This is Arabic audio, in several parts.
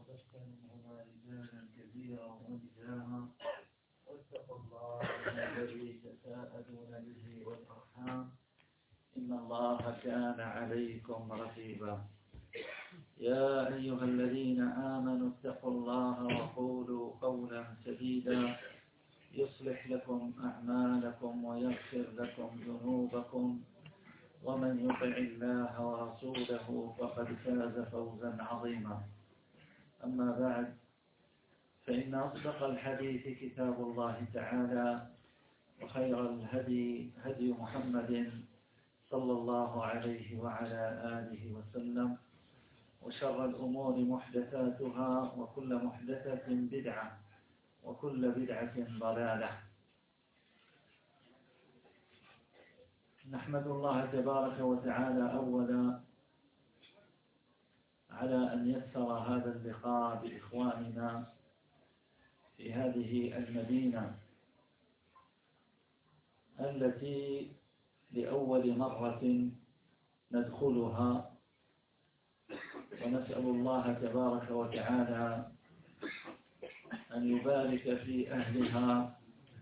وبث منهما رجالا كثيرا ونساء واتقوا الله الذي تساءلون به والأرحام إن الله كان عليكم رقيبا. يا أيها الذين آمنوا اتقوا الله وقولوا قولا سديدا يصلح لكم أعمالكم ويغفر لكم ذنوبكم ومن يطع الله ورسوله فقد فاز فوزا عظيما. أما بعد، فإن أصدق الحديث كتاب الله تعالى، وخير الهدي هدي محمد صلى الله عليه وعلى آله وسلم، وشر الأمور محدثاتها، وكل محدثة بدعة، وكل بدعة ضلالة. نحمد الله تبارك وتعالى أولا على أن يسر هذا اللقاء بإخواننا في هذه المدينة التي لأول مرة ندخلها، ونسأل الله تبارك وتعالى أن يبارك في أهلها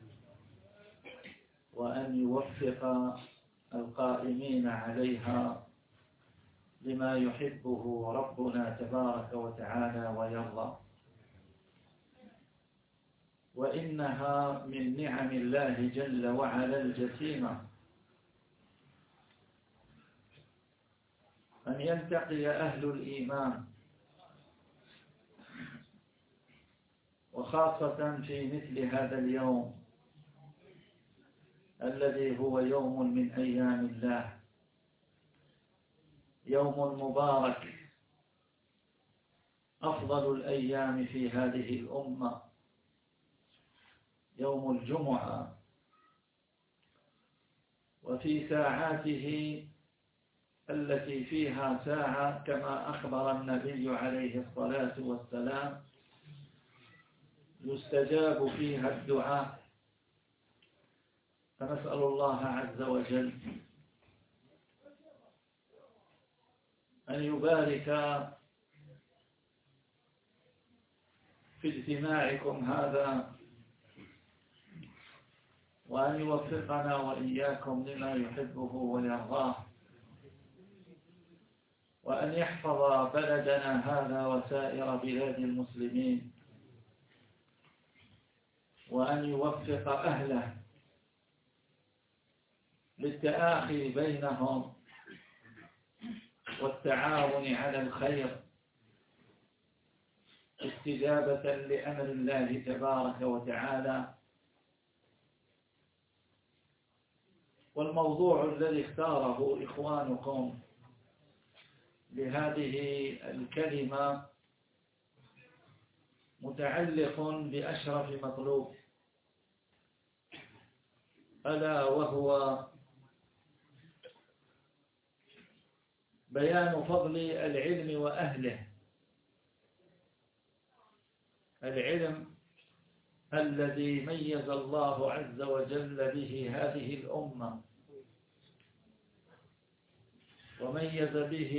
وأن يوفق القائمين عليها لما يحبه ربنا تبارك وتعالى ويرضى. وإنها من نعم الله جل وعلا الجسيمة أن يلتقي أهل الإيمان، وخاصة في مثل هذا اليوم الذي هو يوم من أيام الله، يوم مبارك، أفضل الأيام في هذه الأمة، يوم الجمعة. وفي ساعاته التي فيها ساعة كما أخبر النبي عليه الصلاة والسلام يستجاب فيها الدعاء. فنسأل الله عز وجل أن يبارك في اجتماعكم هذا، وأن يوفقنا وإياكم لما يحبه ويرضاه، وأن يحفظ بلدنا هذا وسائر بلاد المسلمين، وأن يوفق أهله للتآخي بينهم والتعاون على الخير استجابة لأمر الله تبارك وتعالى. والموضوع الذي اختاره إخوانكم لهذه الكلمة متعلق بأشرف مطلوب، ألا وهو بيان فضل العلم وأهله. العلم الذي ميز الله عز وجل به هذه الأمة، وميز به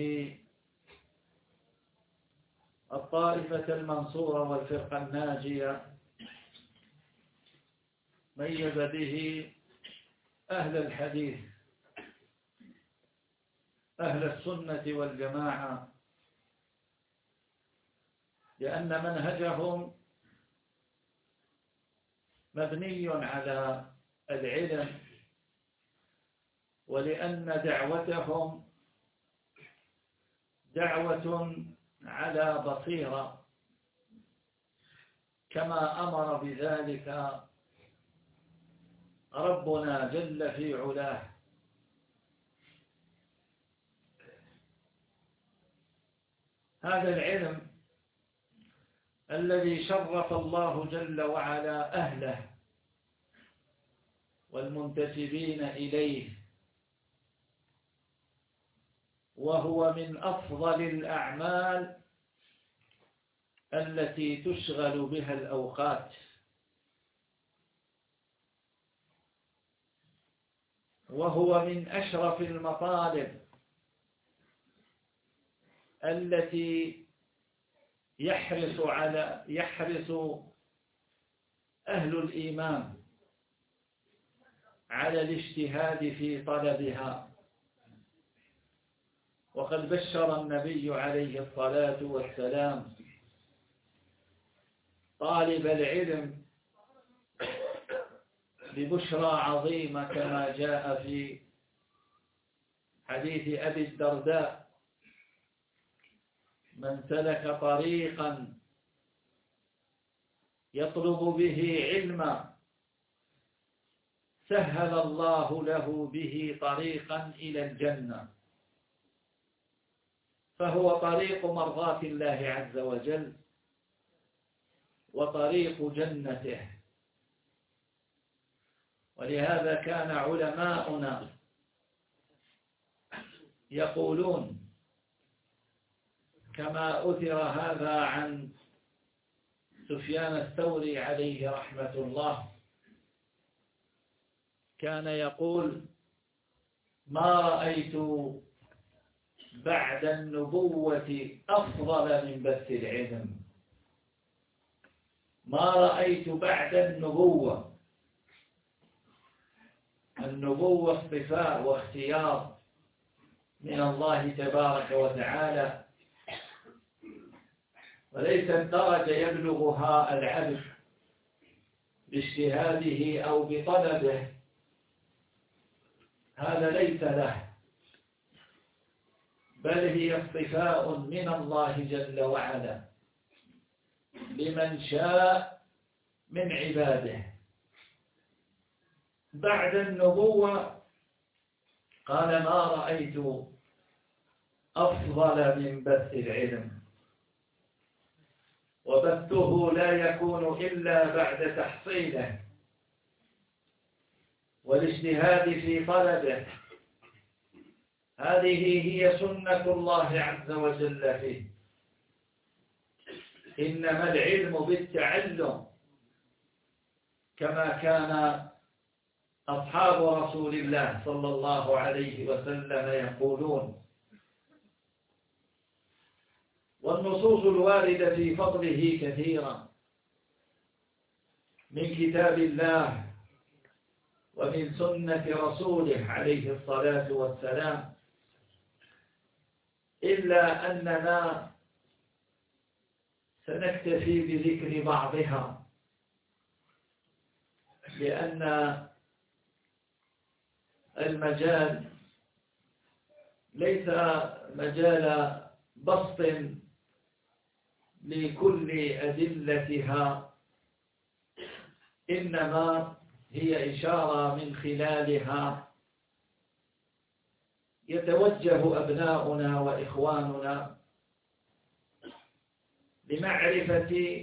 الطائفة المنصورة والفرقة الناجية، ميز به أهل الحديث، أهل السنة والجماعة، لأن منهجهم مبني على العلم، ولأن دعوتهم دعوة على بصيرة، كما أمر بذلك ربنا جل في علاه. هذا العلم الذي شرف الله جل وعلا أهله والمنتسبين إليه، وهو من أفضل الأعمال التي تشغل بها الأوقات، وهو من أشرف المطالب التي يحرص أهل الإيمان على الاجتهاد في طلبها. وقد بشر النبي عليه الصلاة والسلام طالب العلم ببشرى عظيمة كما جاء في حديث أبي الدرداء: من سلك طريقا يطلب به علما سهل الله له به طريقا إلى الجنة. فهو طريق مرضاة الله عز وجل وطريق جنته. ولهذا كان علماؤنا يقولون كما أثر هذا عن سفيان الثوري عليه رحمة الله، كان يقول: ما رأيت بعد النبوة أفضل من بث العلم. ما رأيت بعد النبوة اصطفاء واختيار من الله تبارك وتعالى، وليست درجة يبلغها العبد باجتهاده أو بطلبه، هذا ليس له، بل هي اصطفاء من الله جل وعلا لمن شاء من عباده. بعد النبوة قال: ما رأيت أفضل من بث العلم، وبثه لا يكون إلا بعد تحصيله والاجتهاد في طلبه. هذه هي سنة الله عز وجل فيه. إنما العلم بالتعلم، كما كان أصحاب رسول الله صلى الله عليه وسلم يقولون. والنصوص الواردة في فضله كثيرة من كتاب الله ومن سنة رسوله عليه الصلاة والسلام، إلا أننا سنكتفي بذكر بعضها، لأن المجال ليس مجال بسط لكل أدلتها، إنما هي إشارة من خلالها يتوجه أبناؤنا وإخواننا لمعرفة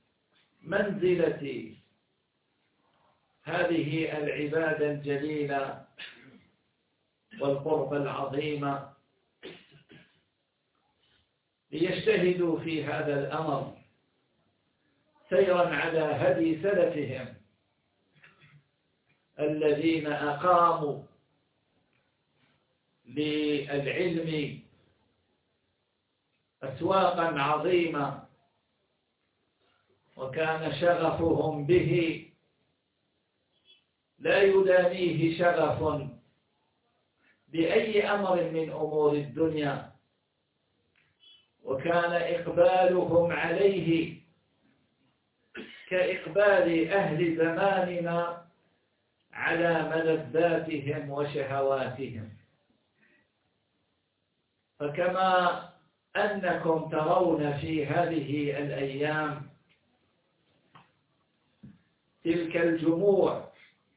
منزلة هذه العبادة الجليلة والقرب العظيم، ليجتهدوا في هذا الأمر سيرا على هدي سلفهم الذين أقاموا للعلم أسواقا عظيمة، وكان شغفهم به لا يدانيه شغف بأي أمر من أمور الدنيا، وكان إقبالهم عليه كإقبال أهل زماننا على ملذاتهم وشهواتهم. فكما أنكم ترون في هذه الأيام تلك الجموع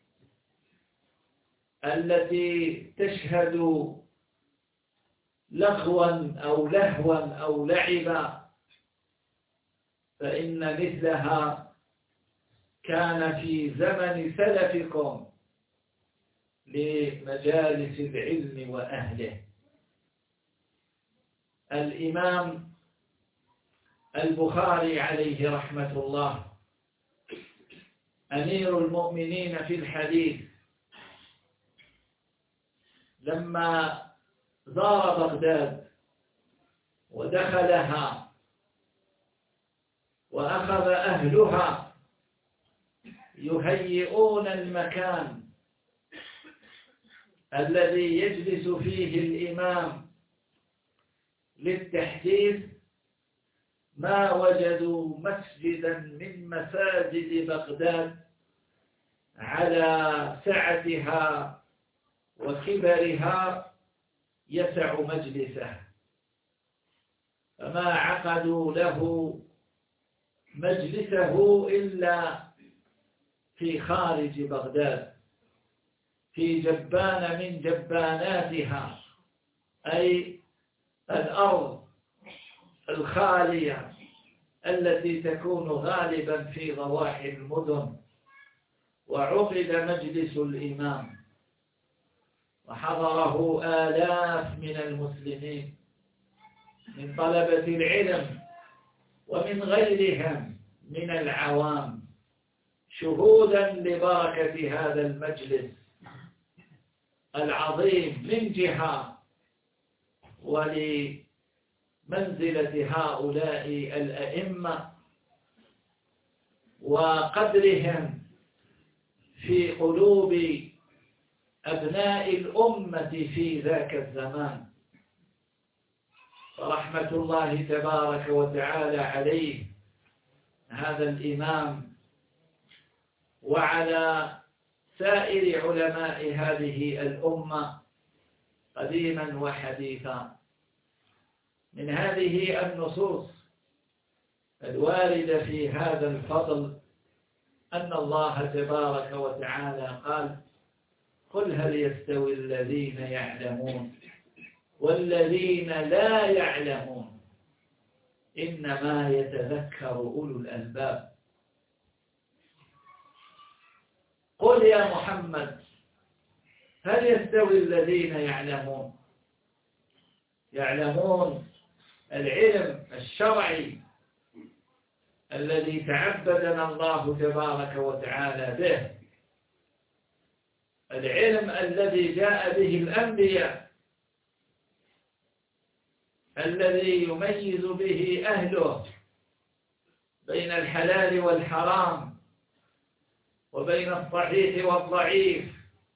التي تشهد لغوا أو لهوا أو لعبا، فإن مثلها كان في زمن سلفكم لمجالس العلم وأهله. الإمام البخاري عليه رحمة الله أمير المؤمنين في الحديث، لما زار بغداد ودخلها وأخذ أهلها يهيئون المكان الذي يجلس فيه الإمام للتحديث، ما وجدوا مسجدا من مساجد بغداد على سعتها وكبرها يسع مجلسه، فما عقدوا له مجلسه إلا في خارج بغداد، في جبانة من جباناتها، أي الأرض الخالية التي تكون غالبا في ضواحي المدن. وعقد مجلس الإمام وحضره آلاف من المسلمين من طلبة العلم ومن غيرهم من العوام، شهودا لبركة هذا المجلس العظيم من جهة، ولمنزلة هؤلاء الأئمة وقدرهم في قلوب أبناء الأمة في ذاك الزمان. فرحمة الله تبارك وتعالى عليه هذا الإمام وعلى سائر علماء هذه الأمة قديما وحديثا. من هذه النصوص الواردة في هذا الفضل أن الله تبارك وتعالى قال: قل هل يستوي الذين يعلمون والذين لا يعلمون إنما يتذكر أولو الألباب. قل يا محمد هل يستوي الذين يعلمون العلم الشرعي الذي تعبدنا الله تبارك وتعالى به، العلم الذي جاء به الأنبياء، الذي يميز به أهله بين الحلال والحرام وبين الصحيح والضعيف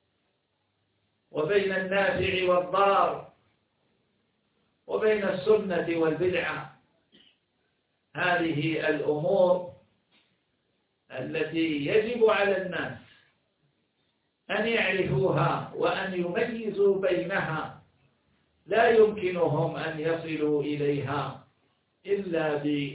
وبين النافع والضار وبين السنة والبدعة. هذه الأمور التي يجب على الناس أن يعرفوها وأن يميزوا بينها، لا يمكنهم أن يصلوا إليها إلا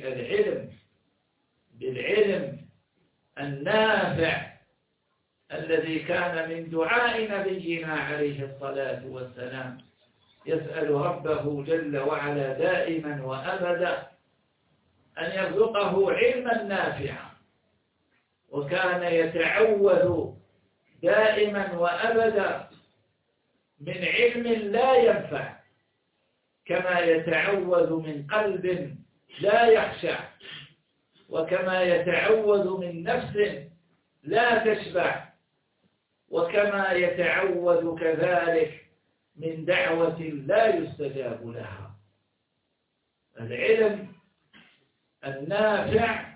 بالعلم النافع الذي كان من دعاء نبينا عليه الصلاة والسلام، يسأل ربه جل وعلا دائما وأبدا أن يرزقه علما نافعا، وكان يتعوذ دائما وأبدا من علم لا ينفع، كما يتعوذ من قلب لا يخشع، وكما يتعوذ من نفس لا تشبع، وكما يتعوذ كذلك من دعوة لا يستجاب لها. العلم النافع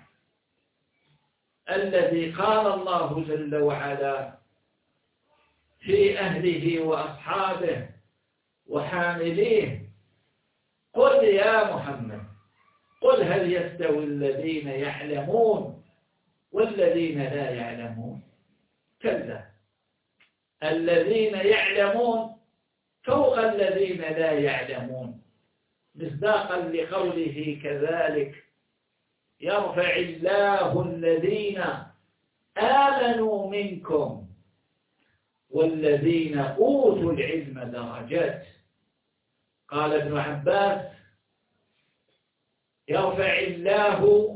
الذي قال الله جل وعلا في أهله وأصحابه وحامليه: قل يا محمد قل هل يستوي الذين يعلمون والذين لا يعلمون. كلا، الذين يعلمون فوق الذين لا يعلمون، مصداقا لقوله كذلك: يرفع الله الذين آمنوا منكم والذين أوتوا العلم درجات. قال ابن عباس: يرفع الله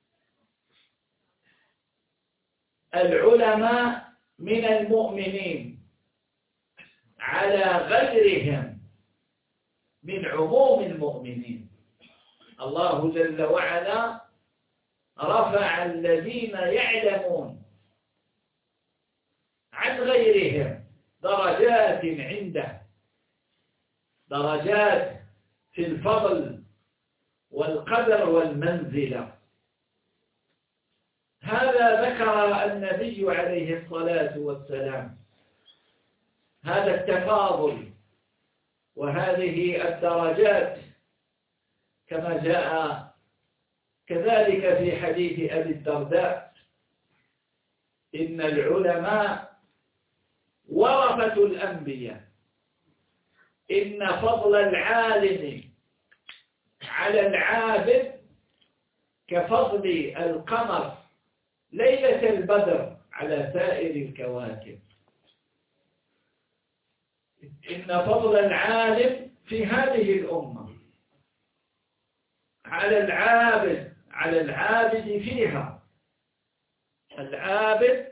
العلماء من المؤمنين على غيرهم من عموم المؤمنين. الله جل وعلا رفع الذين يعلمون عن غيرهم درجات عنده، درجات في الفضل والقدر والمنزلة. هذا ذكر النبي عليه الصلاة والسلام، هذا التفاضل وهذه الدرجات كما جاء كذلك في حديث أبي الدرداء: إن العلماء ورثة الأنبياء، إن فضل العالم على العابد كفضل القمر ليلة البدر على سائر الكواكب. إن فضل العالم في هذه الأمة على العابد فيها، العابد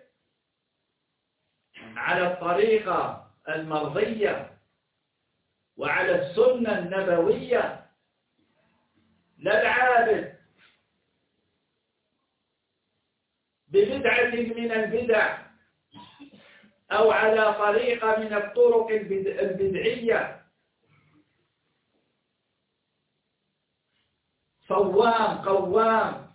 على الطريقة المرضية وعلى السنة النبوية، لا العابد ببدعة من البدع أو على طريقة من الطرق البدعية. صوام قوام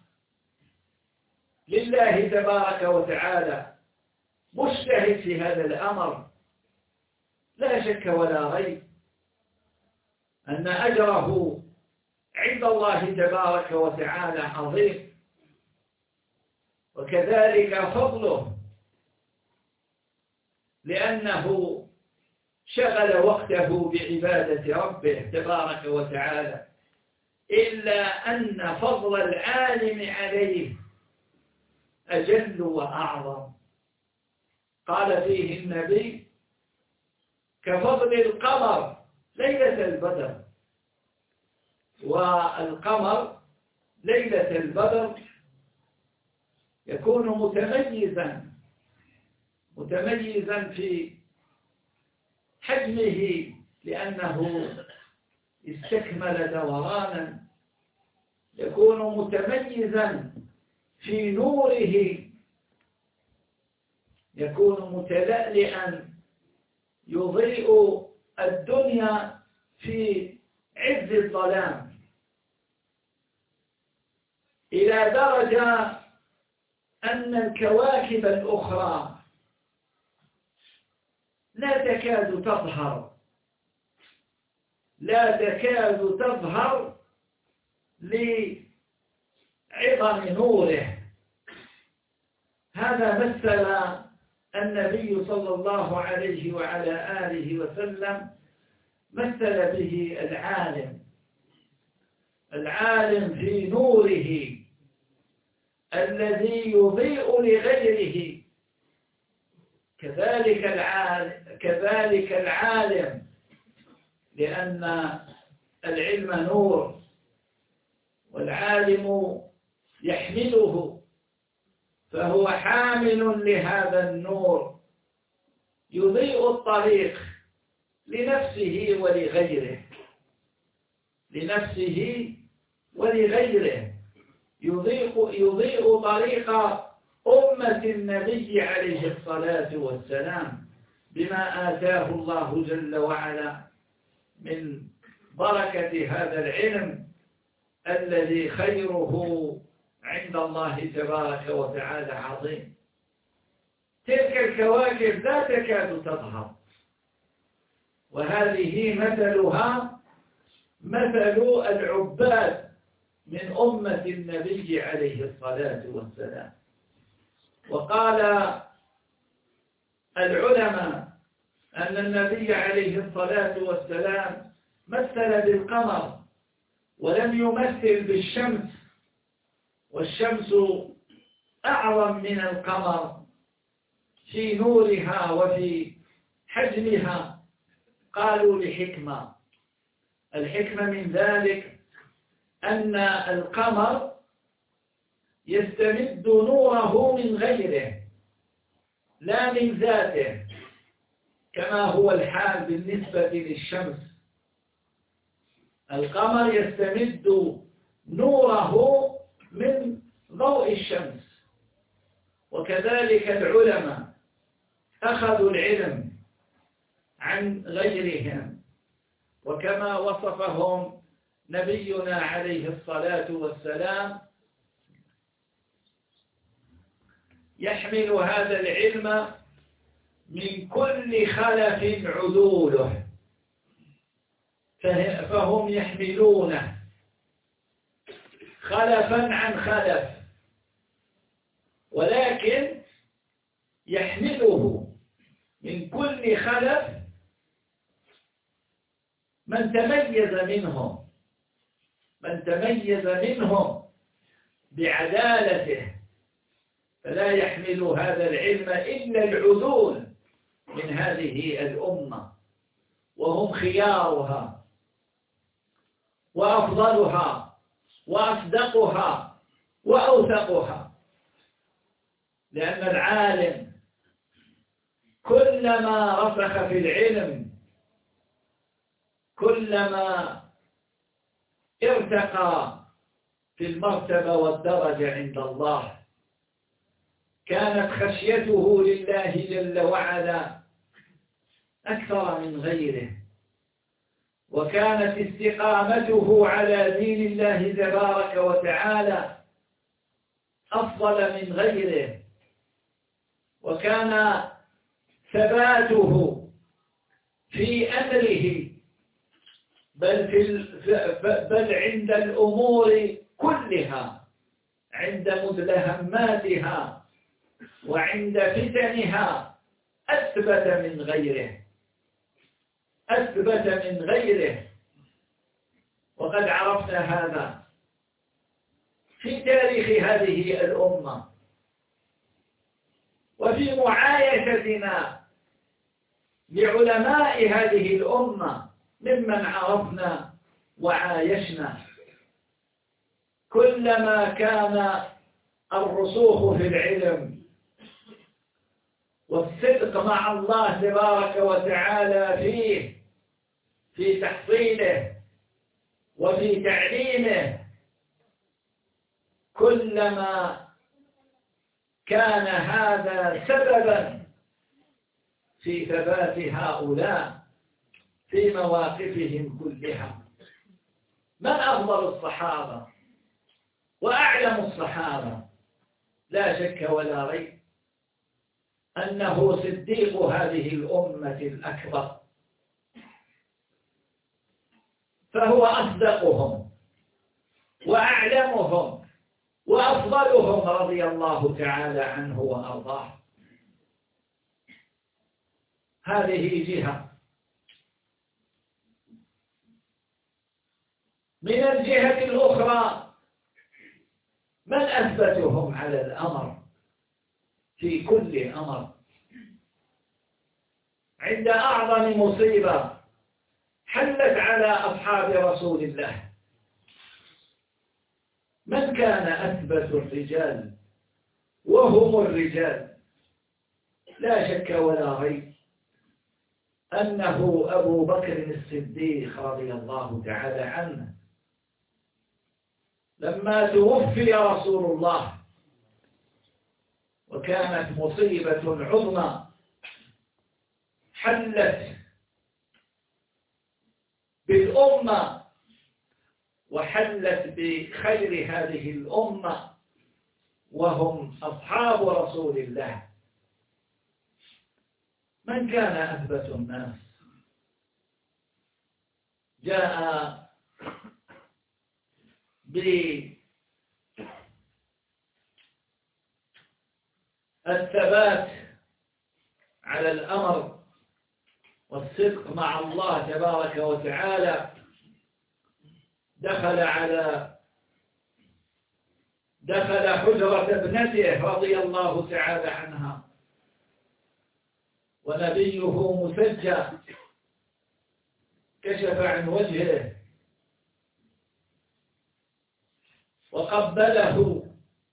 لله تبارك وتعالى، مجتهد في هذا الأمر، لا شك ولا ريب أن أجره عند الله تبارك وتعالى عظيم، وكذلك فضله، لأنه شغل وقته بعبادة ربه تبارك وتعالى. إلا أن فضل العالم عليه أجل وأعظم. قال فيه النبي: كفضل القمر ليلة البدر. والقمر ليلة البدر يكون متميزا في حجمه، لأنه استكمل دورانا، يكون متميزا في نوره، يكون متلألئا، يضيء الدنيا في عز الظلام، إلى درجة أن الكواكب الأخرى لا تكاد تظهر لعظم نوره. هذا مثل النبي صلى الله عليه وعلى آله وسلم، مثل به العالم في نوره الذي يضيء لغيره. كذلك العالم، لأن العلم نور، والعالم يحمله، فهو حامل لهذا النور، يضيء الطريق لنفسه ولغيره، يضيء طريق أمة النبي عليه الصلاة والسلام بما آتاه الله جل وعلا من بركة هذا العلم الذي خيره عند الله تبارك وتعالى عظيم. تلك الكواكب لا تكاد تظهر، وهذه مثلها مثل العباد من أمة النبي عليه الصلاة والسلام. وقال العلماء أن النبي عليه الصلاة والسلام مثل بالقمر ولم يمثل بالشمس، والشمس أعظم من القمر في نورها وفي حجمها. قالوا لحكمة، الحكمة من ذلك أن القمر يستمد نوره من غيره لا من ذاته، كما هو الحال بالنسبة للشمس. القمر يستمد نوره من ضوء الشمس، وكذلك العلماء أخذوا العلم عن غيرهم، وكما وصفهم نبينا عليه الصلاة والسلام يحمل هذا العلم من كل خلف عدوله، فهم يحملونه خلفا عن خلف، ولكن يحمله من كل خلف من تميز منهم بعدالته، فلا يحمل هذا العلم إلا العدول من هذه الأمة، وهم خيارها وأفضلها وأصدقها وأوثقها. لأن العالم كلما رسخ في العلم كلما ارتقى في المرتبة والدرجة عند الله، كانت خشيته لله جل وعلا أكثر من غيره، وكانت استقامته على دين الله تبارك وتعالى أفضل من غيره، وكان ثباته في أمره بل عند الأمور كلها، عند مدلهماتها وعند فتنها أثبت من غيره. وقد عرفنا هذا في تاريخ هذه الأمة وفي معايشتنا لعلماء هذه الأمة ممن عرفنا وعايشنا. كلما كان الرسوخ في العلم والصدق مع الله تبارك وتعالى في تحصيله وفي تعليمه، كلما كان هذا سببا في ثبات هؤلاء في مواقفهم كلها. من أفضل الصحابة وأعلم الصحابة؟ لا شك ولا ريب أنه صديق هذه الأمة الأكبر، فهو أصدقهم وأعلمهم وأفضلهم رضي الله تعالى عنه وأرضاه. هذه جهة. من الجهة الأخرى من أثبتهم على الأمر في كل أمر. عند أعظم مصيبة حلت على أصحاب رسول الله، من كان أثبت الرجال وهم الرجال؟ لا شك ولا ريب أنه أبو بكر الصديق رضي الله تعالى عنه. لما توفي رسول الله وكانت مصيبة عظمى حلت بالأمة وحلت بخير هذه الأمة وهم أصحاب رسول الله، من كان أثبت الناس؟ جاء بالثبات على الأمر والصدق مع الله تبارك وتعالى. دخل حجرة ابنته رضي الله تعالى عنها ونبيه مسجى، كشف عن وجهه وقبله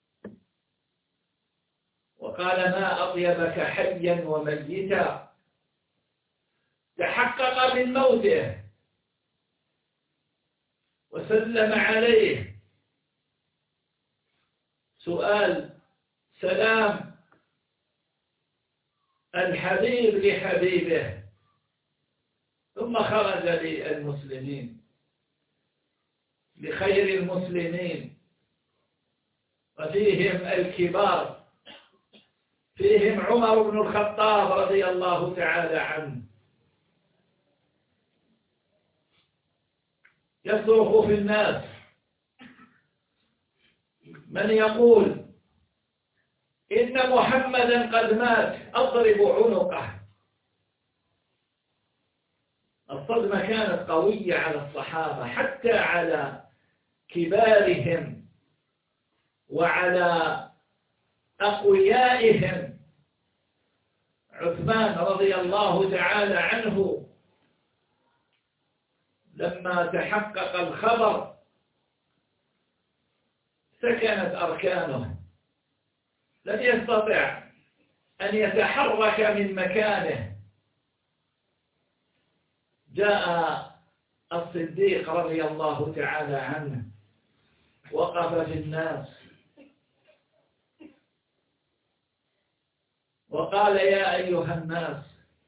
وقال: ما أطيبك حيا وميتا. تحقق من موته وسلم عليه. سؤال سلام الحبيب لحبيبه، ثم خرج للمسلمين، لخير المسلمين، وفيهم الكبار فيهم عمر بن الخطاب رضي الله تعالى عنه يصرخ في الناس من يقول إن محمدا قد مات أضرب عنقه. الصدمة كانت قوية على الصحابة حتى على كبارهم وعلى أقويائهم. عثمان رضي الله تعالى عنه لما تحقق الخبر سكنت أركانه، لم يستطع أن يتحرك من مكانه. جاء الصديق رضي الله تعالى عنه وقف في الناس وقال يا أيها الناس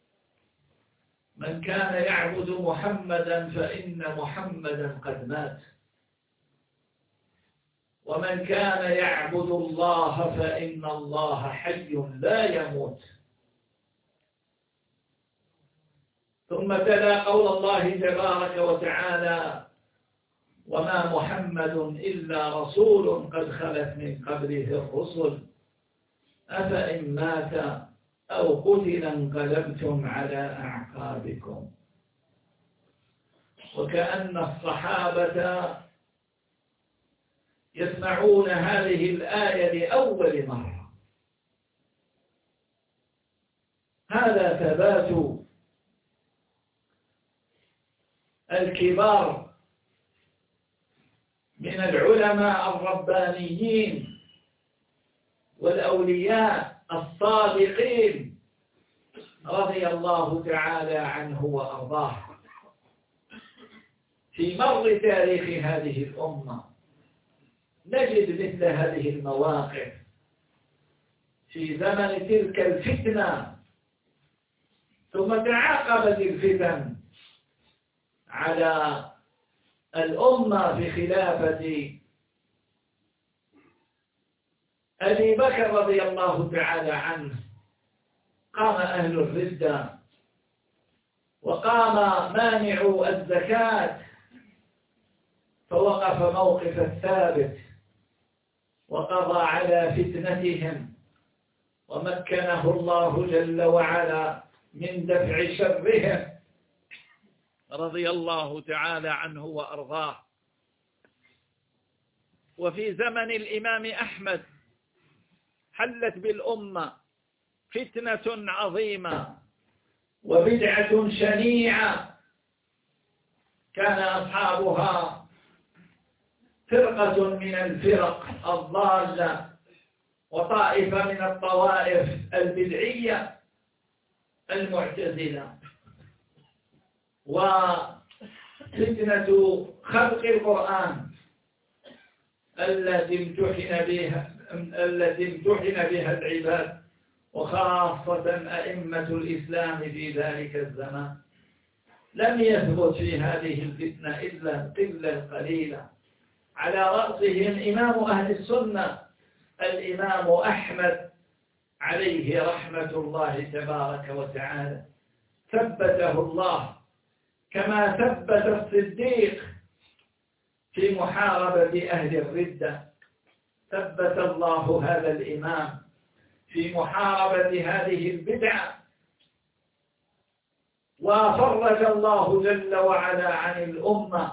من كان يعبد محمدا فإن محمدا قد مات، ومن كان يعبد الله فإن الله حي لا يموت. ثم تلا قول الله تبارك وتعالى وما محمد إلا رسول قد خلت من قبله الرسل أفإن مات أو قتل انقلبتم على أعقابكم. وكأن الصحابة يسمعون هذه الآية لأول مرة. هذا ثبات الكبار من العلماء الربانيين والأولياء الصادقين رضي الله تعالى عنه وأرضاه في مر تاريخ هذه الأمة. نجد مثل هذه المواقف في زمن تلك الفتنة، ثم تعاقبت الفتن على الأمة في خلافة أبي بكر رضي الله تعالى عنه. قام أهل الردة وقام مانع الزكاة، فوقف موقف الثابت وقضى على فتنتهم، ومكنه الله جل وعلا من دفع شرهم رضي الله تعالى عنه وأرضاه. وفي زمن الإمام أحمد حلت بالأمة فتنة عظيمة وبدعة شنيعة كان أصحابها فرقة من الفرق الضالة وطائفة من الطوائف البدعية المعتزلة. وفتنة خلق القرآن التي امتحن بها العباد، وخاصة أئمة الإسلام في ذلك الزمان. لم يثبت في هذه الفتنة إلا قلة قليلة، على رأسهم إمام أهل السنة الإمام أحمد عليه رحمة الله تبارك وتعالى، ثبته الله كما ثبت الصديق في محاربة أهل الردة. ثبت الله هذا الإمام في محاربة هذه البدعة، وفرج الله جل وعلا عن الأمة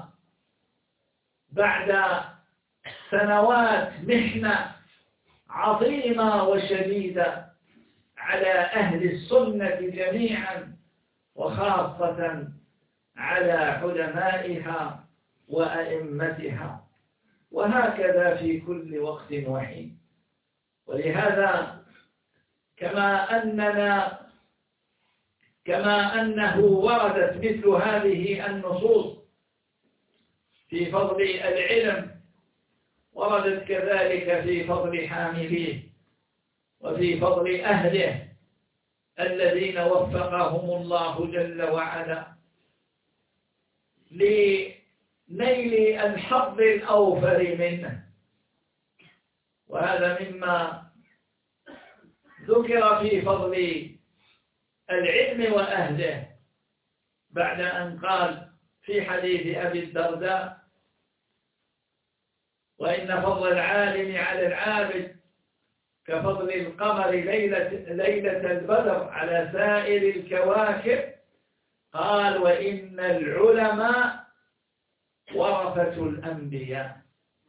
بعد سنوات محنة عظيمة وشديدة على أهل السنة جميعا، وخاصة على علمائها وأئمتها، وهكذا في كل وقت وحين. ولهذا كما أنه وردت مثل هذه النصوص في فضل العلم، وردت كذلك في فضل حامليه وفي فضل أهله الذين وفقهم الله جل وعلا لنيل الحظ الأوفر منه. وهذا مما ذكر في فضل العلم وأهله بعد أن قال في حديث أبي الدرداء: وإن فضل العالم على العابد كفضل القمر ليلة البدر على سائر الكواكب. قال: وإن العلماء ورثة الأنبياء،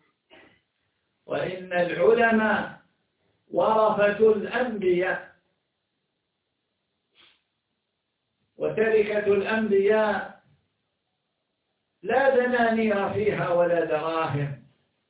وإن العلماء ورثة الأنبياء، وتركة الأنبياء لا دنانير فيها ولا دراهم.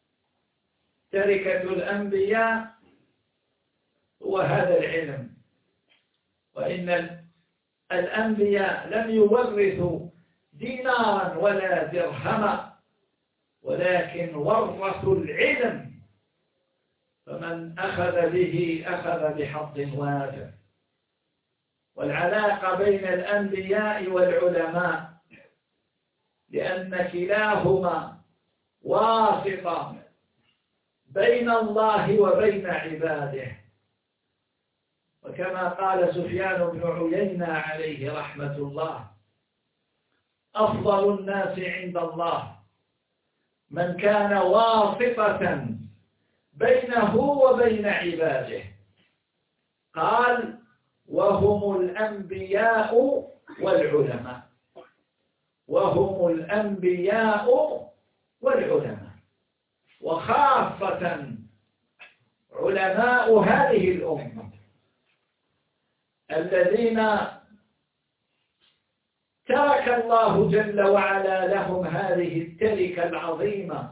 تركة الأنبياء هو هذا العلم، وإن الأنبياء لم يورثوا دينارا ولا درهما، ولكن ورثوا العلم، فمن أخذ به أخذ بحظ وافر. والعلاقة بين الأنبياء والعلماء لأن كلاهما واسطة بين الله وبين عباده. وكما قال سفيان بن عيينة عليه رحمة الله: أفضل الناس عند الله من كان واسطة بينه وبين عباده. قال: وهم الأنبياء والعلماء، وهم الأنبياء والعلماء، وخاصة علماء هذه الأمة الذين ترك الله جل وعلا لهم هذه التركة العظيمة،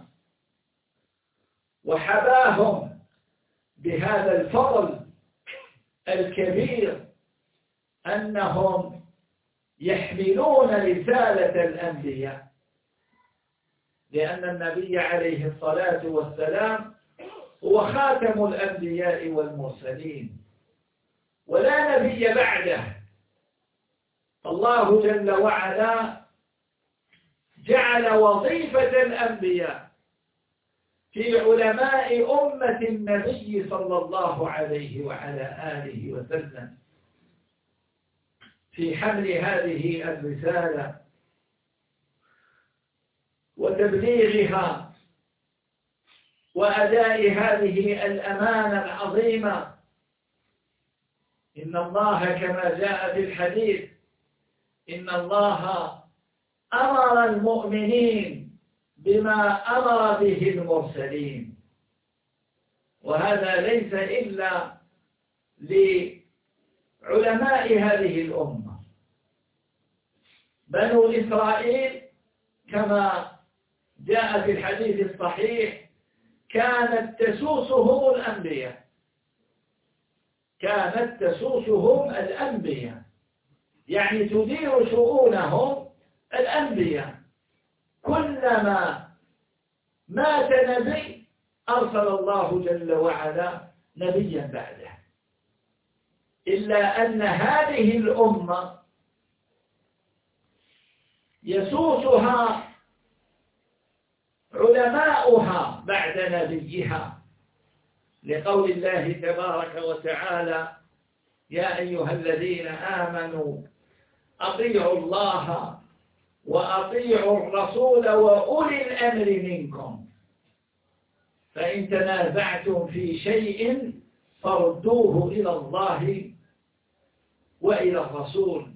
وحباهم بهذا الفضل الكبير أنهم يحملون رسالة الأنبياء، لأن النبي عليه الصلاة والسلام هو خاتم الأنبياء والمرسلين، ولا نبي بعده. الله جل وعلا جعل وظيفة الأنبياء في علماء أمة النبي صلى الله عليه وعلى آله وسلم في حمل هذه الرسالة وتبليغها وأداء هذه الأمانة العظيمة. إن الله كما جاء في الحديث: إن الله أمر المؤمنين بما أمر به المرسلين. وهذا ليس إلا لعلماء هذه الأمة. بنو إسرائيل كما جاء في الحديث الصحيح كانت تسوسهم الأنبياء، كانت تسوسهم الأنبياء، يعني تدير شؤونهم الأنبياء. كلما مات نبي أرسل الله جل وعلا نبيا بعده، إلا أن هذه الأمة يسوسها علماؤها بعد نبيها، لقول الله تبارك وتعالى: يا أيها الذين آمنوا أطيعوا الله وأطيعوا الرسول وأولي الأمر منكم، فإن تنازعتم في شيء فردوه إلى الله وإلى الرسول.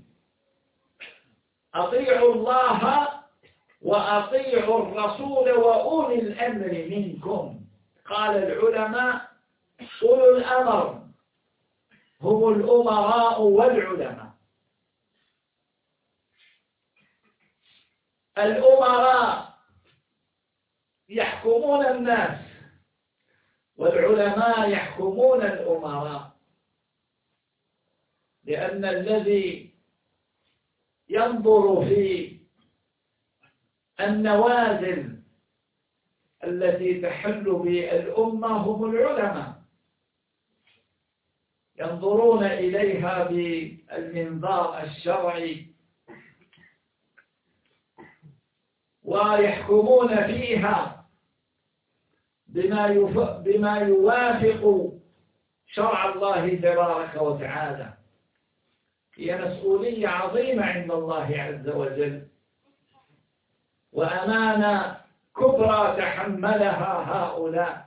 أطيعوا الله وأطيعوا الرسول وأولي الأمر منكم. قال العلماء: أولو الأمر هم الأمراء والعلماء. الأمراء يحكمون الناس، والعلماء يحكمون الأمراء، لأن الذي ينظر في النوازل التي تحل بالأمة هم العلماء، ينظرون إليها بالمنظار الشرعي ويحكمون فيها بما يوافق شرع الله تبارك وتعالى هي مسؤولية عظيمة عند الله عز وجل، وأمانة كبرى تحملها هؤلاء،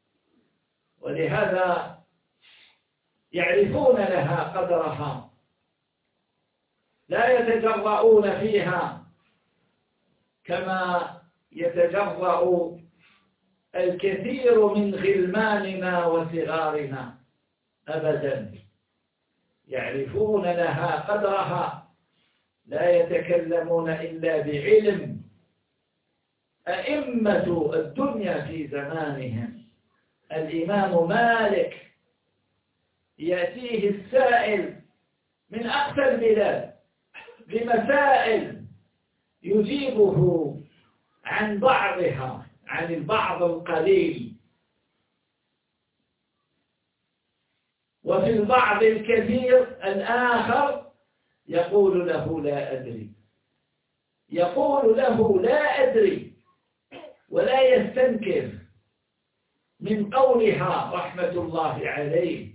ولهذا يعرفون لها قدرها، لا يتجرؤون فيها كما يتجرأ الكثير من غلماننا وصغارنا، أبدا، يعرفون لها قدرها، لا يتكلمون إلا بعلم. أئمة الدنيا في زمانهم الإمام مالك يأتيه السائل من أقصى البلاد بمسائل يجيبه عن بعضها، عن البعض القليل، وفي البعض الكثير الآخر يقول له لا أدري، يقول له لا أدري، ولا يستنكر من قولها رحمة الله عليه.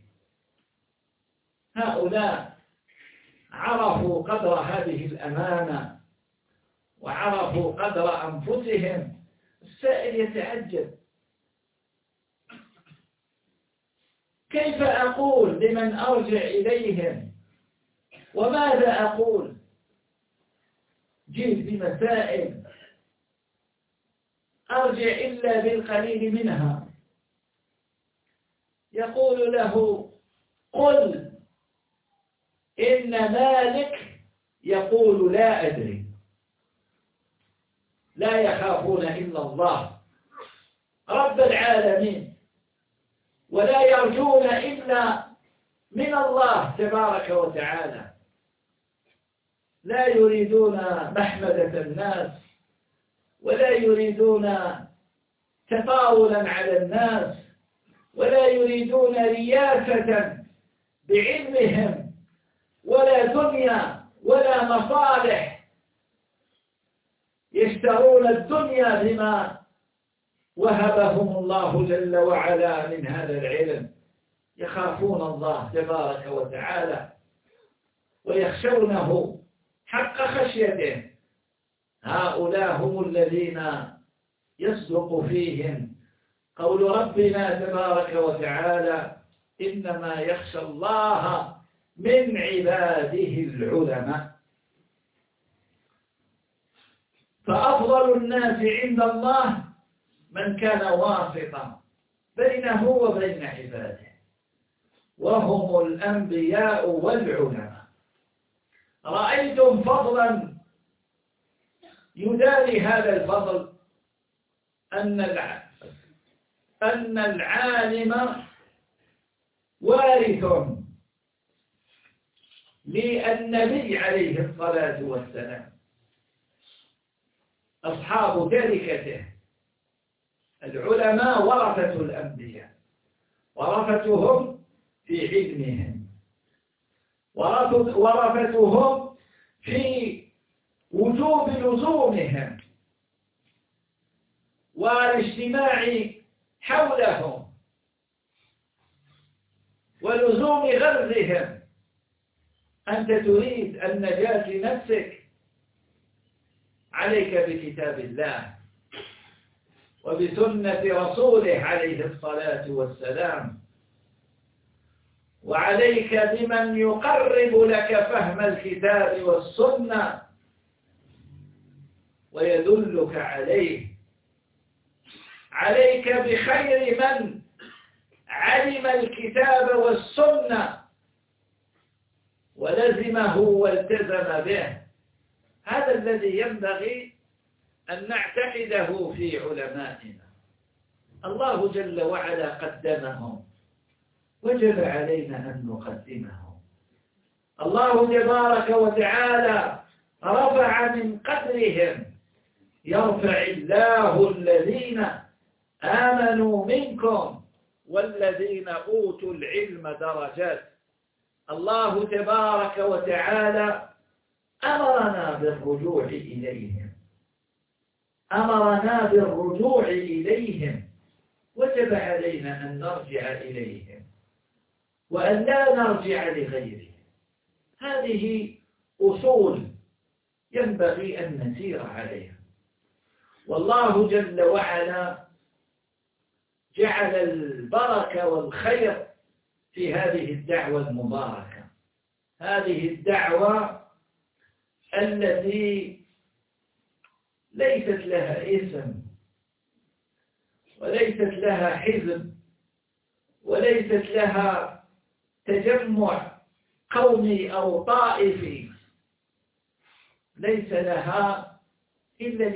هؤلاء عرفوا قدر هذه الأمانة وعرفوا قدر أنفسهم. السائل يتعجب: كيف أقول لمن أرجع إليهم؟ وماذا أقول؟ جئت بمسائل أرجع إلا بالقليل منها. يقول له: قل إن مالك يقول لا أدري. لا يخافون إلا الله رب العالمين، ولا يرجون إلا من الله تبارك وتعالى، لا يريدون محمدة الناس، ولا يريدون تطاولا على الناس، ولا يريدون رياسة بعلمهم، ولا دنيا ولا مصالح، يشترون الدنيا بما وهبهم الله جل وعلا من هذا العلم. يخافون الله تبارك وتعالى ويخشونه حق خشيته. هؤلاء هم الذين يصدق فيهم قول ربنا تبارك وتعالى: إنما يخشى الله من عباده العلماء. فأفضل الناس عند الله من كان واسطا بينه وبين عباده، وهم الأنبياء والعلماء. رأيتم فضلا يداري هذا الفضل أن العالم وارث للنبي عليه الصلاة والسلام، أصحاب تركته. العلماء ورثة الأنبياء، ورثتهم في علمهم، ورثتهم في وجوب لزومهم والاجتماع حولهم ولزوم غرزهم. أنت تريد النجاة لنفسك، عليك بكتاب الله وبسنة رسوله عليه الصلاة والسلام، وعليك بمن يقرب لك فهم الكتاب والسنة ويدلك عليه. عليك بخير من علم الكتاب والسنة ولزمه والتزم به. هذا الذي ينبغي أن نعتقده في علمائنا. الله جل وعلا قدمهم، وجب علينا أن نقدمهم. الله تبارك وتعالى رفع من قدرهم: يرفع الله الذين آمنوا منكم والذين أوتوا العلم درجات. الله تبارك وتعالى أمرنا بالرجوع إليهم، أمرنا بالرجوع إليهم، وجب علينا أن نرجع إليهم. وأن لا نرجع لغيره. هذه أصول ينبغي أن نسير عليها. والله جل وعلا جعل البركة والخير في هذه الدعوة المباركة، هذه الدعوة التي ليست لها اسم وليست لها حزب وليست لها تجمع قومي أو طائفي، ليس لها إلا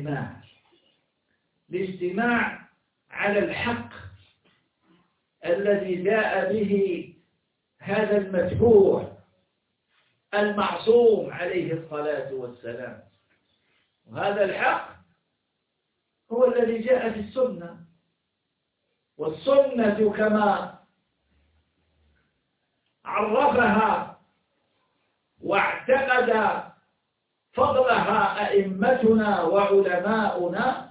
الاجتماع على الحق الذي جاء به هذا المتبوع المعصوم عليه الصلاة والسلام. وهذا الحق هو الذي جاء في السنة، والسنة كما عرفها واعتقد فضلها أئمتنا وعلماؤنا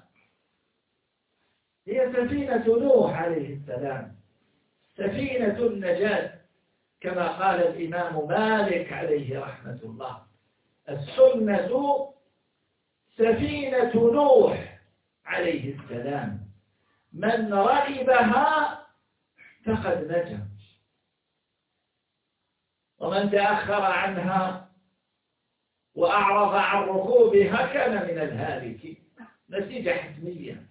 هي سفينة نوح عليه السلام، سفينة النجاة، كما قال الإمام مالك عليه رحمة الله: السنة سفينة نوح عليه السلام، من ركبها فقد نجا، ومن تأخر عنها وأعرض عن ركوبها كان من الهالك. نتيجة حتمية.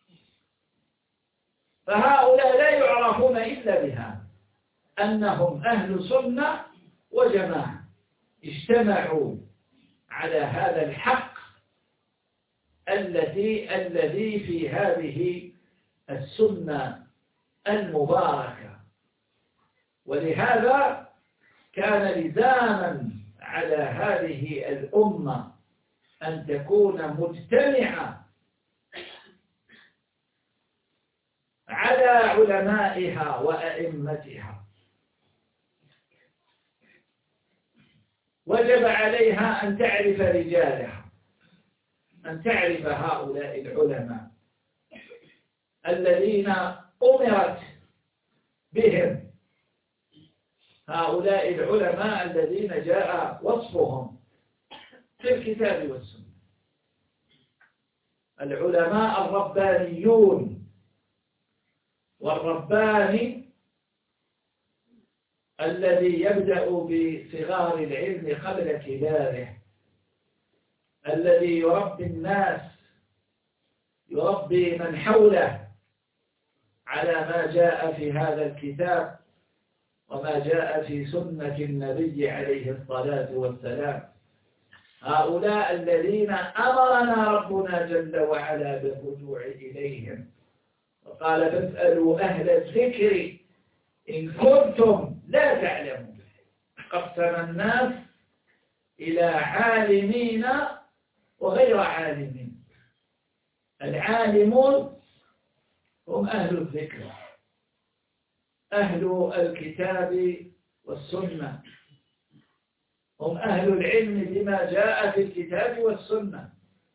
فهؤلاء لا يعرفون إلا بها، أنهم أهل سنة وجماعة اجتمعوا على هذا الحق الذي في هذه السنة المباركة. ولهذا كان لزاما على هذه الأمة أن تكون مجتمعة على علمائها وأئمتها. وجب عليها أن تعرف رجالها، أن تعرف هؤلاء العلماء الذين أمرت بهم، هؤلاء العلماء الذين جاء وصفهم في الكتاب والسنة، العلماء الربانيون. والرباني الذي يبدأ بصغار العلم قبل كباره، الذي يربي الناس، يربي من حوله على ما جاء في هذا الكتاب وما جاء في سنة النبي عليه الصلاة والسلام. هؤلاء الذين أمرنا ربنا جل وعلا بالرجوع إليهم، وقال: فاسألوا أهل الذكر إن كنتم لا تعلمون. قسم الناس إلى عالمين وغير عالمين. العالمون هم أهل الذكر، أهل الكتاب والسنة، هم أهل العلم بما جاء في الكتاب والسنة.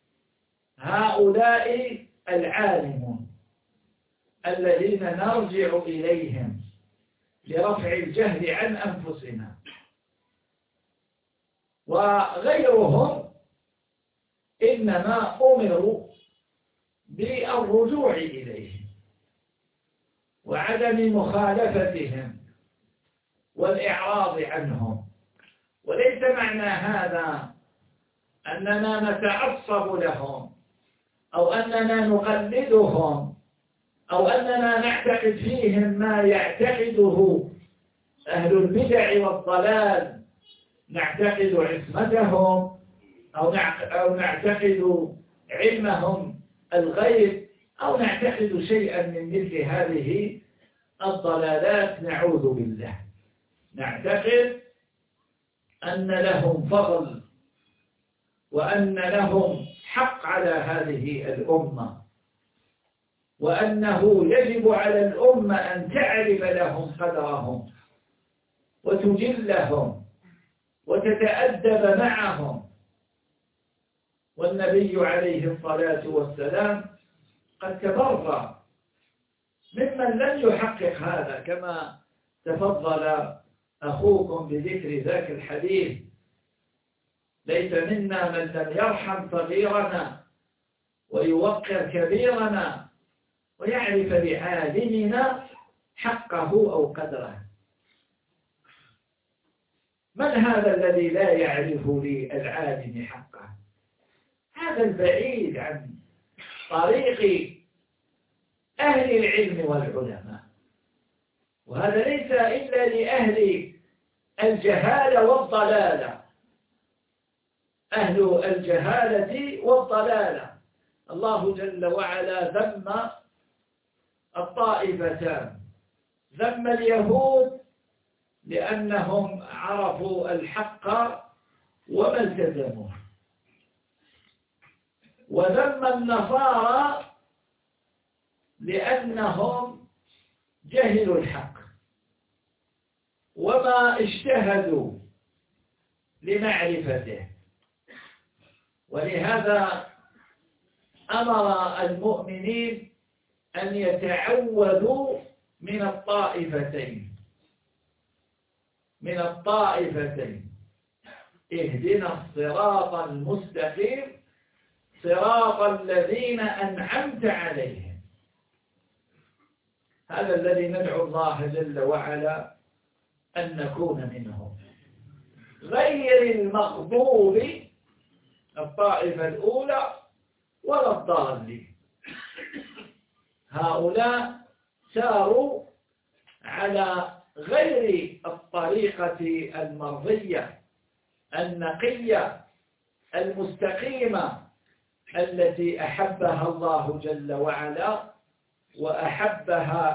هؤلاء العالمون الذين نرجع إليهم لرفع الجهل عن أنفسنا، وغيرهم إنما أمروا بالرجوع إليهم وعدم مخالفتهم والإعراض عنهم. وليس معنى هذا أننا نتعصب لهم أو أننا نقلدهم أو أننا نعتقد فيهم ما يعتقده أهل البدع والضلال، نعتقد عصمتهم أو نعتقد علمهم الغيب أو نعتقد شيئا من مثل هذه الضلالات. نعوذ بالله. نعتقد أن لهم فضل وأن لهم حق على هذه الأمة، وأنه يجب على الأمة أن تعرف لهم قدرهم وتجلهم وتتأدب معهم. والنبي عليه الصلاة والسلام قد تبرأ ممن لم يحقق هذا، كما تفضل أخوكم بذكر ذاك الحديث: ليس منا من لم يرحم صغيرنا ويوقر كبيرنا ويعرف لعالمنا حقه أو قدره. من هذا الذي لا يعرف للعالم حقه؟ هذا البعيد عن طريق أهل العلم والعلماء، وهذا ليس إلا لأهل الجهالة والضلالة. أهل الجهالة والضلالة الله جل وعلا ذم الطائفتان: ذم اليهود لأنهم عرفوا الحق وما التزموه، وذم النصارى لأنهم جهلوا الحق وما اجتهدوا لمعرفته. ولهذا أمر المؤمنين أن يتعوذوا من الطائفتين اهدنا الصراط المستقيم صراط الذين أنعمت عليهم. هذا الذي ندعو الله جل وعلا أن نكون منهم، غير المغضوب الطائفة الأولى ولا الضالين. هؤلاء ساروا على غير الطريقة المرضية النقية المستقيمة التي أحبها الله جل وعلا وأحب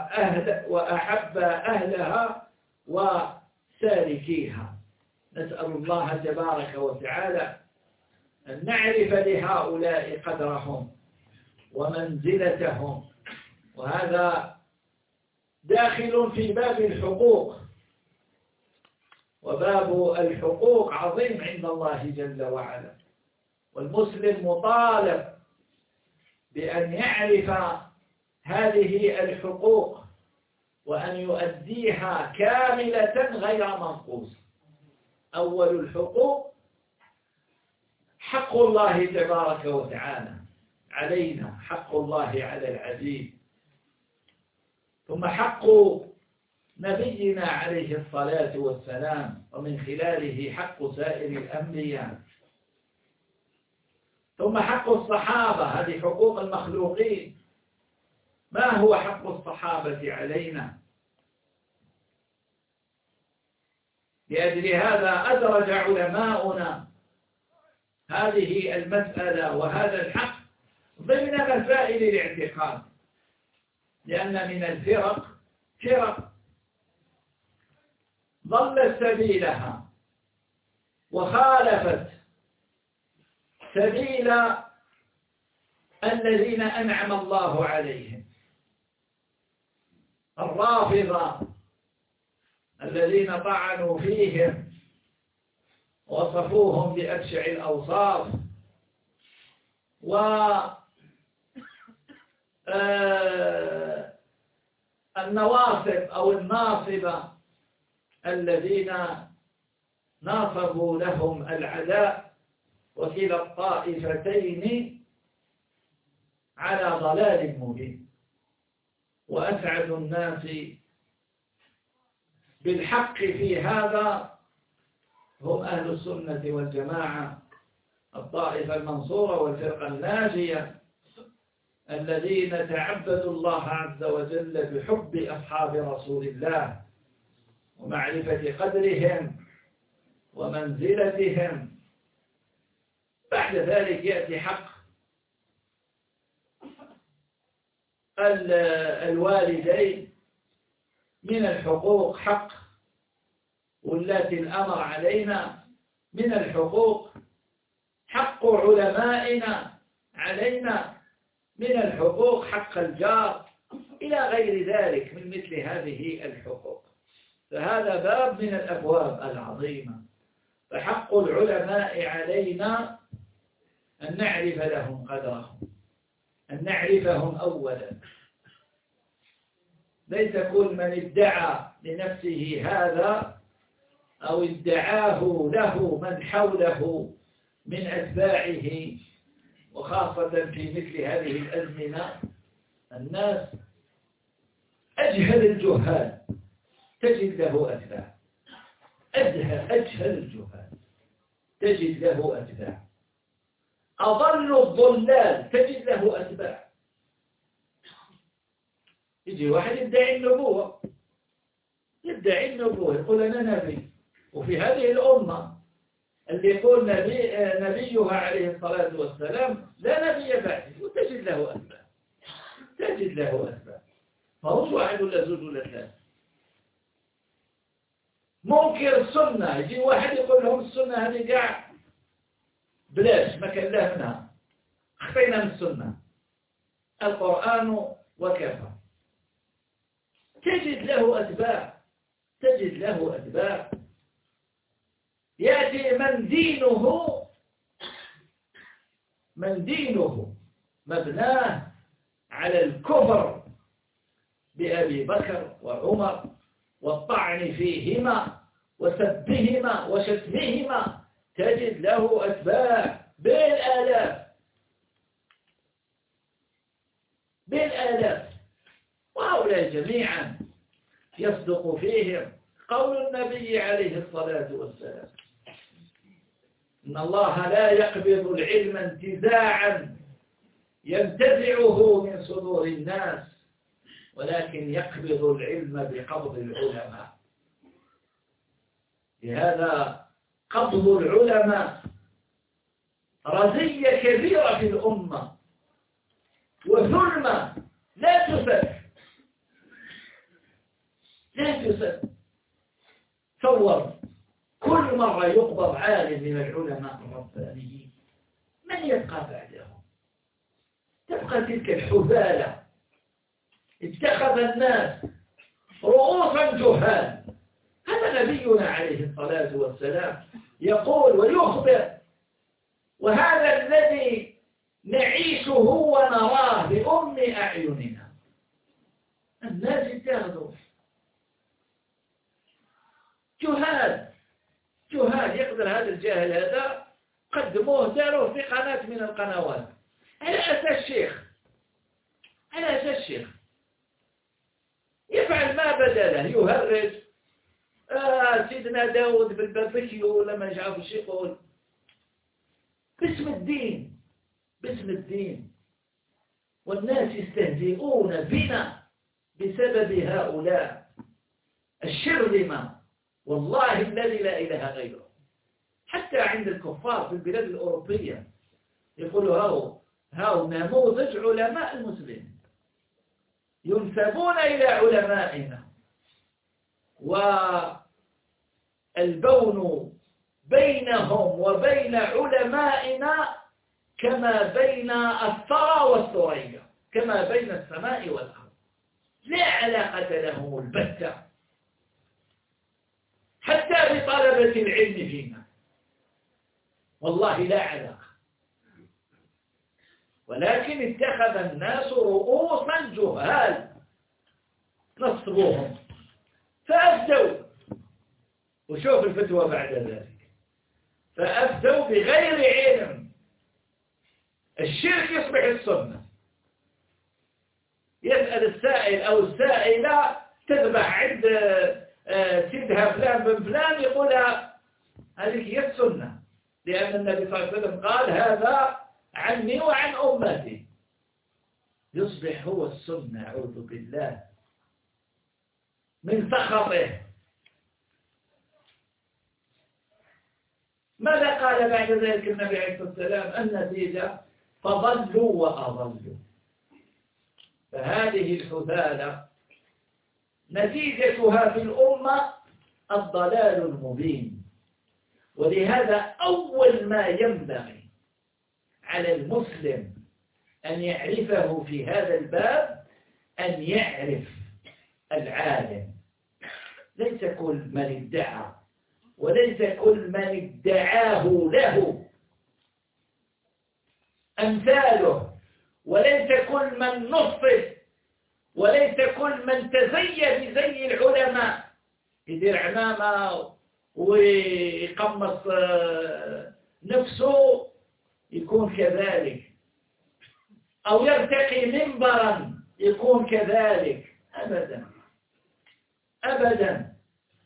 أهلها وسالكيها. نسأل الله تبارك وتعالى أن نعرف لهؤلاء قدرهم ومنزلتهم، وهذا داخل في باب الحقوق، وباب الحقوق عظيم عند الله جل وعلا، والمسلم مطالب بأن يعرف هذه الحقوق وأن يؤديها كاملة غير منقوص. أول الحقوق حق الله تبارك وتعالى علينا، حق الله على العبيد، ثم حق نبينا عليه الصلاة والسلام ومن خلاله حق سائر الأنبياء، ثم حق الصحابة، هذه حقوق المخلوقين. ما هو حق الصحابة علينا؟ لأجل هذا أدرج علماؤنا هذه المسألة وهذا الحق ضمن مسائل الاعتقاد، لأن من الفرق فرق ضلت سبيلها وخالفت سبيل الذين أنعم الله عليهم. الرافضة الذين طعنوا فيهم وصفوهم بأبشع الأوصاف، والنواصب أو الناصبة الذين ناصبوا لهم العداء، وكلا الطائفتين على ضلال مبين. وأسعد الناس بالحق في هذا هم أهل السنة والجماعة، الطائفة المنصورة والفرقة الناجية، الذين تعبدوا الله عز وجل بحب أصحاب رسول الله ومعرفة قدرهم ومنزلتهم. بعد ذلك يأتي حق الوالدين من الحقوق، حق ولاة الأمر علينا من الحقوق، حق علمائنا علينا من الحقوق، حق الجار، إلى غير ذلك من مثل هذه الحقوق. فهذا باب من الأبواب العظيمة. فحق العلماء علينا أن نعرف لهم قدرهم، أن نعرفهم أولا، ليس كل من ادعى لنفسه هذا أو ادعاه له من حوله من أتباعه، وخاصة في مثل هذه الأزمنة الناس أجهل الجهال تجد له أتباع، أجهل الجهال تجد له أتباع، أضل الضلال تجد له أتباع. يجي واحد يدعي النبوة يقول أنا نبي، وفي هذه الأمة اللي يقول نبيها عليه الصلاة والسلام لا نبي بعده، وتجد له أتباع، فهوش واحد ولا زوج ولا ثلاثة. منكر السنة يجي واحد يقول لهم السنة هذه قاع بلاش، ما كان له منها، خفينا من السنة، القرآن وكفى. تجد له أتباع. يأتي من دينه مبناه على الكفر بأبي بكر وعمر والطعن فيهما وسبهما وشتمهما، تجد له أتباع بالآلاف، وهؤلاء جميعا يصدق فيهم قول النبي عليه الصلاة والسلام: إن الله لا يقبض العلم انتزاعا ينتزعه من صدور الناس، ولكن يقبض العلم بقبض العلماء. لهذا قبض العلماء رزية كبيرة في الأمة وظلمة لا تسد. تصور كل مرة يقبض عالم من العلماء الربانيين، من يبقى بعدهم؟ تبقى تلك الحبالة. اتخذ الناس رؤوسا جهال. هذا نبينا عليه الصلاة والسلام يقول ويخبر، وهذا الذي نعيشه ونراه بأم أعيننا. الناس اتخذوا جهال. يقدر هذا الجاهل هذا قدموه داروه في قناة من القنوات على أساس الشيخ يفعل ما بدا له، يهرج سيدنا داود بالبربكيو لما جعله الشيخ يقول باسم الدين، والناس يستهزئون بنا بسبب هؤلاء الشرذمة، والله الذي لا إله غيره. حتى عند الكفار في البلاد الأوروبية يقولوا هاو نموذج علماء المسلمين ينسبون إلى علمائنا، والبون بينهم وبين علمائنا كما بين الثرى والثريا، كما بين السماء والأرض، لا علاقة لهم البتة حتى بطلبة العلم فينا، والله لا علاقة. ولكن اتخذ الناس رؤوسا جهال نصبوهم فأفتوا، وشوف الفتوى بعد ذلك، فأفتوا بغير علم. الشرك يصبح السنة. يسأل السائل أو السائلة تذبح عند سيدها فلان بن فلان، يقول هذه هي السنة، لأن النبي صلى الله عليه وسلم قال هذا عني وعن أمتي. يصبح هو السنة، أعوذ بالله من سخطه. ماذا قال بعد ذلك النبي عليه الصلاة والسلام؟ النتيجة فضلوا وأضلوا. فهذه الحثالة نتيجتها في الأمة الضلال المبين. ولهذا أول ما ينبغي على المسلم أن يعرفه في هذا الباب أن يعرف العالم. ليس كل من ادعى، وليس كل من ادعاه له أمثاله، وليس كل من نصف وليس كل من تزي بزي العلماء يدير عمامة ويقمص نفسه يكون كذلك، أو يرتقي منبرا يكون كذلك. أبدا أبدا.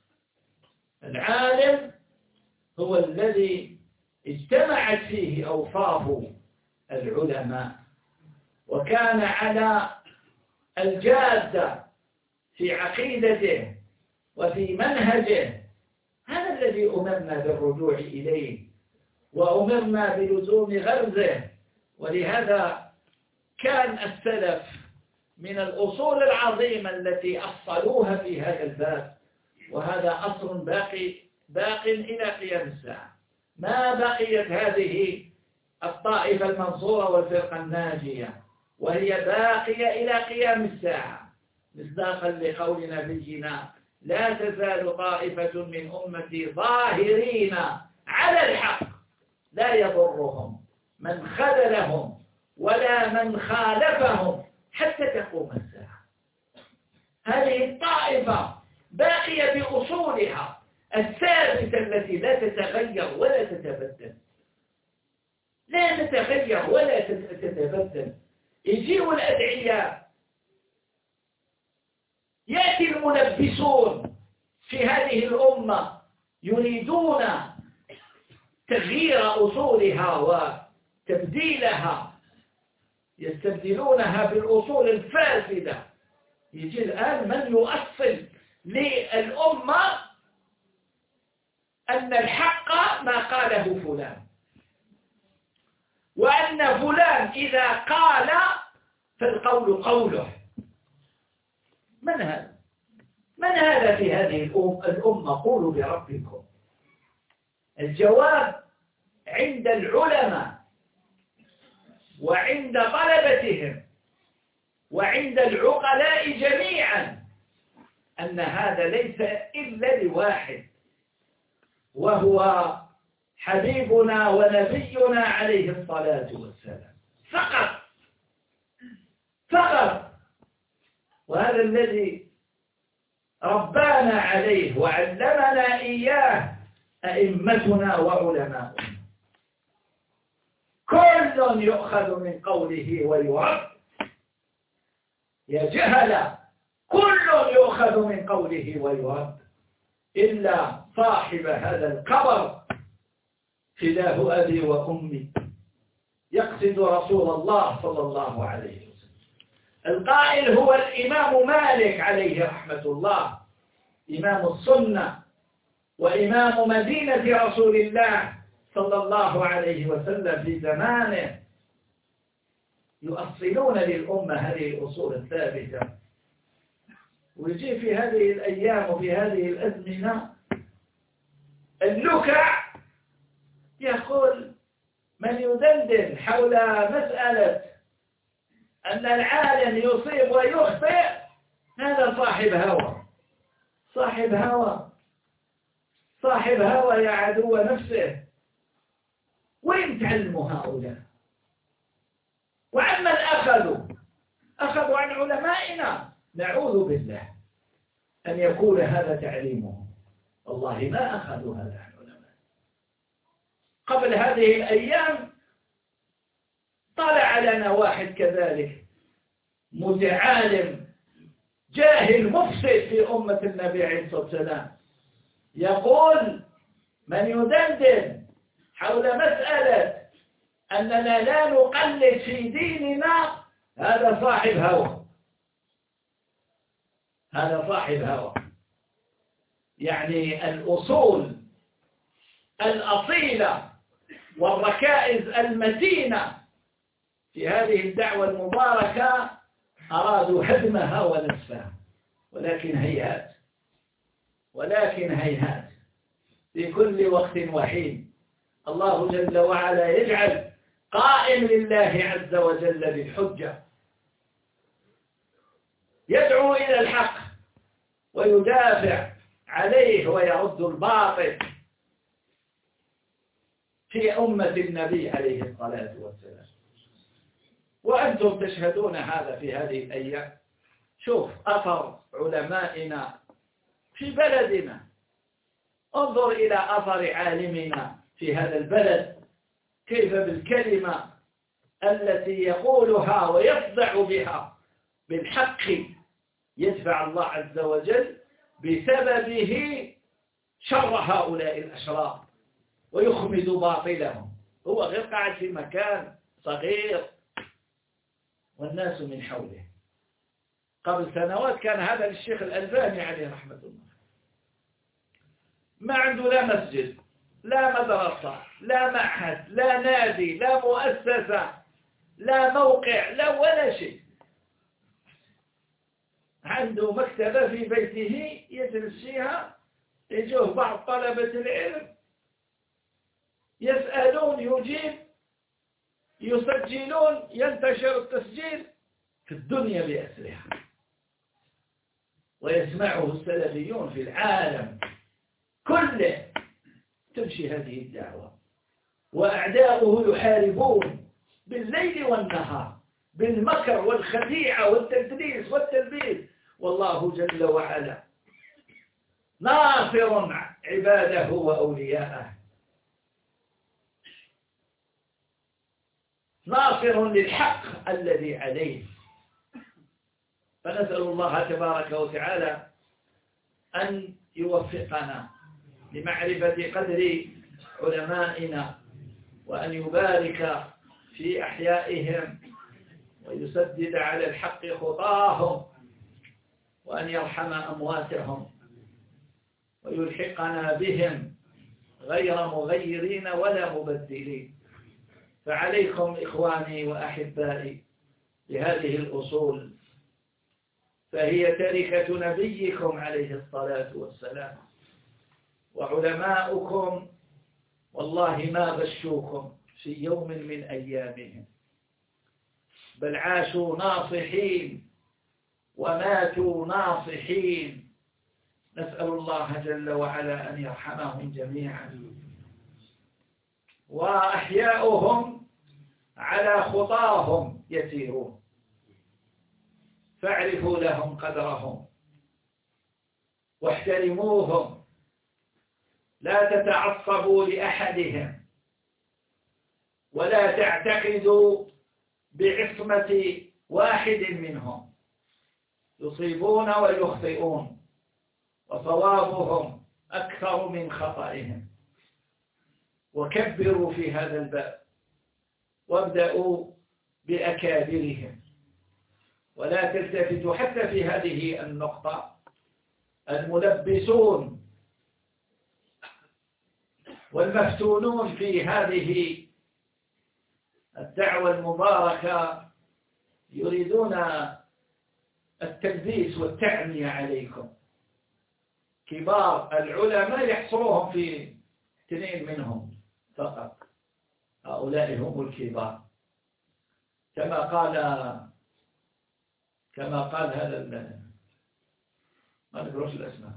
العالم هو الذي اجتمعت فيه أوصاف العلماء وكان على الجادة في عقيدته وفي منهجه. هذا الذي أمرنا بالرجوع إليه وأمرنا بلزوم غرزه. ولهذا كان السلف من الأصول العظيمة التي أصلوها في هذا الباب، وهذا أصل باق إلى قيام الساعة. ما بقيت هذه الطائفة المنصورة والفرقة الناجية، وهي باقية إلى قيام الساعة، مصداقا لقول نبينا: لا تزال طائفة من أمتي ظاهرين على الحق لا يضرهم من خذلهم ولا من خالفهم حتى تقوم الساعة. هذه الطائفة باقية بأصولها الثابتة التي لا تتغير ولا تتبدل، لا تتغير ولا تتبدل. يجيء الأدعياء، يأتي الملبسون في هذه الأمة يريدون تغيير أصولها وتبديلها، يستبدلونها بالأصول الفاسدة. يجي الآن من يؤصل للأمة أن الحق ما قاله فلان، وأن فلان إذا قال فالقول قوله. من هذا؟ من هذا في هذه الأمة؟ قولوا بربكم. الجواب عند العلماء وعند طلبتهم وعند العقلاء جميعا أن هذا ليس إلا لواحد، وهو حبيبنا ونبينا عليه الصلاة والسلام فقط. وهذا الذي ربانا عليه وعلمنا إياه أئمتنا وعلماؤنا. كل يؤخذ من قوله ويرد. يا جهل، كل يؤخذ من قوله ويرد إلا صاحب هذا القبر فداه أبي وأمي، يقصد رسول الله صلى الله عليه وسلم. القائل هو الإمام مالك عليه رحمة الله، إمام السنة وإمام مدينة رسول الله صلى الله عليه وسلم في زمانه. يؤصلون للأمة هذه الأصول الثابتة. ويجي في هذه الأيام وفي هذه الأزمنة اللكع يقول من يدندن حول مسألة أن العالم يصيب ويخطئ هذا صاحب هوى. صاحب هوى يا عدو نفسه. وين تعلموا هؤلاء؟ وعمن أخذوا عن علمائنا. نعوذ بالله أن يكون هذا تعليمهم. والله ما أخذوا هذا عن علماء. قبل هذه الأيام طلع لنا واحد كذلك متعالم جاهل مفسد في أمة النبي عليه الصلاة والسلام، يقول من يدندن حول مسألة أننا لا نقلد في ديننا هذا صاحب هوى. يعني الأصول الأصيلة والركائز المتينة في هذه الدعوة المباركة أرادوا هدمها ونسفها، ولكن هيهات في كل وقت وحين الله جل وعلا يجعل قائم لله عز وجل بالحجة، يدعو إلى الحق ويدافع عليه ويرد الباطل في أمة النبي عليه الصلاة والسلام. وأنتم تشهدون هذا في هذه الأيام. شوف أثر علمائنا في بلدنا، انظر إلى أثر عالمنا في هذا البلد، كيف بالكلمة التي يقولها ويصدع بها بالحق يدفع الله عز وجل بسببه شر هؤلاء الأشرار ويخمد باطلهم. هو غير قاعد في مكان صغير والناس من حوله. قبل سنوات كان هذا الشيخ الألباني عليه رحمة الله، ما عنده لا مسجد لا مدرسة لا معهد لا نادي لا مؤسسة لا موقع لا ولا شيء، عنده مكتبة في بيته يجلس فيها، يجوه بعض طلبة العلم يسألون يجيب يسجلون، ينتشر التسجيل في الدنيا بأسرها، ويسمعه السلفيون في العالم كله. تمشي هذه الدعوة وأعداؤه يحاربون بالليل والنهار بالمكر والخديعة والتدليس والتلبيس، والله جل وعلا ناصر عباده وأولياءه، ناصر للحق الذي عليه. فنسأل الله تبارك وتعالى أن يوفقنا لمعرفة قدر علمائنا، وأن يبارك في أحيائهم ويسدد على الحق خطاهم، وأن يرحم أمواتهم ويلحقنا بهم غير مغيرين ولا مبدلين. فعليكم إخواني وأحبائي بهذه الأصول، فهي تركة نبيكم عليه الصلاة والسلام، وعلماؤكم والله ما غشوكم في يوم من أيامهم، بل عاشوا ناصحين وماتوا ناصحين. نسأل الله جل وعلا أن يرحمهم جميعا، وأحياؤهم على خطاهم يسيرون، فاعرفوا لهم قدرهم واحترموهم، لا تتعصبوا لأحدهم، ولا تعتقدوا بعصمة واحد منهم، يصيبون ويخطئون وصوابهم أكثر من خطئهم. وكبروا في هذا الباب وابدأوا بأكابرهم، ولا تلتفتوا حتى في هذه النقطة. الملبسون والمفتونون في هذه الدعوة المباركة يريدون التلبيس والتعمية عليكم. كبار العلماء يحصروهم في 2 منهم فقط، هؤلاء هم الكبار، كما قال هذا ما نقولش الأسماء،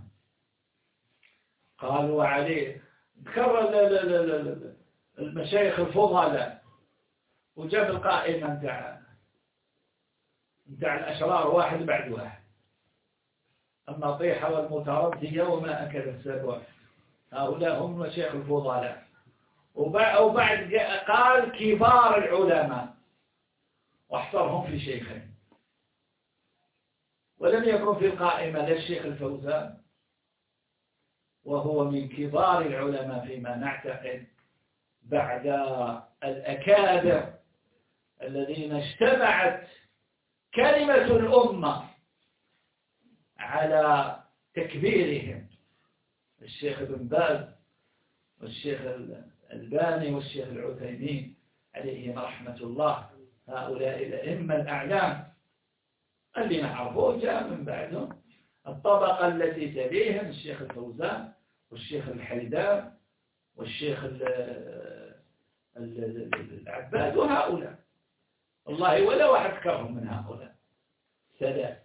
قالوا عليه ذكر المشايخ الفضلاء وجاب القائمة نتاع الأشرار واحد بعد واحد، النطيحة والمتردية وما أكل السبع، هؤلاء هم مشايخ الفضلاء. وبعد قال كبار العلماء واحصرهم في شيخين، ولم يكن في القائمة لا الشيخ الفوزان وهو من كبار العلماء فيما نعتقد بعد الأكابر الذين اجتمعت كلمة الأمة على تكبيرهم، الشيخ ابن باز والشيخ الألباني والشيخ العثيمين عليهم رحمة الله. هؤلاء الأئمة الأعلام اللي نعرفوه جاء من بعدهم الطبقة التي تليهم الشيخ الفوزان والشيخ الحيدان والشيخ العباد، وهؤلاء والله ولا واحد ذكرهم من هؤلاء 3.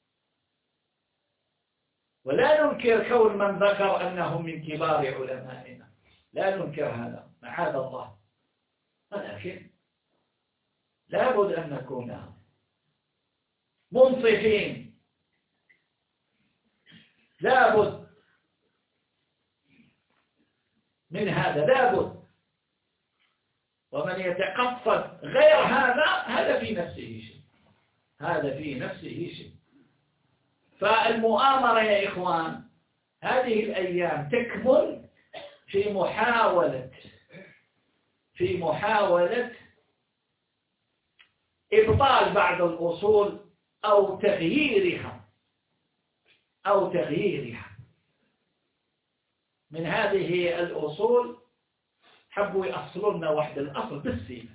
ولا ننكر كون من ذكر أنهم من كبار علمائنا، لا ننكر هذا معاذ الله، ولكن لابد أن نكون منصفين لابد من هذا، لابد. ومن يتقصد غير هذا في نفسه شيء، هذا في نفسه شيء. فالمؤامرة يا إخوان هذه الأيام تكمن في محاولة إبطال بعض الأصول أو تغييرها من هذه الأصول. حبوا يأصلوا لنا واحد الأصل بالسينة،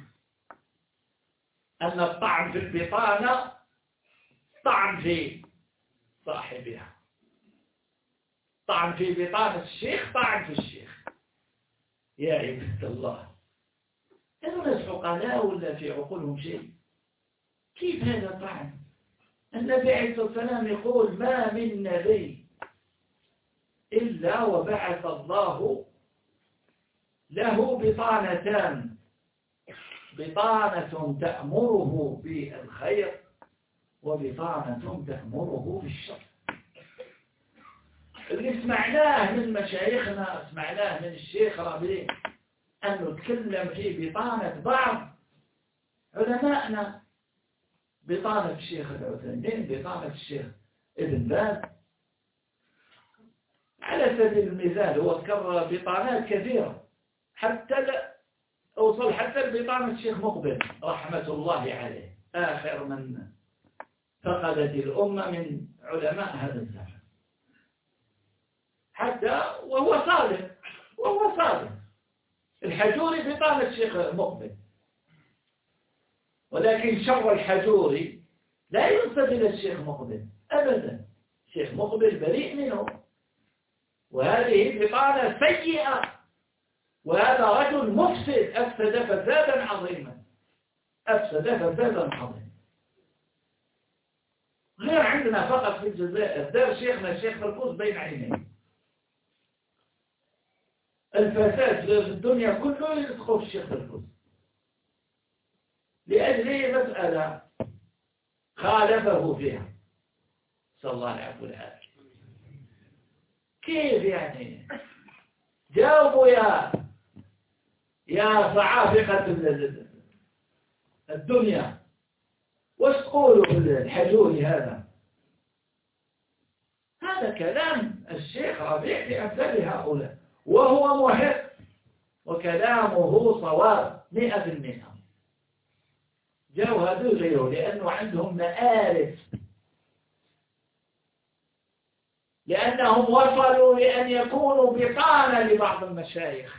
أن الطعن في البطانة طعن في صاحبها، طعن في بطانة الشيخ طعن في الشيخ. يا عباد الله، هذول ناس عقلاء ولا في عقولهم شيء؟ كيف هذا طعن؟ النبي عليه الصلاة والسلام يقول ما من نبي إلا وبعث الله له بطانتان، بطانة تأمره بالخير وبطانة تأمره بالشر. اللي سمعناه من مشايخنا، سمعناه من الشيخ ربيع أنه تكلم في بطانة بعض علماءنا، بطانة الشيخ العثيمين، بطانة الشيخ ابن باز، على سبيل المثال. هو ذكر بطانات كثيرة حتى أوصل حتى البطانة الشيخ مقبل رحمة الله عليه، آخر من فقدت الأمة من علماء هذا الزمن، حتى وهو صادق. الحجوري بطانة الشيخ مقبل، ولكن شر الحجوري لا ينسب إلى الشيخ مقبل أبدا، الشيخ مقبل بريء منه، وهذه بطانة سيئة، وهذا رجل مفسد أفسد فسادا عظيما، غير عندنا فقط في الجزائر. دار شيخنا الشيخ فرقوس بين عينيه، الفساد في الدنيا كله يدخل في الشيخ فرقوس لأجل مسألة خالفه فيها، صلى الله عليه وسلم. كيف يعني؟ جاوبوا يا صعافقة الدنيا، وش تقولوا في الحجوري هذا كلام الشيخ ربيع في أمثال هؤلاء، وهو محق وكلامه صواب 100%. جاءوا هذول غيره لأنه عندهم مآرف، لأنهم وصلوا لأن يكونوا بطانة لبعض المشايخ.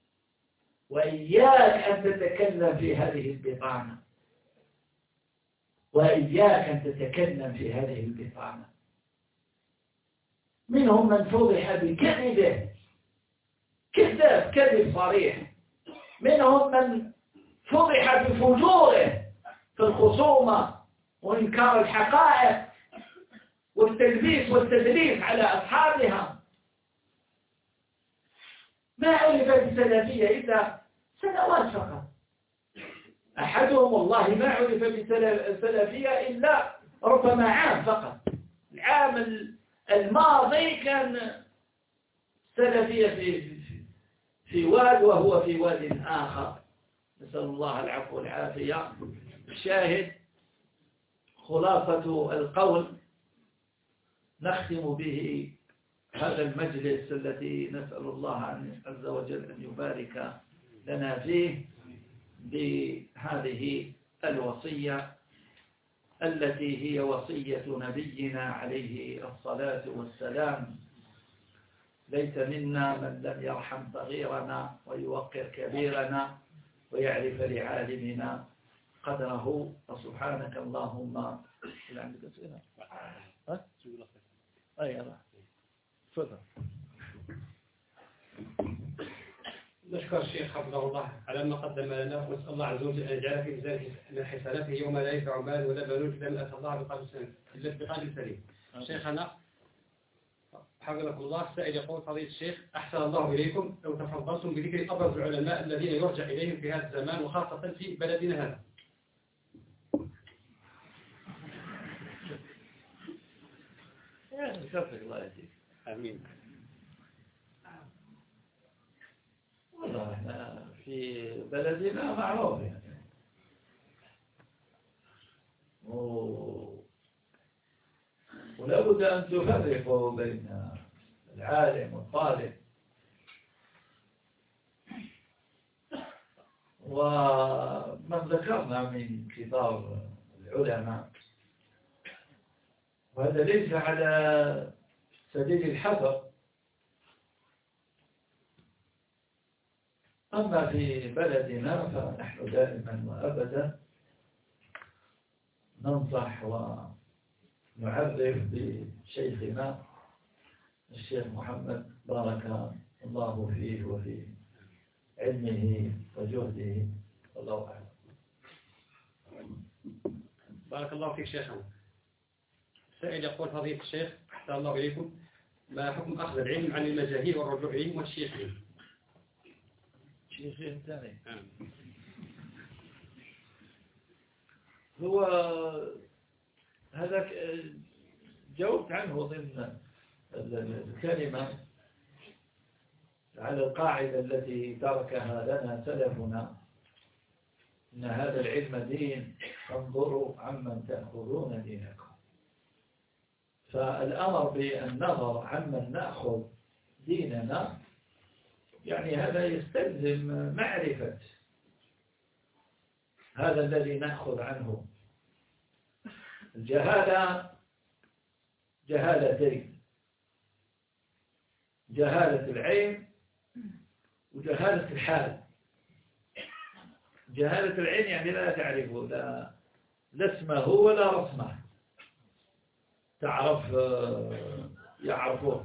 وإياك أن تتكلم في هذه البطانة، منهم من فضح بكذبه، كذب صريح. منهم من فضح بفجوره في الخصومة وإنكار الحقائق والتلبيس والتدليس على أصحابها. ما عرف بالسلفية إلا سنوات فقط، أحدهم والله ما عرف بالسلفية إلا ربما عام فقط. العام الماضي كان سلفية في واد وهو في واد آخر، نسأل الله العفو والعافية. الشاهد خلاصة القول نختم به هذا المجلس الذي نسأل الله عز وجل أن يبارك لنا فيه بهذه الوصية التي هي وصية نبينا عليه الصلاة والسلام: ليس منا من لم يرحم صغيرنا ويوقر كبيرنا ويعرف لعالمنا قدره. وسبحانك اللهم. إلى عندك أسئلة؟ تفضل. نشكر الشيخ حفظه الله على ما قدم لنا، ونسأل الله عز وجل أن يجعل في ميزان حسناته يوم لا ينفع مال ولا بنون إلا من أتى الله بقلب سليم. شيخنا حفظكم الله، سائل يقول: فضيلة الشيخ أحسن الله إليكم، لو تفضلتم بذكر أبرز العلماء الذين يرجع إليهم في هذا الزمان وخاصة في بلدنا هذا. ذكرتك الله يهديك. آمين. والله احنا في بلدنا معروف يعني ولا بد أن تفرقوا بين العالم والطالب، ومن ذكرنا من كبار العلماء، وهذا ليس على سبيل الحذر. أما في بلدنا فنحن دائما وأبدا ننصح ونعرف بشيخنا الشيخ محمد بارك الله فيه وفي علمه وجهده، والله أعلم. بارك الله فيك شيخنا. السائل يقول: فضيلة الشيخ أحسن الله إليكم، ما حكم أخذ العلم عن المجاهيل والرجوع إليهم والشيخين؟ شيخين ثاني هو هذا جاوبت عنه ضمن الكلمة على القاعدة التي تركها لنا سلفنا: إن هذا العلم دين، فانظروا عمن تأخذون دينكم. فالأمر بالنظر عمن نأخذ ديننا يعني هذا يستلزم معرفة هذا الذي نأخذ عنه. الجهالة جهالتين: جهالة العين وجهالة الحال. جهالة العين يعني لا تعرفه، لا اسمه ولا رسمه، تعرف يعرفوه،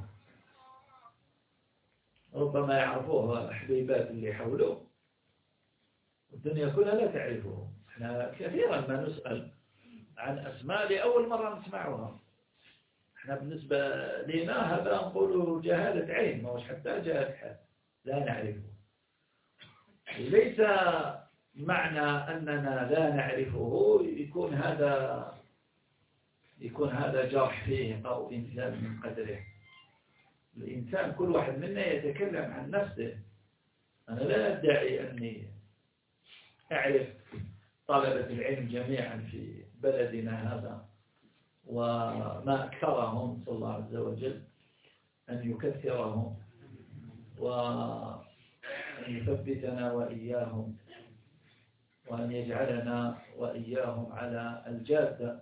ربما يعرفوه حبيبات اللي حوله، والدنيا كلها لا تعرفه. احنا كثيرا ما نسأل عن أسماء لأول مرة نسمعها. احنا بالنسبة لنا هذا نقول جهالة عين، ما هوش حتى جهالة حال، لا نعرفه. ليس معنى أننا لا نعرفه يكون هذا جرح فيه أو إنزال من قدره. الإنسان كل واحد منا يتكلم عن نفسه. أنا لا أدعي أني أعرف طلبة العلم جميعا في بلدنا هذا، وما أكثرهم، صلى الله عز وجل أن يكثرهم وأن يثبتنا وإياهم، وأن يجعلنا وإياهم على الجادة.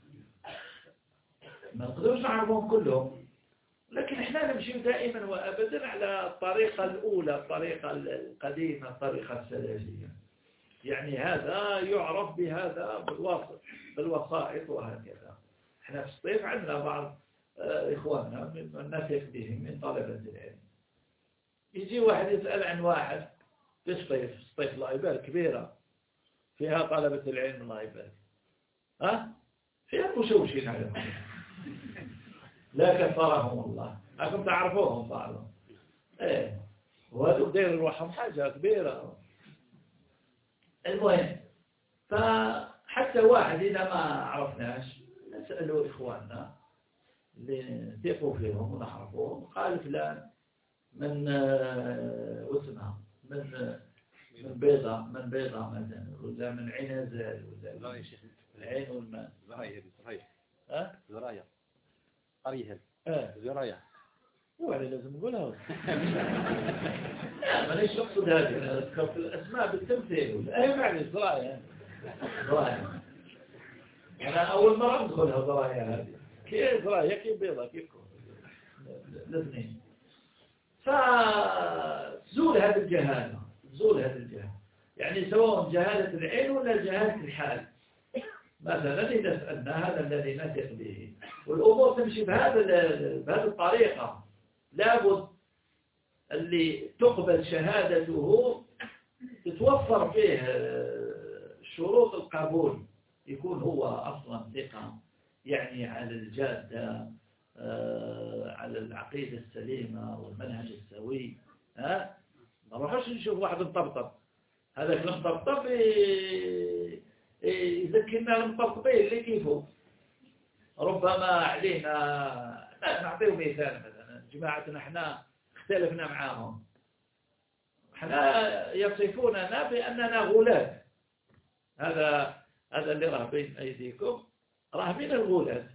ما نقدرش نعرفهم كلهم، لكن احنا نمشي دائما وأبدا على الطريقة الأولى، الطريقة القديمة، الطريقة السلفية. يعني هذا يعرف بهذا بالوسائط وهكذا. احنا في الصيف عندنا بعض إخواننا من نثق بهم من طلبة العلم، يجي واحد يسأل عن واحد في الصيف الله يبارك كبيرة فيها طلبة العلم الله يبارك، فيها مشوشين عليهم لا كفرهم الله، أنتم تعرفوهم بعضهم، وهذا دير روحهم حاجة كبيرة. المهم، فحتى واحد إذا ما عرفناش نسألوا إخواننا اللي نثقوا فيهم ونعرفوهم، قال فلان من وسمها من بيضة مثلا، ولا من عنزل، ولا العين والماء زرايا قريهل زرايا وعلى لازم نقولها. لا مانيش أقصد هذه، أنا أذكر في الأسماء بالتمثيل. معني زرايا أنا أول مرة أدخلها زرايا هذه. كيف زرايا كيف بيضة كيف الاثنين. فزول هذه الجهالة، يعني سواء جهالة العين ولا جهالة الحال. مثلا إذا سألنا هذا الذي نثق به والأمور تمشي بهذه الطريقة، لابد اللي تقبل شهادته تتوفر فيه شروط القبول، يكون هو أصلا ثقة، يعني على الجادة، على العقيدة السليمة والمنهج السوي. ما نروحش نشوف واحد مطبطب، هذاك المطبطب يذكرنا المطبطبين اللي كيفه، ربما علينا نعطيه مثال مثلا جماعتنا احنا اختلفنا معاهم، احنا يصفوننا بأننا غلاة. هذا اللي راه بين أيديكم راه من الغلاة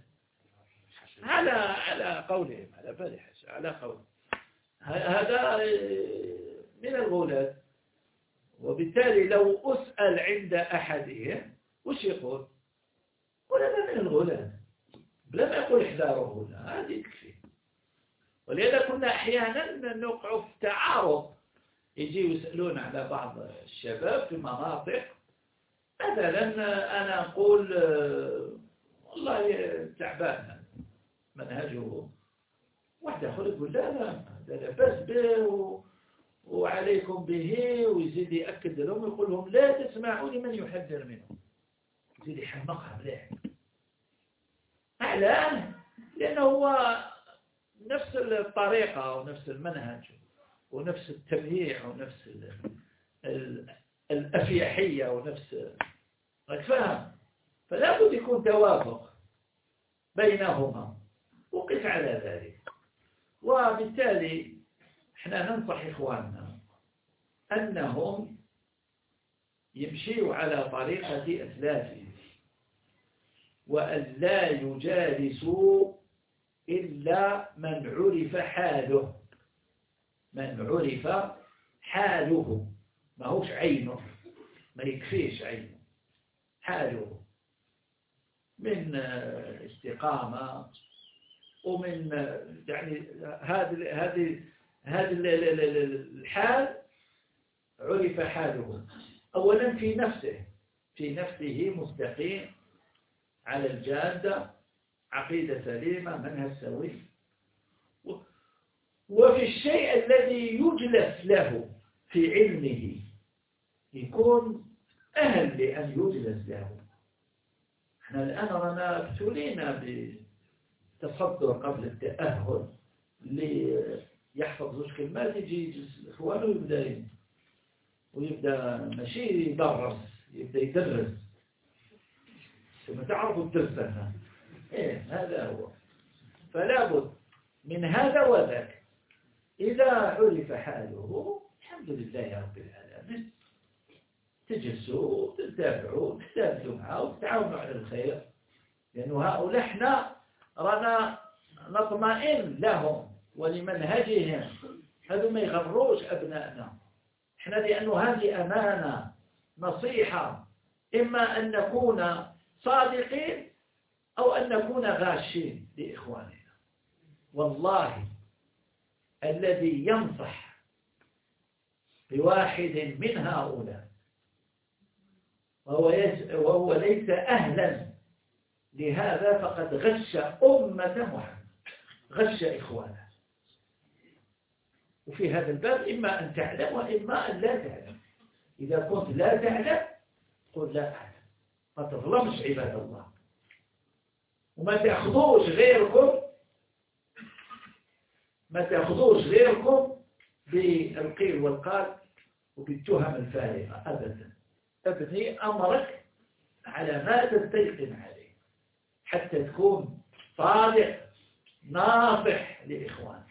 على قولهم، على فالحش على قولهم، هذا من الغلاة. وبالتالي لو أسأل عند أحدهم وش يقول؟ يقول هذا من الغلاة، بلا ما يقول احذروا هنا، هذه تكفي. ولذا كنا أحيانا نوقع في تعارض، يجي يسألون على بعض الشباب في مناطق، مثلا أنا أقول والله تعبان منهجه، واحد آخر يقول لا لا بأس به وعليكم به، ويزيد يأكد لهم ويقول لهم لا تسمعوا لمن يحذر منهم، يزيد يحمقها مليح. أعلان لأنه هو نفس الطريقة ونفس المنهج ونفس التمييع ونفس الأفيحية ونفس فهم، فلا بد يكون توافق بينهما، وقف على ذلك. وبالتالي احنا ننصح إخواننا أنهم يمشيوا على طريقة أسلافهم، وأن لا يجالسوا إلا من عرف حاله، من عرف حاله، ما هوش عينه، ما يكفيش عينه، حاله من استقامة ومن يعني هذا الحال عرف حاله. أولا في نفسه مستقيم على الجادة، عقيدة سليمة، منهج سوي. وفي الشيء الذي يجلس له في علمه يكون أهل لأن يجلس له. احنا الآن رانا ابتلينا بتصدر قبل التأهل اللي يحفظ زوج كلمات يجي يجلس الإخوان ويبدأ ماشي يدرس، يبدأ يدرس. ثم تعرفوا الدرس هنا هذا هو. فلا بد من هذا وذاك. إذا عرف حاله الحمد لله يا رب العالمين، تجلسوا تتابعوا تتابعوا معه وتتعاونوا على الخير، لأنه هؤلاء احنا رانا نطمئن لهم ولمنهجهم، هذو ما يغروش أبنائنا احنا، لأنه هذه أمانة نصيحة، إما أن نكون صادقين أو أن نكون غاشين لإخواننا. والله الذي ينصح بواحد من هؤلاء وهو ليس أهلا لهذا فقد غش أمة محمد، غش إخوانه. وفي هذا الباب إما أن تعلم وإما أن لا تعلم. إذا كنت لا تعلم قل لا أعلم، ما تظلمش عباد الله، وما تأخذوش غيركم بالقيل والقال وبالتهم الفارغة أبدا. ابني أمرك على ما تستيقن عليه حتى تكون صادق ناصح لإخوانك.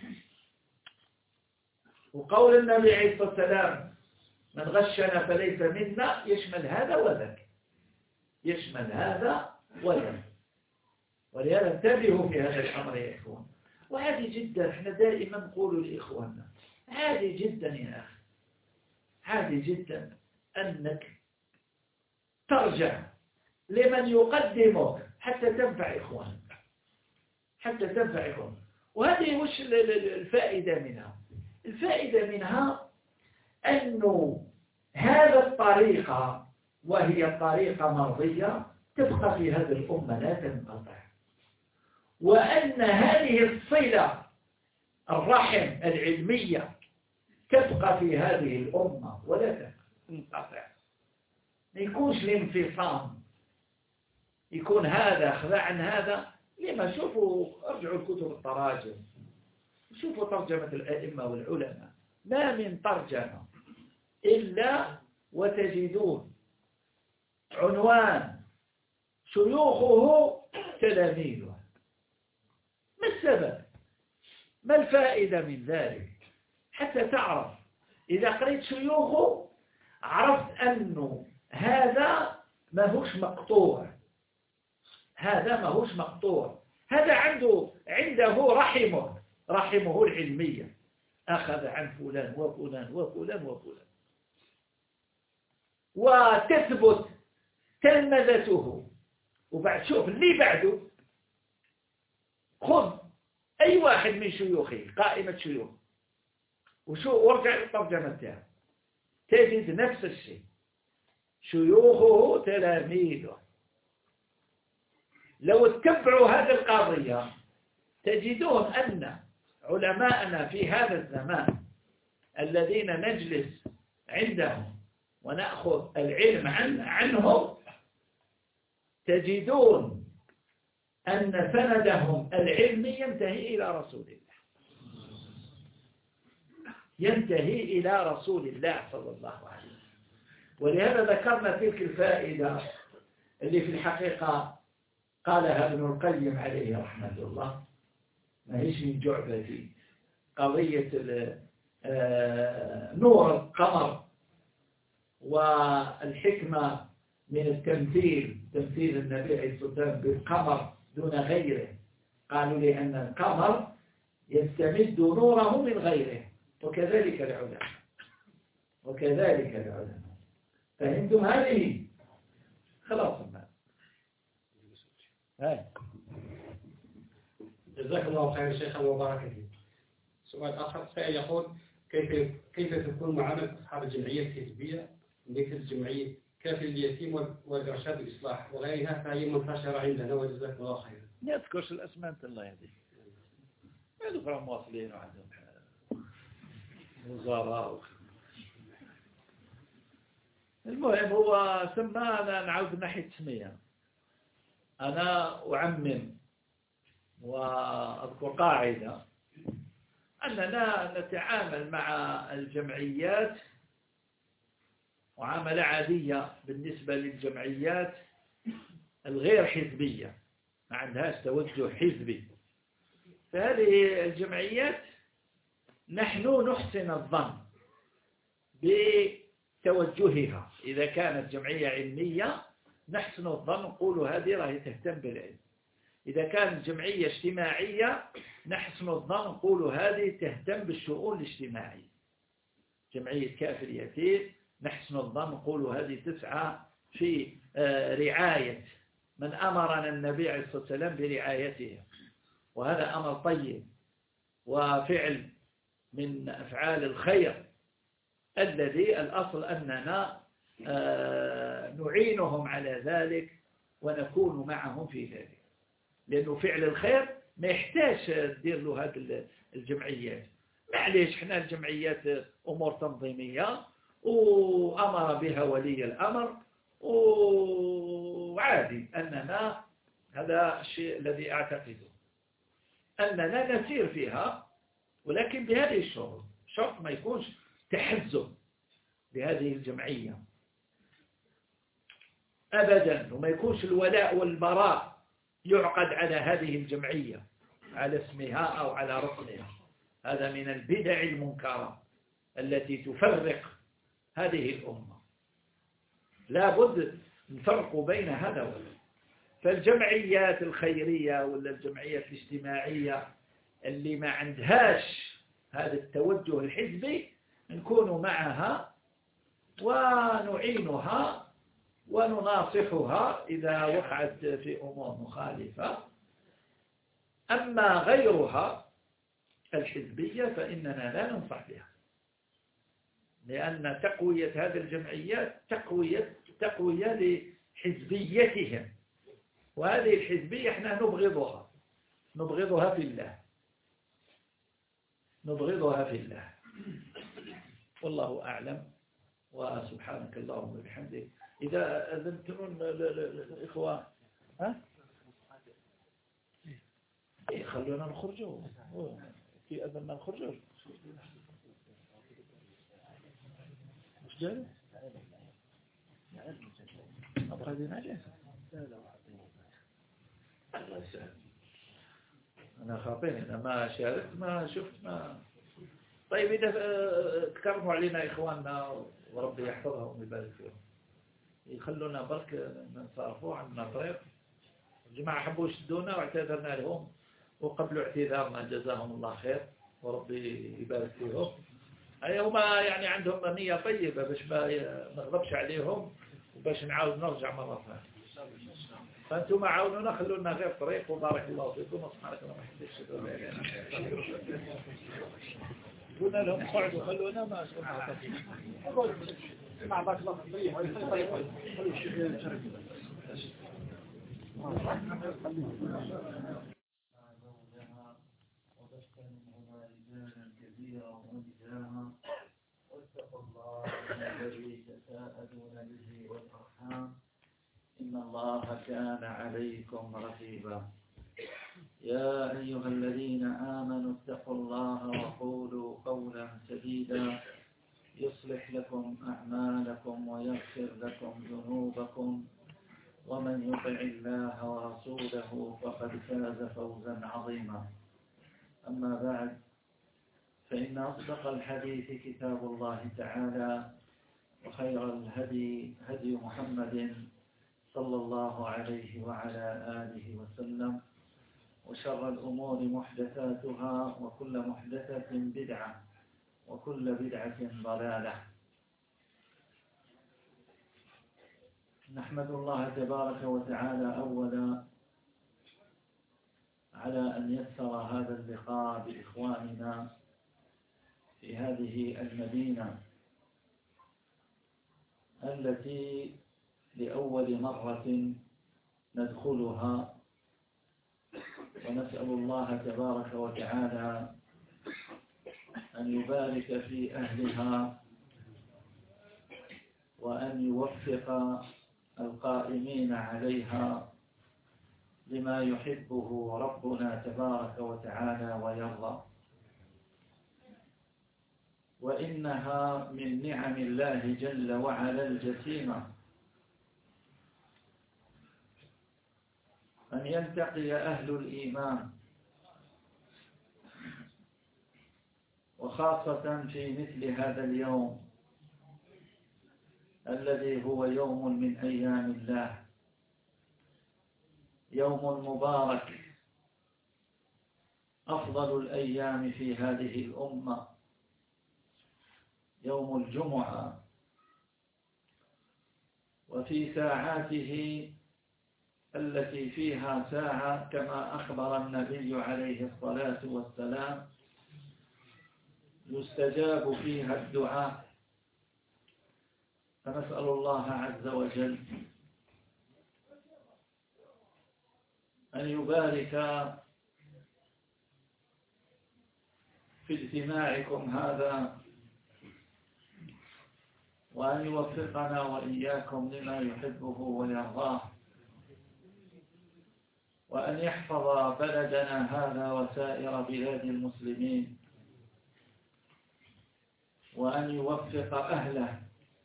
وقول النبي عليه الصلاة والسلام من غشنا فليس منا يشمل هذا وذاك، يشمل هذا وذاك. ولهذا انتبهوا في هذا الأمر يا إخوان. وعادي جدا، احنا دائما نقول لإخواننا عادي جدا يا أخي، عادي جدا أنك ترجع لمن يقدمك حتى تنفع إخوانك، حتى تنفع إخوانك. وهذه وش الفائدة منها؟ الفائدة منها أنه هذا الطريقة، وهي طريقة مرضية، تبقى في هذه الأمة لا تنقطع، وأن هذه الصلة الرحم العلمية تبقى في هذه الأمة ولا تنقطع. ما يكونش الانفصام، يكون هذا خذا عن هذا. لما شوفوا ارجعوا الكتب التراجم، شوفوا ترجمة الأئمة والعلماء، ما من ترجمة إلا وتجدون عنوان شيوخه تلاميذه. ما السبب؟ ما الفائدة من ذلك؟ حتى تعرف إذا قريت شيوخه عرفت أنه هذا ما هوش مقطوع، هذا ما هوش مقطوع، هذا عنده رحمه العلمية، أخذ عن فلان وفلان وفلان وفلان، وتثبت تلمذته. وبعد شوف اللي بعده، خذ أي واحد من شيوخه، قائمة شيوخ، وارجع للترجمة تاعه تجد نفس الشيء، شيوخه تلاميذه. لو اتبعوا هذه القضية تجدون أن علماءنا في هذا الزمان الذين نجلس عندهم ونأخذ العلم عنهم، تجدون أن سندهم العلمي ينتهي إلى رسول الله، ينتهي إلى رسول الله صلى الله عليه وسلم. ولهذا ذكرنا تلك الفائدة اللي في الحقيقة قالها ابن القيم عليه رحمة الله، ما هيش من جعبتي، قضية نور القمر والحكمة من التمثيل، تمثيل النبي عليه الصلاة والسلام بالقمر دون غيره. قالوا لأن القمر يستمد نوره من غيره، وكذلك العلماء، وكذلك العلماء. فهمتم هذه؟ خلاص ما هاي. جزاك الله خير شيخنا وبارك فيك. سؤال آخر، سائل يقول كيف تكون معاملة أصحاب الجمعية الحزبية مثل جمعية كافل اليتيم والإرشاد والإصلاح وغيرها، فهي منتشرة عندنا وجزاك الله خيرا. ما تذكرش الأسماء الله يهديك، هذوك راهم مواصلين وعندهم وزراء. المهم هو سمانا، نعود من ناحية تسمية، أنا أعمم وأذكر قاعدة أننا نتعامل مع الجمعيات معاملة عادية بالنسبة للجمعيات الغير حزبية، ما عندهاش توجه حزبي. فهذه الجمعيات نحن نحسن الظن بتوجهها. إذا كانت جمعية علمية نحسن الظن، نقول هذه راهي تهتم بالعلم. إذا كانت جمعية اجتماعية نحسن الظن، نقول هذه تهتم بالشؤون الاجتماعية. جمعية كافل اليتيم نحسن الظن، نقول هذه تسعى في رعاية من أمرنا النبي عليه الصلاة والسلام برعايته، وهذا أمر طيب وفعل من أفعال الخير الذي الأصل أننا نعينهم على ذلك ونكون معهم في ذلك، لأنه فعل الخير ما يحتاج تدير له هذه الجمعيات. معليش احنا الجمعيات أمور تنظيمية وأمر بها ولي الأمر، وعادي أننا هذا الشيء الذي أعتقده أننا نسير فيها، ولكن بهذه الشروط. شرط ما يكونش تحزب بهذه الجمعية أبدا، وما يكونش الولاء والبراء يعقد على هذه الجمعية على اسمها أو على رسمها. هذا من البدع المنكرة التي تفرق هذه الأمة. لا بد نفرق بين هذا وهذا. فالجمعيات الخيرية ولا الجمعيات الاجتماعية اللي ما عندهاش هذا التوجه الحزبي نكون معها ونعينها ونناصحها إذا وقعت في أمور مخالفة. أما غيرها الحزبية فإننا لا ننصح بها، لأن تقوية هذه الجمعيات تقوية لحزبيتهم، وهذه الحزبية احنا نبغضها في الله، نبغضها في الله. والله أعلم، وسبحانك اللهم وبحمدك. إذا أذنتم الإخوة خلونا نخرجوا في أذننا نخرجوا. مش جالس؟ أبغى دي ناجح؟ لا الله يسهل. أنا خاطئني، أنا ما شاركت، ما شفت، ما. طيب إذا تكرموا علينا إخواننا وربي يحفظهم ويبارك فيهم، يخلونا برك نصرفوا عندنا طريق. الجماعة حبوا يشدونا واعتذرنا لهم وقبلوا اعتذارنا، جزاهم الله خير وربي يبارك فيهم. أي هما يعني عندهم نية طيبة باش ما نغضبش عليهم وباش نعاود نرجع مرة ثانية. فأنتم عاونونا، خلونا غير طريق، وبارك الله فيكم وسبحانك اللهم وبحمدك. قلنا لهم قعدوا خلونا ما أقول مع بارك الله فيك. واتقوا الله الذي تساءلون به والأرحام إن الله كان عليكم رقيبا. يا أيها الذين آمنوا اتقوا الله وقولوا قولا سديدا يصلح لكم أعمالكم ويغفر لكم ذنوبكم ومن يطع الله ورسوله فقد فاز فوزا عظيما. أما بعد، فإن أصدق الحديث كتاب الله تعالى، وخير الهدي هدي محمد صلى الله عليه وعلى آله وسلم، وشر الأمور محدثاتها وكل محدثة بدعة وكل بدعة ضلالة. نحمد الله تبارك وتعالى أولا على أن يسر هذا اللقاء بإخواننا في هذه المدينة التي لأول مرة ندخلها، ونسأل الله تبارك وتعالى أن يبارك في أهلها وأن يوفق القائمين عليها لما يحبه ربنا تبارك وتعالى ويرضى. وإنها من نعم الله جل وعلا الجسيمة أن يلتقي أهل الإيمان، وخاصة في مثل هذا اليوم الذي هو يوم من أيام الله، يوم مبارك، أفضل الأيام في هذه الأمة، يوم الجمعة. وفي ساعاته التي فيها ساعة كما أخبر النبي عليه الصلاة والسلام يستجاب فيها الدعاء. فنسأل الله عز وجل أن يبارك في اجتماعكم هذا، وأن يوفقنا وإياكم لما يحبه ويرضاه، وأن يحفظ بلدنا هذا وسائر بلاد المسلمين، وأن يوفق أهله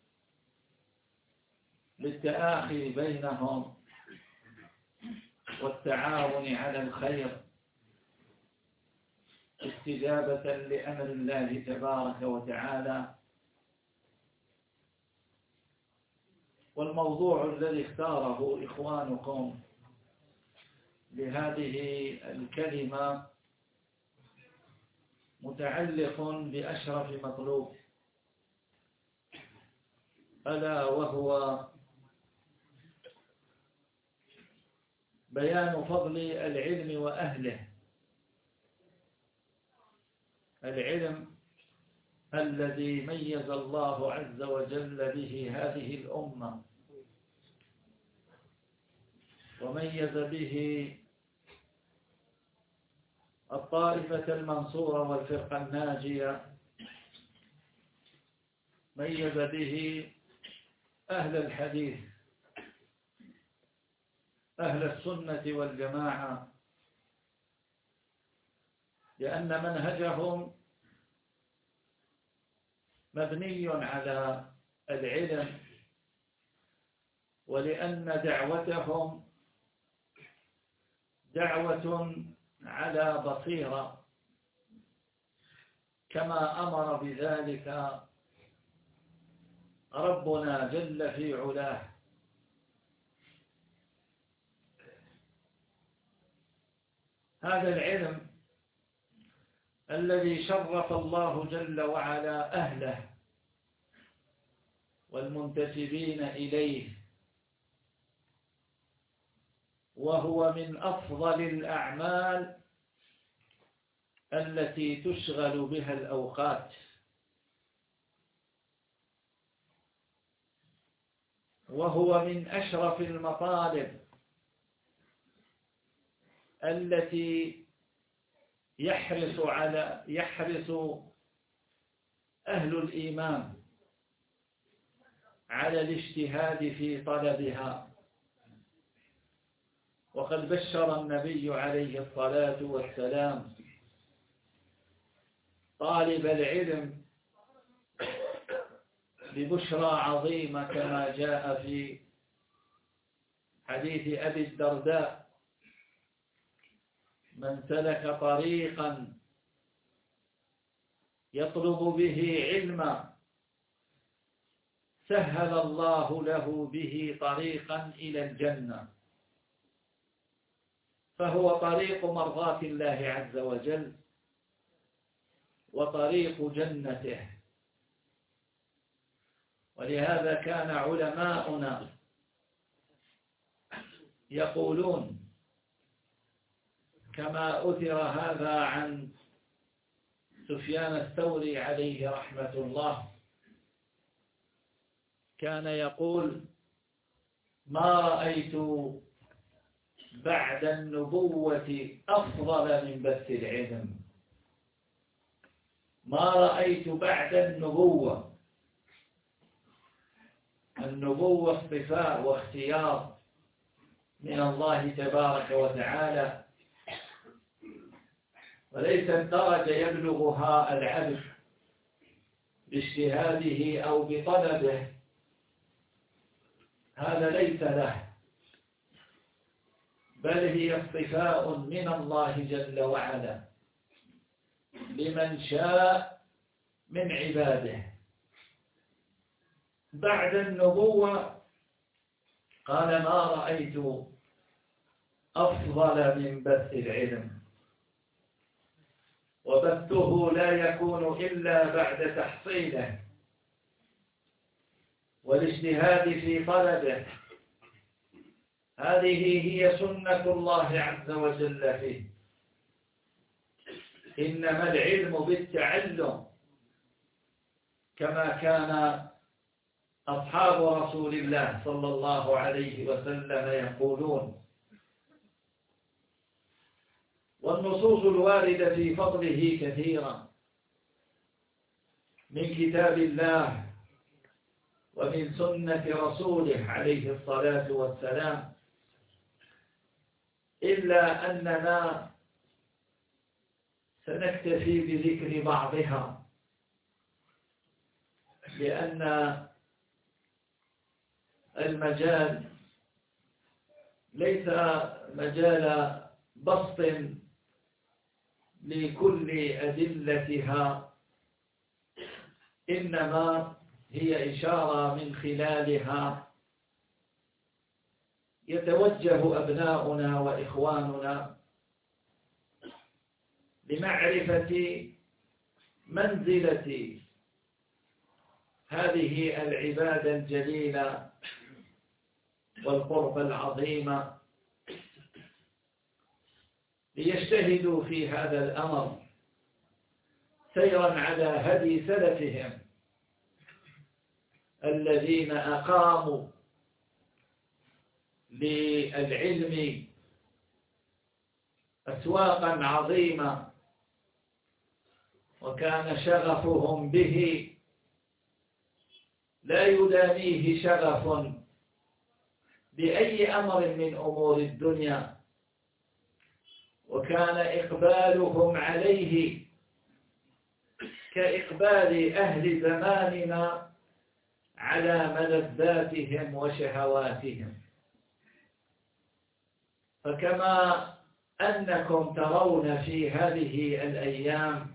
للتآخي بينهم والتعاون على الخير استجابة لأمر الله تبارك وتعالى. والموضوع الذي اختاره إخوانكم لهذه الكلمة متعلق بأشرف مطلوب، ألا وهو بيان فضل العلم وأهله. العلم الذي ميز الله عز وجل به هذه الأمة، وميز به الطائفة المنصورة والفرقة الناجية، ميز به أهل الحديث، أهل السنة والجماعة، لأن منهجهم مبني على العلم، ولأن دعوتهم دعوة على بصيرة كما أمر بذلك ربنا جل في علاه. هذا العلم الذي شرف الله جل وعلا أهله والمنتسبين إليه، وهو من أفضل الأعمال التي تشغل بها الأوقات، وهو من أشرف المطالب التي يحرص أهل الإيمان على الاجتهاد في طلبها. وقد بشر النبي عليه الصلاة والسلام طالب العلم ببشرى عظيمة كما جاء في حديث أبي الدرداء: من سلك طريقا يطلب به علما سهل الله له به طريقا إلى الجنة. فهو طريق مرضاة الله عز وجل وطريق جنته. ولهذا كان علماؤنا يقولون كما أثر هذا عن سفيان الثوري عليه رحمة الله، كان يقول: ما رأيت بعد النبوة أفضل من بث العلم. ما رأيت بعد النبوة اصطفاء واختيار من الله تبارك وتعالى، وليست درجة يبلغها العبد باجتهاده أو بطلبه، هذا ليس له، بل هي اصطفاء من الله جل وعلا لمن شاء من عباده. بعد النبوة قال: ما رأيت أفضل من بث العلم، وبثه لا يكون إلا بعد تحصيله والاجتهاد في طلبه. هذه هي سنة الله عز وجل فيه. إنما العلم بالتعلم، كما كان أصحاب رسول الله صلى الله عليه وسلم يقولون. والنصوص الواردة في فضله كثيرة من كتاب الله ومن سنة رسوله عليه الصلاة والسلام، إلا أننا سنكتفي بذكر بعضها، لأن المجال ليس مجال بسط لكل أدلتها، إنما هي إشارة من خلالها يتوجه أبناؤنا وإخواننا لمعرفة منزلة هذه العبادة الجليلة والقرب العظيم، ليجتهدوا في هذا الأمر سيرا على هدي سلفهم الذين أقاموا للعلم أسواقا عظيمة، وكان شغفهم به لا يدانيه شغف بأي أمر من أمور الدنيا، وكان إقبالهم عليه كإقبال أهل زماننا على ملذاتهم وشهواتهم. فكما أنكم ترون في هذه الأيام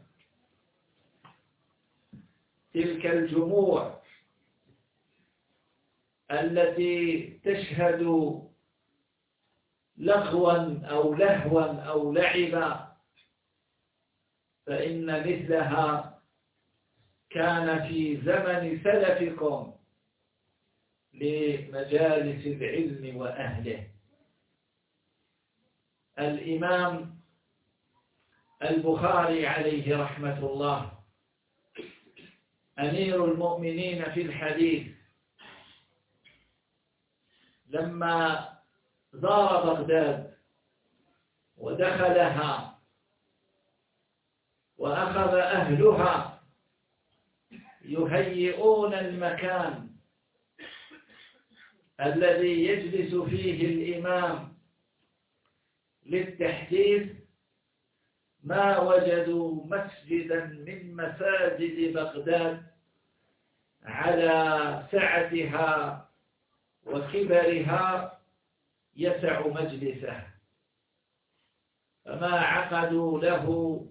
تلك الجموع التي تشهد لغوا أو لهوا أو لعبا، فإن مثلها كان في زمن سلفكم لمجالس العلم وأهله. الإمام البخاري عليه رحمة الله أمير المؤمنين في الحديث لما زار بغداد ودخلها وأخذ أهلها يهيئون المكان الذي يجلس فيه الإمام للتحديث، ما وجدوا مسجدا من مساجد بغداد على سعتها وكبرها يسع مجلسه، فما عقدوا له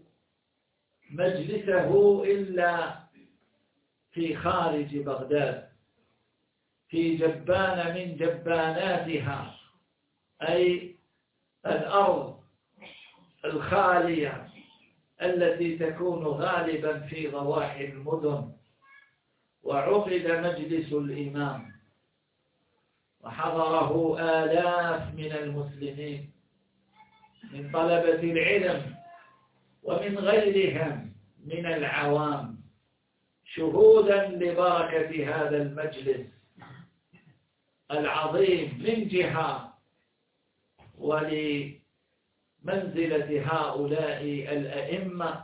مجلسه إلا في خارج بغداد، في جبانة من جباناتها، أي الأرض الخالية التي تكون غالبا في ضواحي المدن. وعقد مجلس الإمام وحضره آلاف من المسلمين من طلبة العلم ومن غيرهم من العوام، شهودا لبركة هذا المجلس العظيم من جهة، ولمنزلة هؤلاء الأئمة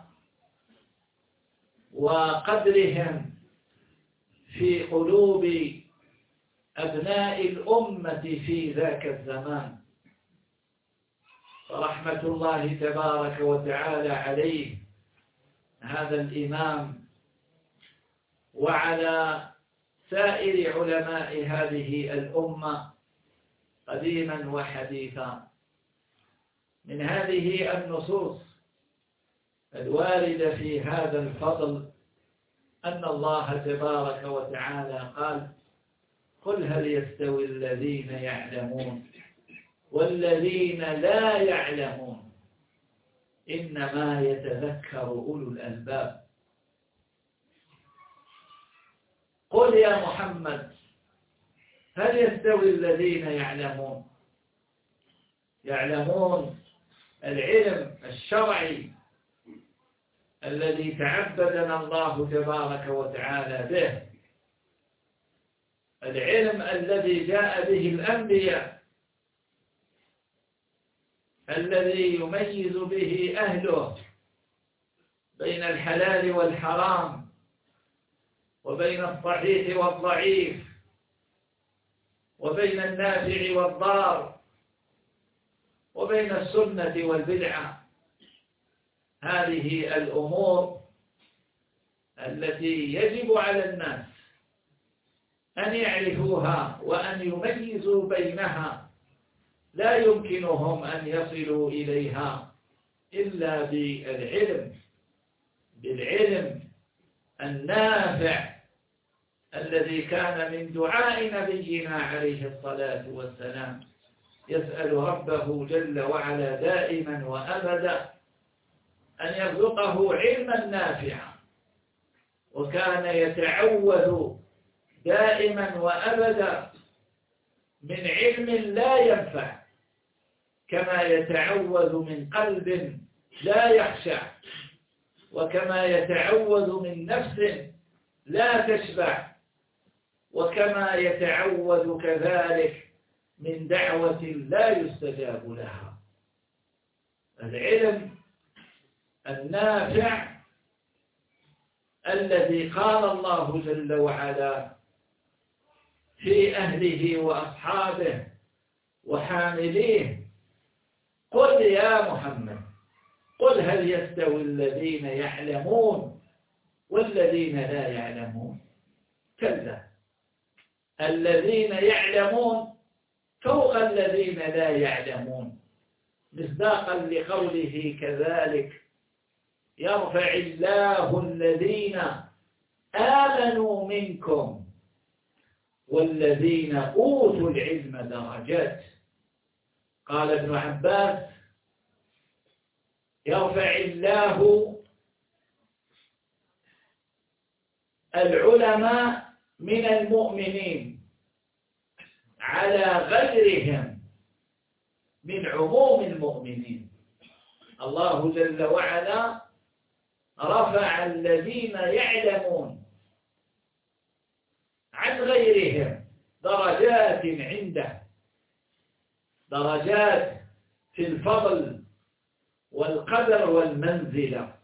وقدرهم في قلوب أبناء الأمة في ذاك الزمان. فرحمة الله تبارك وتعالى عليه هذا الإمام وعلى سائر علماء هذه الأمة قديما وحديثا. من هذه النصوص الواردة في هذا الفضل أن الله تبارك وتعالى قال: قل هل يستوي الذين يعلمون والذين لا يعلمون إنما يتذكر أولو الألباب. قل يا محمد هل يستوي الذين يعلمون العلم الشرعي الذي تعبدنا الله تبارك وتعالى به، العلم الذي جاء به الأنبياء، الذي يميز به أهله بين الحلال والحرام وبين الصحيح والضعيف وبين النافع والضار وبين السنة والبدعة. هذه الأمور التي يجب على الناس أن يعرفوها وأن يميزوا بينها، لا يمكنهم أن يصلوا إليها إلا بالعلم النافع الذي كان من دعاء نبينا عليه الصلاة والسلام، يسأل ربه جل وعلا دائما وأبدا أن يرزقه علما نافعا، وكان يتعوذ دائما وأبدا من علم لا ينفع، كما يتعوذ من قلب لا يخشع، وكما يتعوذ من نفس لا تشبع، وكما يتعوذ كذلك من دعوة لا يستجاب لها. العلم النافع الذي قال الله جل وعلا في أهله وأصحابه وحامليه: قل يا محمد قل هل يستوي الذين يعلمون والذين لا يعلمون. كلا، الذين يعلمون فوق الذين لا يعلمون، مصداقا لقوله كذلك يرفع الله الذين آمنوا منكم والذين أوتوا العلم درجات. قال ابن عباس يرفع الله العلماء من المؤمنين على غيرهم من عموم المؤمنين. الله جل وعلا رفع الذين يعلمون عن غيرهم درجات عنده، درجات في الفضل والقدر والمنزلة.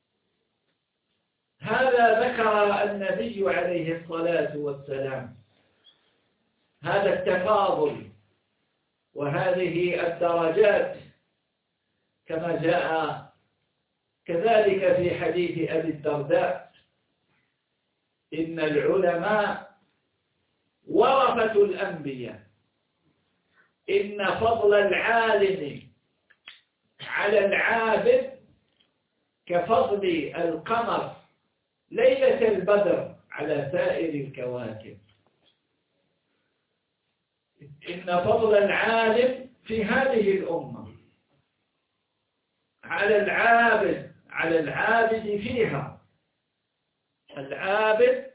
هذا ذكر النبي عليه الصلاة والسلام، هذا التفاضل وهذه الدرجات كما جاء كذلك في حديث أبي الدرداء إن العلماء ورثة الأنبياء، إن فضل العالم على العابد كفضل القمر ليلة البدر على سائر الكواكب. إن فضل العالم في هذه الأمة على العابد فيها، العابد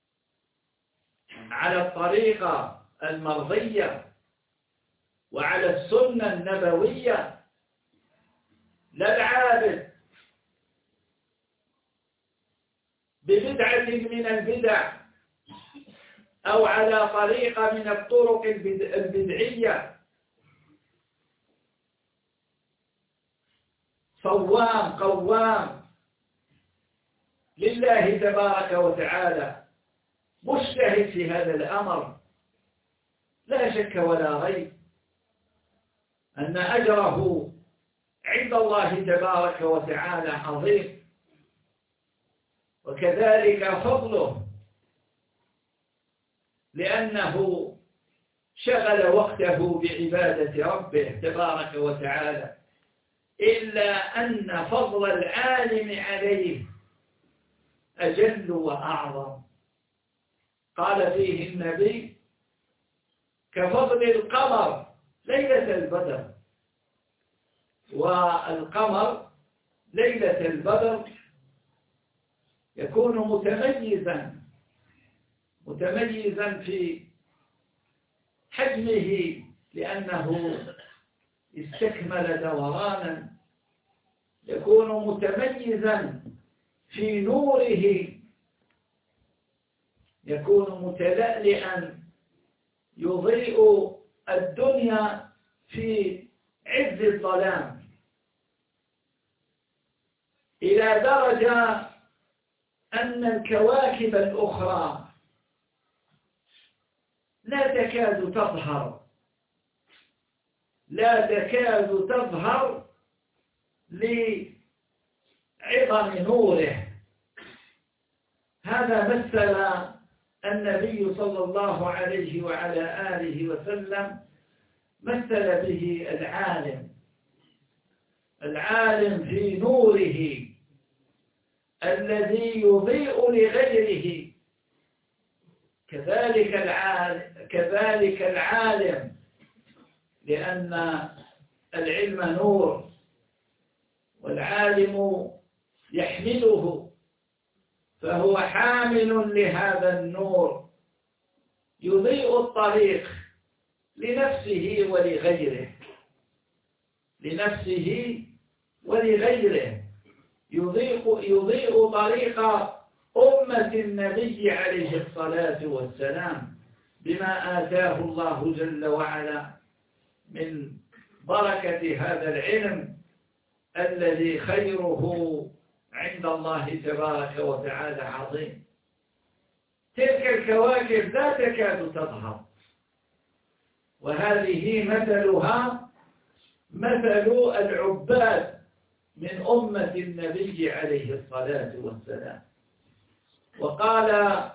على الطريقة المرضية وعلى السنة النبوية، لا العابد ببدعة من البدع أو على طريقة من الطرق البدعية. صوام قوام لله تبارك وتعالى، مجتهد في هذا الأمر، لا شك ولا ريب أن أجره عند الله تبارك وتعالى عظيم، وكذلك فضله لأنه شغل وقته بعبادة ربه تبارك وتعالى. إلا أن فضل العالم عليه أجل وأعظم. قال فيه النبي كفضل القمر ليلة البدر، والقمر ليلة البدر يكون متميزا في حجمه لأنه استكمل دورانا، يكون متميزا في نوره، يكون متلألئا يضيء الدنيا في عز الظلام، إلى درجة أن الكواكب الأخرى لا تكاد تظهر لعظم نوره. هذا مثل النبي صلى الله عليه وعلى آله وسلم، مثل به العالم في نوره الذي يضيء لغيره، كذلك العالم، لأن العلم نور والعالم يحمله، فهو حامل لهذا النور يضيء الطريق لنفسه ولغيره، يضيء طريق أمة النبي عليه الصلاة والسلام بما آتاه الله جل وعلا من بركة هذا العلم الذي خيره عند الله تبارك وتعالى عظيم. تلك الكواكب لا تكاد تظهر، وهذه مثلها مثل العباد من أمة النبي عليه الصلاة والسلام. وقال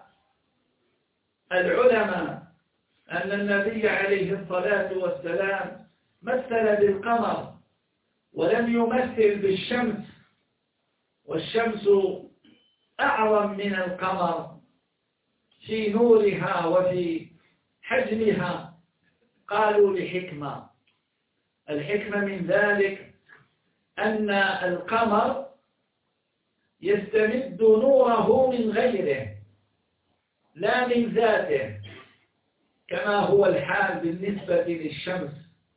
العلماء أن النبي عليه الصلاة والسلام مثل بالقمر ولم يمثل بالشمس، والشمس أعظم من القمر في نورها وفي حجمها. قالوا لحكمة، الحكمة من ذلك أن القمر يستمد نوره من غيره لا من ذاته، كما هو الحال بالنسبة للشمس.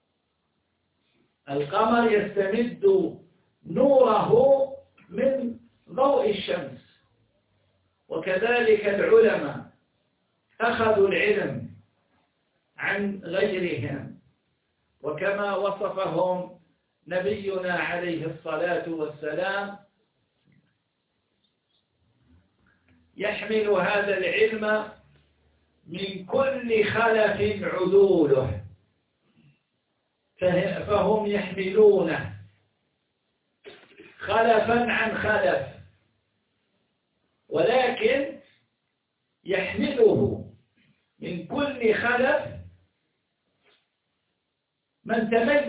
القمر يستمد نوره من ضوء الشمس، وكذلك العلماء أخذوا العلم عن غيرهم، وكما وصفهم نبينا عليه الصلاة والسلام: يحمل هذا العلم من كل خلف عدوله، فهم يحملونه خلفا عن خلف، ولكن يحمله من كل خلف من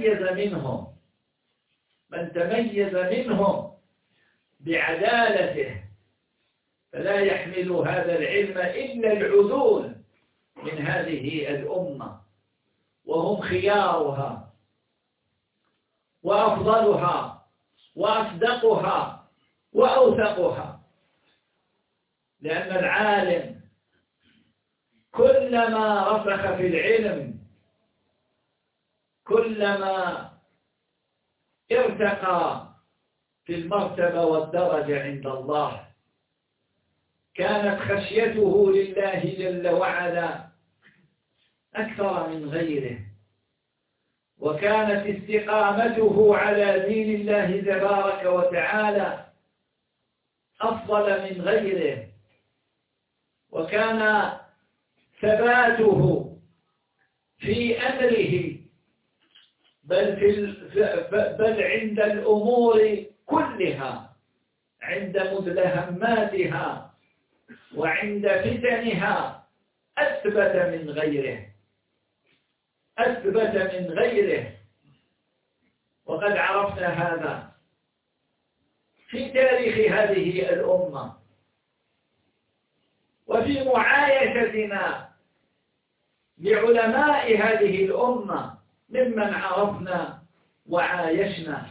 تميز منهم بعدالته، فلا يحمل هذا العلم إلا العدول من هذه الأمة، وهم خيارها وأفضلها وأصدقها وأوثقها. لأن العالم كلما رسخ في العلم كلما ارتقى في المرتبة والدرجة عند الله. كانت خشيته لله جل وعلا أكثر من غيره، وكانت استقامته على دين الله تبارك وتعالى أفضل من غيره، وكان ثباته في أمره بل عند الأمور كلها، عند مدلهماتها وعند فتنها أثبت من غيره. وقد عرفنا هذا في تاريخ هذه الأمة، وفي معايشتنا لعلماء هذه الأمة ممن عرفنا وعايشنا.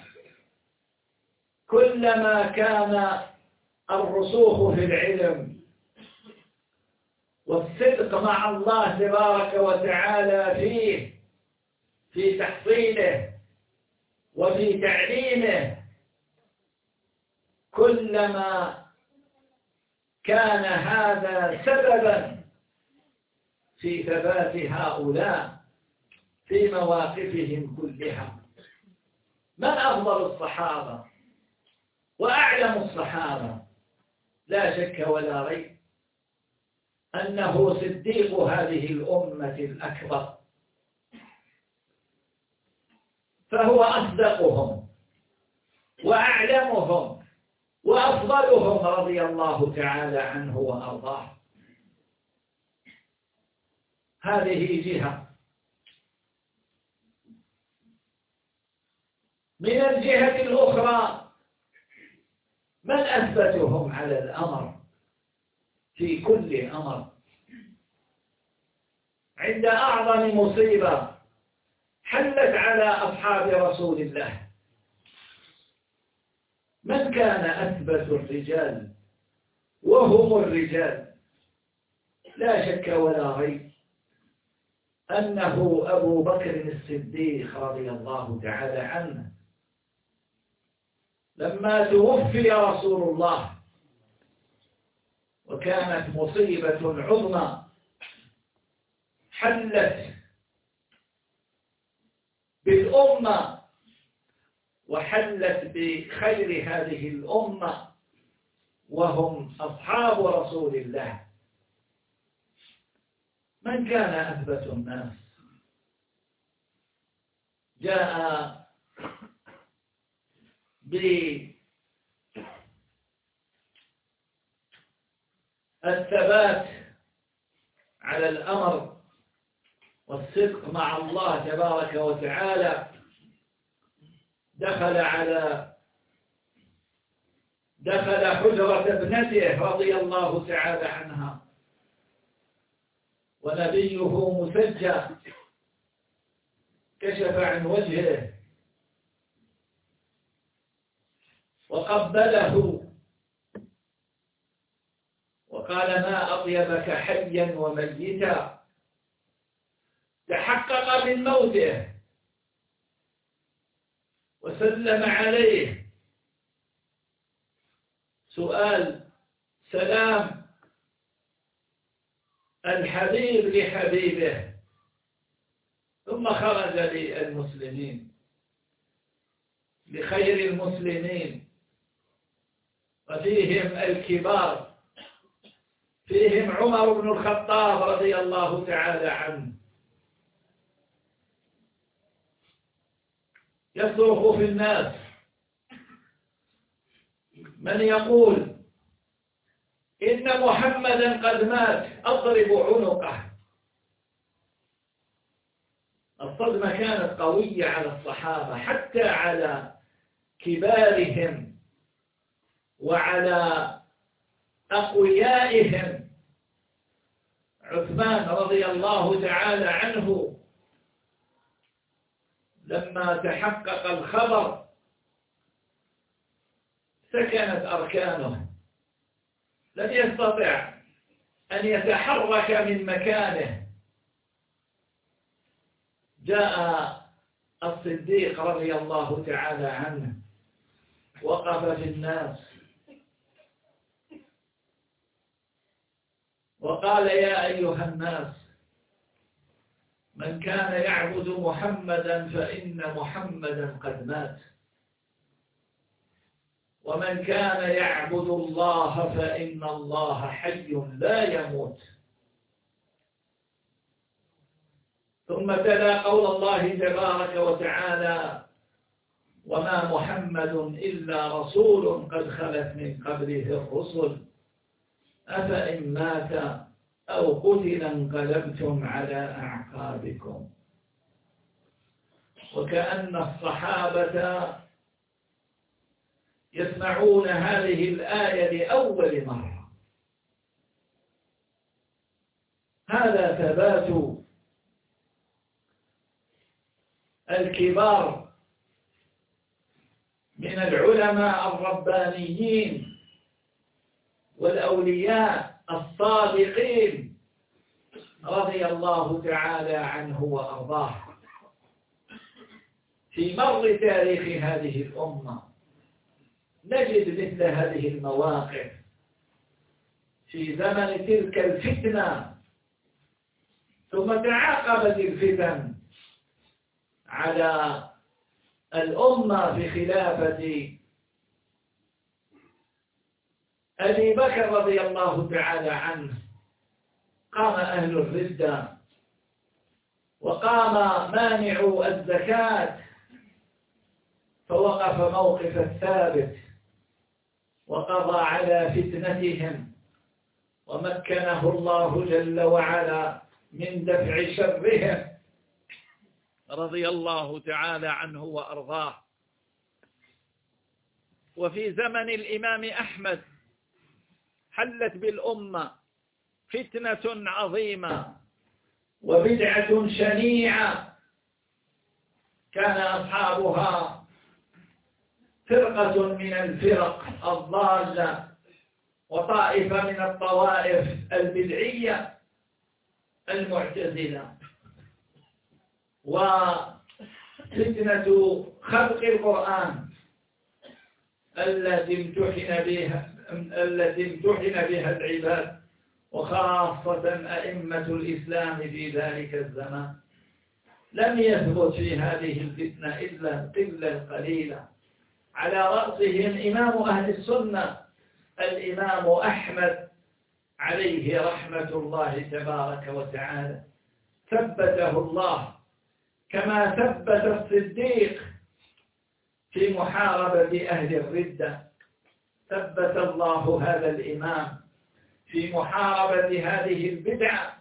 كلما كان الرسوخ في العلم والصدق مع الله تبارك وتعالى في تحصيله وفي تعليمه، كلما كان هذا سببا في ثبات هؤلاء في مواقفهم كلها. من أفضل الصحابة وأعلم الصحابة؟ لا شك ولا ريب أنه صديق هذه الأمة الأكبر، فهو أصدقهم وأعلمهم وأفضلهم رضي الله تعالى عنه وأرضاه. هذه جهة. من الجهة الأخرى من أثبتهم على الأمر في كل أمر. عند أعظم مصيبة حلت على أصحاب رسول الله، من كان أثبت الرجال وهم الرجال؟ لا شك ولا ريب أنه أبو بكر الصديق رضي الله تعالى عنه. لما توفي رسول الله وكانت مصيبة عظمى حلت بالأمة وحلت بخير هذه الأمة وهم أصحاب رسول الله، من كان أثبت الناس؟ جاء بالثبات على الأمر والصدق مع الله تبارك وتعالى دخل حجرة ابنته رضي الله تعالى عنها ونبيه مسجى، كشف عن وجهه وقبله وقال ما أطيبك حيا وميتا، تحقق من موته وسلم عليه سؤال سلام الحبيب لحبيبه، ثم خرج للمسلمين لخير المسلمين، وفيهم الكبار، فيهم عمر بن الخطاب رضي الله تعالى عنه، يصرخ في الناس من يقول إن محمدا قد مات أضرب عنقه. الصدمة كانت قوية على الصحابة، حتى على كبارهم وعلى أقويائهم. عثمان رضي الله تعالى عنه لما تحقق الخبر سكنت أركانه، لم يستطع أن يتحرك من مكانه. جاء الصديق رضي الله تعالى عنه، وقف في الناس وقال يا أيها الناس، من كان يعبد محمدا فإن محمدا قد مات، ومن كان يعبد الله فإن الله حي لا يموت. ثم تلا قول الله تبارك وتعالى وما محمد إلا رسول قد خلت من قبله الرسل أفإن مات أو قتل انقلبتم على أعقابكم. وكأن الصحابة يسمعون هذه الآية لأول مرة. هذا ثبات الكبار من العلماء الربانيين والأولياء الصادقين رضي الله تعالى عنه وأرضاه في مر تاريخ هذه الأمة. نجد مثل هذه المواقف في زمن تلك الفتنة، ثم تعاقبت الفتن على الأمة في خلافة أبي بكر رضي الله تعالى عنه. قام أهل الردة، وقام مانع الزكاة، فوقف موقف الثابت وقضى على فتنتهم، ومكنه الله جل وعلا من دفع شرهم رضي الله تعالى عنه وأرضاه. وفي زمن الإمام أحمد حلت بالأمة فتنة عظيمة وبدعة شنيعة، كان أصحابها فرقة من الفرق الضالة وطائفة من الطوائف البدعية المعتزلة. وفتنة خلق القرآن التي امتحن بها العباد، وخاصة أئمة الإسلام في ذلك الزمان، لم يثبت في هذه الفتنة إلا قلة قليلة، على رأسهم إمام أهل السنة الإمام أحمد عليه رحمة الله تبارك وتعالى، ثبته الله كما ثبت الصديق في محاربة أهل الردة. ثبت الله هذا الإمام في محاربة هذه البدعة،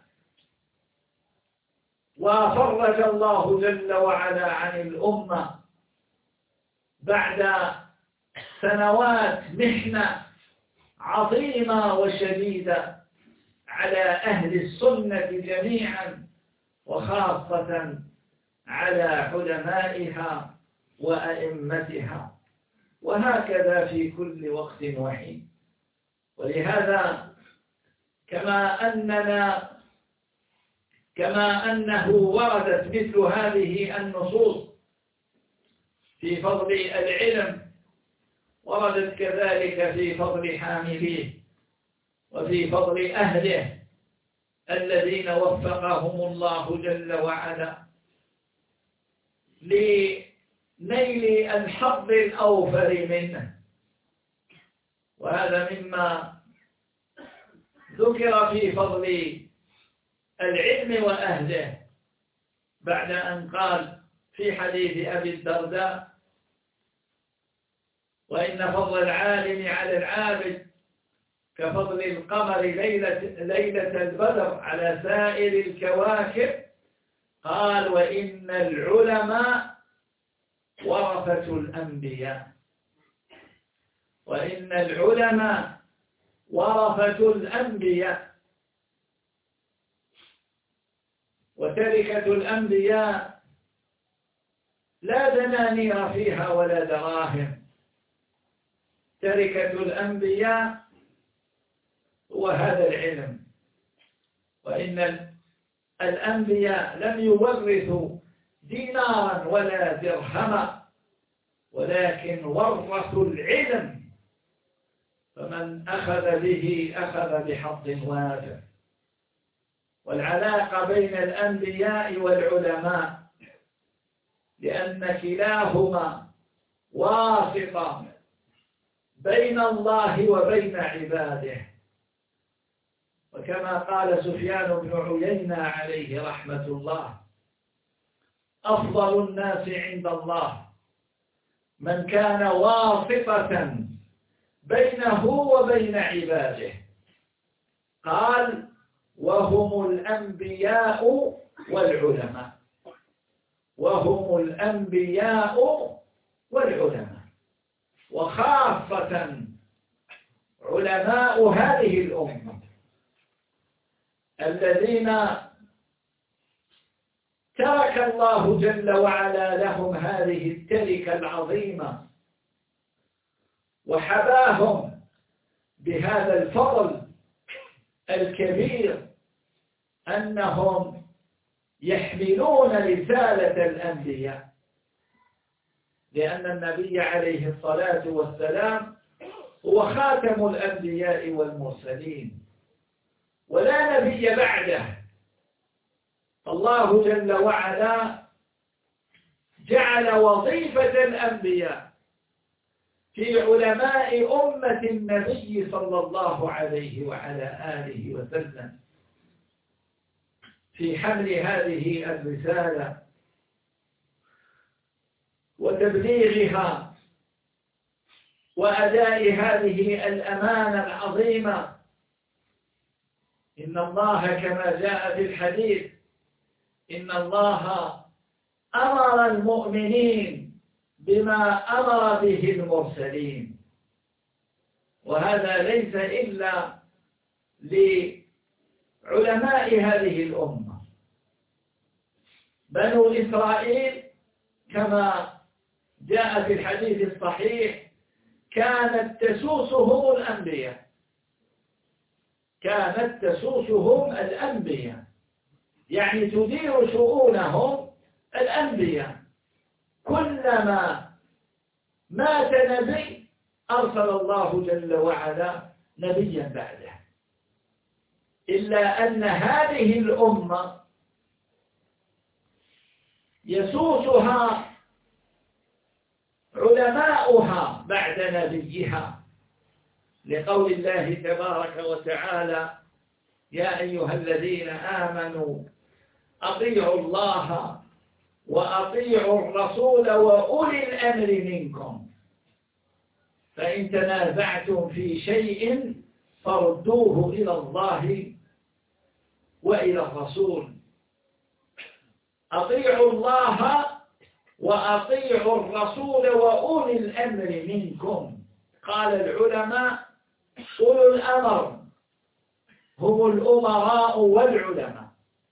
وفرج الله جل وعلا عن الأمة بعد سنوات محنة عظيمة وشديدة على أهل السنة جميعا، وخاصة على علمائها وأئمتها، وهكذا في كل وقت وحين. ولهذا كما أنه وردت مثل هذه النصوص في فضل العلم، وردت كذلك في فضل حامليه وفي فضل أهله الذين وفقهم الله جل وعلا لنيل الحظ الأوفر منه. وهذا مما ذكر في فضل العلم وأهله بعد أن قال في حديث أبي الدرداء: وإن فضل العالم على العابد كفضل القمر ليلة البدر على سائر الكواكب. قال: وإن العلماء ورثة الأنبياء، وإن العلماء ورثة الأنبياء، وتركة الأنبياء لا دنانير فيها ولا دراهم. تركة الأنبياء هو هذا العلم، وإن الأنبياء لم يورثوا دينارا ولا درهما، ولكن ورثوا العلم، فمن أخذ به أخذ بحظ وافر. والعلاقة بين الأنبياء والعلماء لأن كلاهما واسطة بين الله وبين عباده. وكما قال سفيان بن عيينة عليه رحمة الله: أفضل الناس عند الله من كان واسطة بينه وبين عباده. قال: وهم الأنبياء والعلماء، وهم الأنبياء والعلماء، وخاصة علماء هذه الأمة الذين ترك الله جل وعلا لهم هذه التركة العظيمة، وحباهم بهذا الفضل الكبير أنهم يحملون رسالة الأنبياء، لأن النبي عليه الصلاة والسلام هو خاتم الأنبياء والمرسلين، ولا نبي بعده. الله جل وعلا جعل وظيفة الأنبياء في علماء أمة النبي صلى الله عليه وعلى آله وسلم في حمل هذه الرسالة وتبليغها وأداء هذه الأمانة العظيمة. إن الله كما جاء في الحديث: إن الله أمر المؤمنين بما أمر به المرسلين. وهذا ليس إلا لعلماء هذه الأمة. بنو إسرائيل كما جاء في الحديث الصحيح كانت تسوسهم الأنبياء، كانت تسوسهم الأنبياء، يعني تدير شؤونهم الأنبياء. كلما مات نبي أرسل الله جل وعلا نبيا بعده، إلا أن هذه الأمة يسوسها علماؤها بعد نبيها، لقول الله تبارك وتعالى: يا أيها الذين آمنوا أطيعوا الله وأطيعوا الرسول وأولي الأمر منكم، فإن تنازعتم في شيء فردوه إلى الله وإلى الرسول. أطيعوا الله وأطيعوا الرسول وأولي الأمر منكم. قال العلماء أولو الأمر هم الأمراء والعلماء.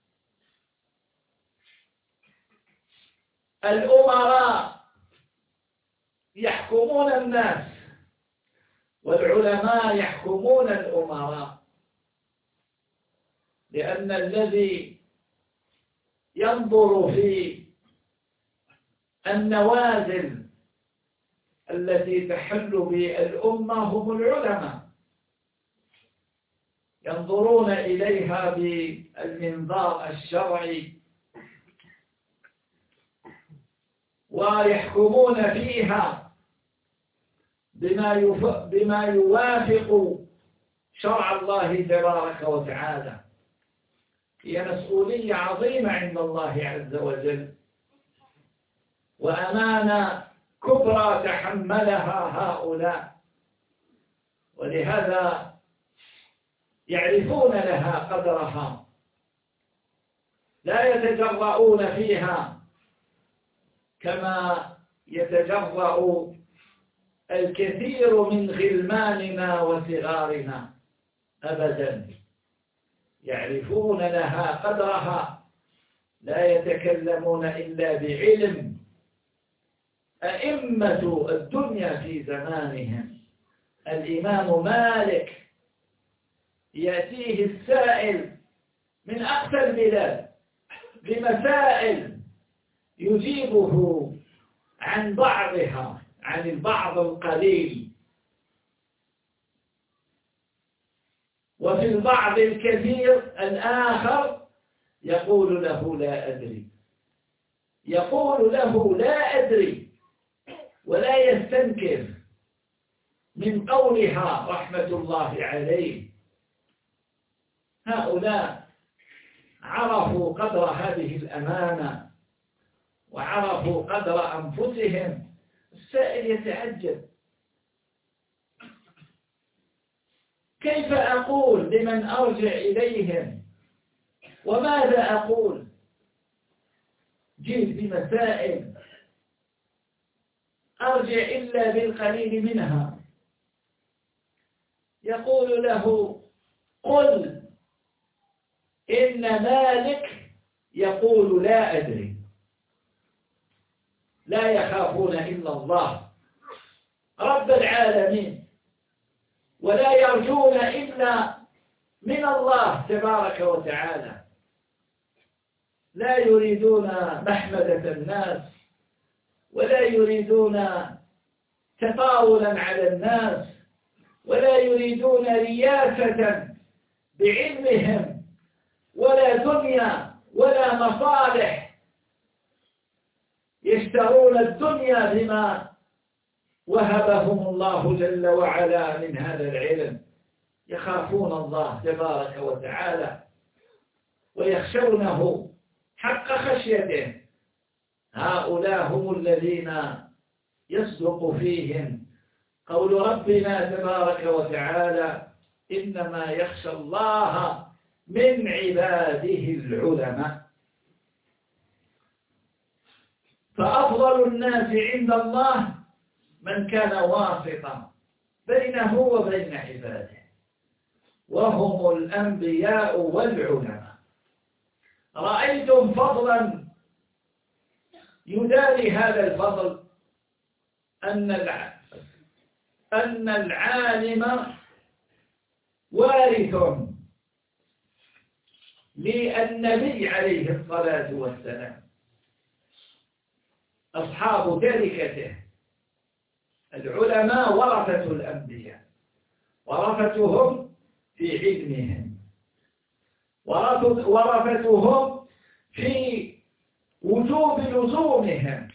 الأمراء يحكمون الناس والعلماء يحكمون الأمراء، لأن الذي ينظر في النوازل التي تحل بالأمة هم العلماء، ينظرون إليها بالمنظار الشرعي ويحكمون فيها بما يوافق شرع الله تبارك وتعالى. هي مسؤولية عظيمة عند الله عز وجل وأمانة كبرى تحملها هؤلاء، ولهذا يعرفون لها قدرها، لا يتجرؤون فيها كما يتجرأ الكثير من غلماننا وصغارنا أبدا. يعرفون لها قدرها، لا يتكلمون إلا بعلم. أئمة الدنيا في زمانهم الإمام مالك يأتيه السائل من أقصى البلاد بمسائل يجيبه عن بعضها، عن البعض القليل، وفي البعض الكثير الآخر يقول له لا أدري، يقول له لا أدري ولا يستنكر من قولها رحمة الله عليه. هؤلاء عرفوا قدر هذه الأمانة وعرفوا قدر أنفسهم. السائل يتعجب كيف أقول لمن أرجع إليهم وماذا أقول؟ جئت بمسائل أرجع إلا بالقليل منها. يقول له قل إن مالك يقول لا أدري. لا يخافون إلا الله رب العالمين، ولا يرجون إلا من الله تبارك وتعالى. لا يريدون محمدة الناس ولا يريدون تطاولا على الناس ولا يريدون رياسة بعلمهم ولا دنيا ولا مصالح. يشترون الدنيا بما وهبهم الله جل وعلا من هذا العلم. يخافون الله تبارك وتعالى ويخشونه حق خشيته. هؤلاء هم الذين يصدق فيهم قول ربنا تبارك وتعالى إنما يخشى الله من عباده العلماء. فأفضل الناس عند الله من كان واسطا بينه وبين عباده، وهم الأنبياء والعلماء. رأيتم فضلا يداري هذا الفضل أن العالم وارث للنبي عليه الصلاة والسلام. أصحاب تركته العلماء ورثة الأنبياء، ورثتهم في علمهم، ورثتهم في وجوب لزومهم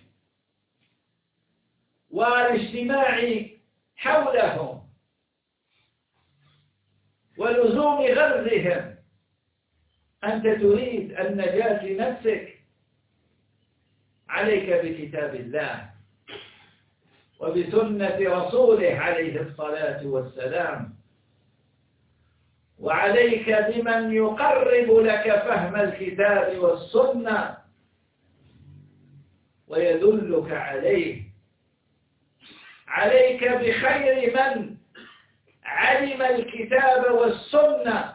والاجتماع حولهم ولزوم غرزهم. أنت تريد النجاة لنفسك، عليك بكتاب الله وبسنة رسوله عليه الصلاة والسلام، وعليك بمن يقرب لك فهم الكتاب والسنة ويدلك عليه. عليك بخير من علم الكتاب والسنة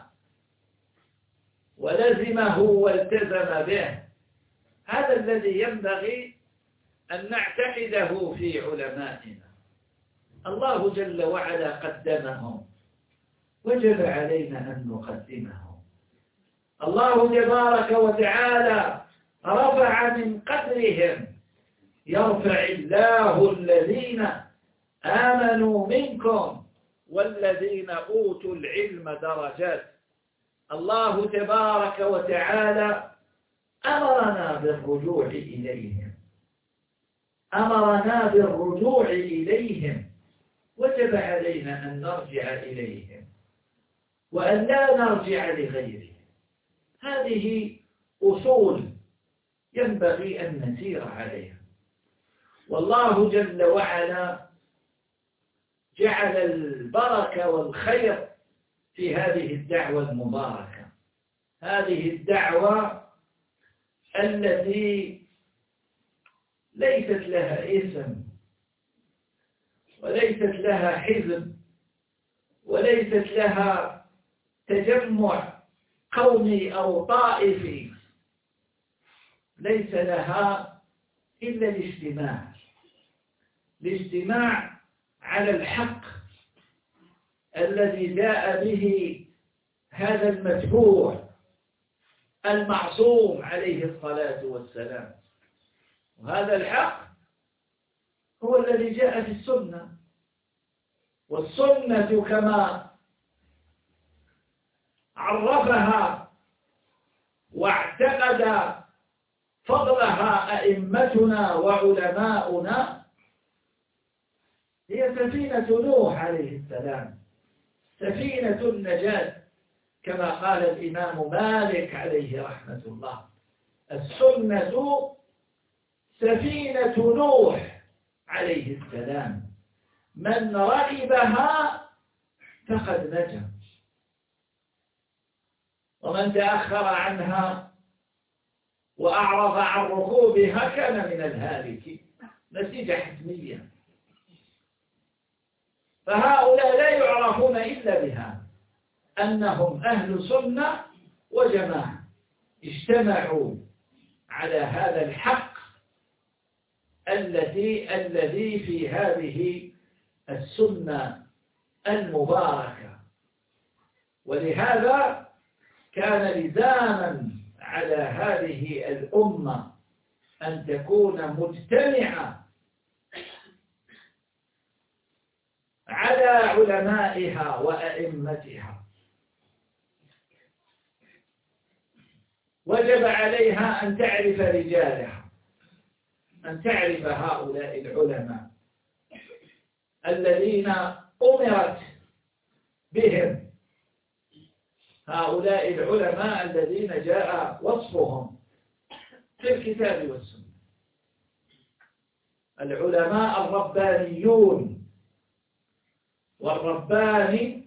ولزمه والتزم به. هذا الذي ينبغي أن نعتقده في علمائنا. الله جل وعلا قدمهم، وجب علينا أن نقدمهم. الله تبارك وتعالى رفع من قدرهم: يرفع الله الذين آمنوا منكم والذين أوتوا العلم درجات. الله تبارك وتعالى أمرنا بالرجوع إليهم، أمرنا بالرجوع إليهم، وجب علينا أن نرجع إليهم وأن لا نرجع لغيرهم. هذه أصول ينبغي أن نسير عليها. والله جل وعلا جعل البركة والخير في هذه الدعوة المباركة، هذه الدعوة التي ليست لها اسم وليست لها حزب وليست لها تجمع قومي أو طائفي، ليس لها إلا الاجتماع على الحق الذي جاء به هذا المتبوع المعصوم عليه الصلاة والسلام. وهذا الحق هو الذي جاء في السنة، والسنة كما عرفها واعتقد فضلها أئمتنا وعلماؤنا هي سفينة نوح عليه السلام، سفينة النجاة، كما قال الإمام مالك عليه رحمة الله: السنة سفينة نوح عليه السلام، من ركبها فقد نجا، ومن تأخر عنها وأعرض عن ركوبها كان من الهالك، نتيجة حتمية. فهؤلاء لا يعرفون إلا بها، أنهم أهل سنة وجماعة اجتمعوا على هذا الحق الذي في هذه السنة المباركة. ولهذا كان لزاما على هذه الأمة أن تكون مجتمعة على علمائها وأئمتها. وجب عليها أن تعرف رجالها، أن تعرف هؤلاء العلماء الذين أمرت بهم، هؤلاء العلماء الذين جاء وصفهم في الكتاب والسنة، العلماء الربانيون. والرباني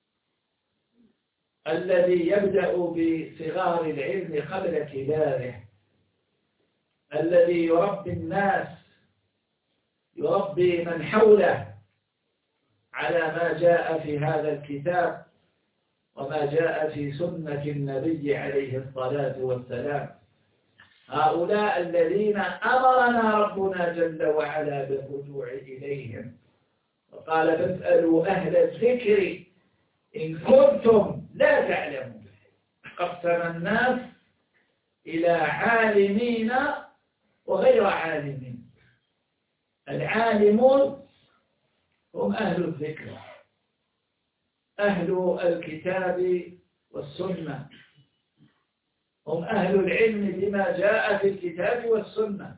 الذي يبدأ بصغار العلم قبل كباره، الذي يربي الناس، يربي من حوله على ما جاء في هذا الكتاب وما جاء في سنة النبي عليه الصلاة والسلام. هؤلاء الذين أمرنا ربنا جل وعلا بالرجوع إليهم، وقال: فاسألوا أهل الذكر إن كنتم لا تعلمون. قسم الناس إلى عالمين وغير عالمين. العالمون هم أهل الذكر، أهل الكتاب والسنة، هم أهل العلم بما جاء في الكتاب والسنة.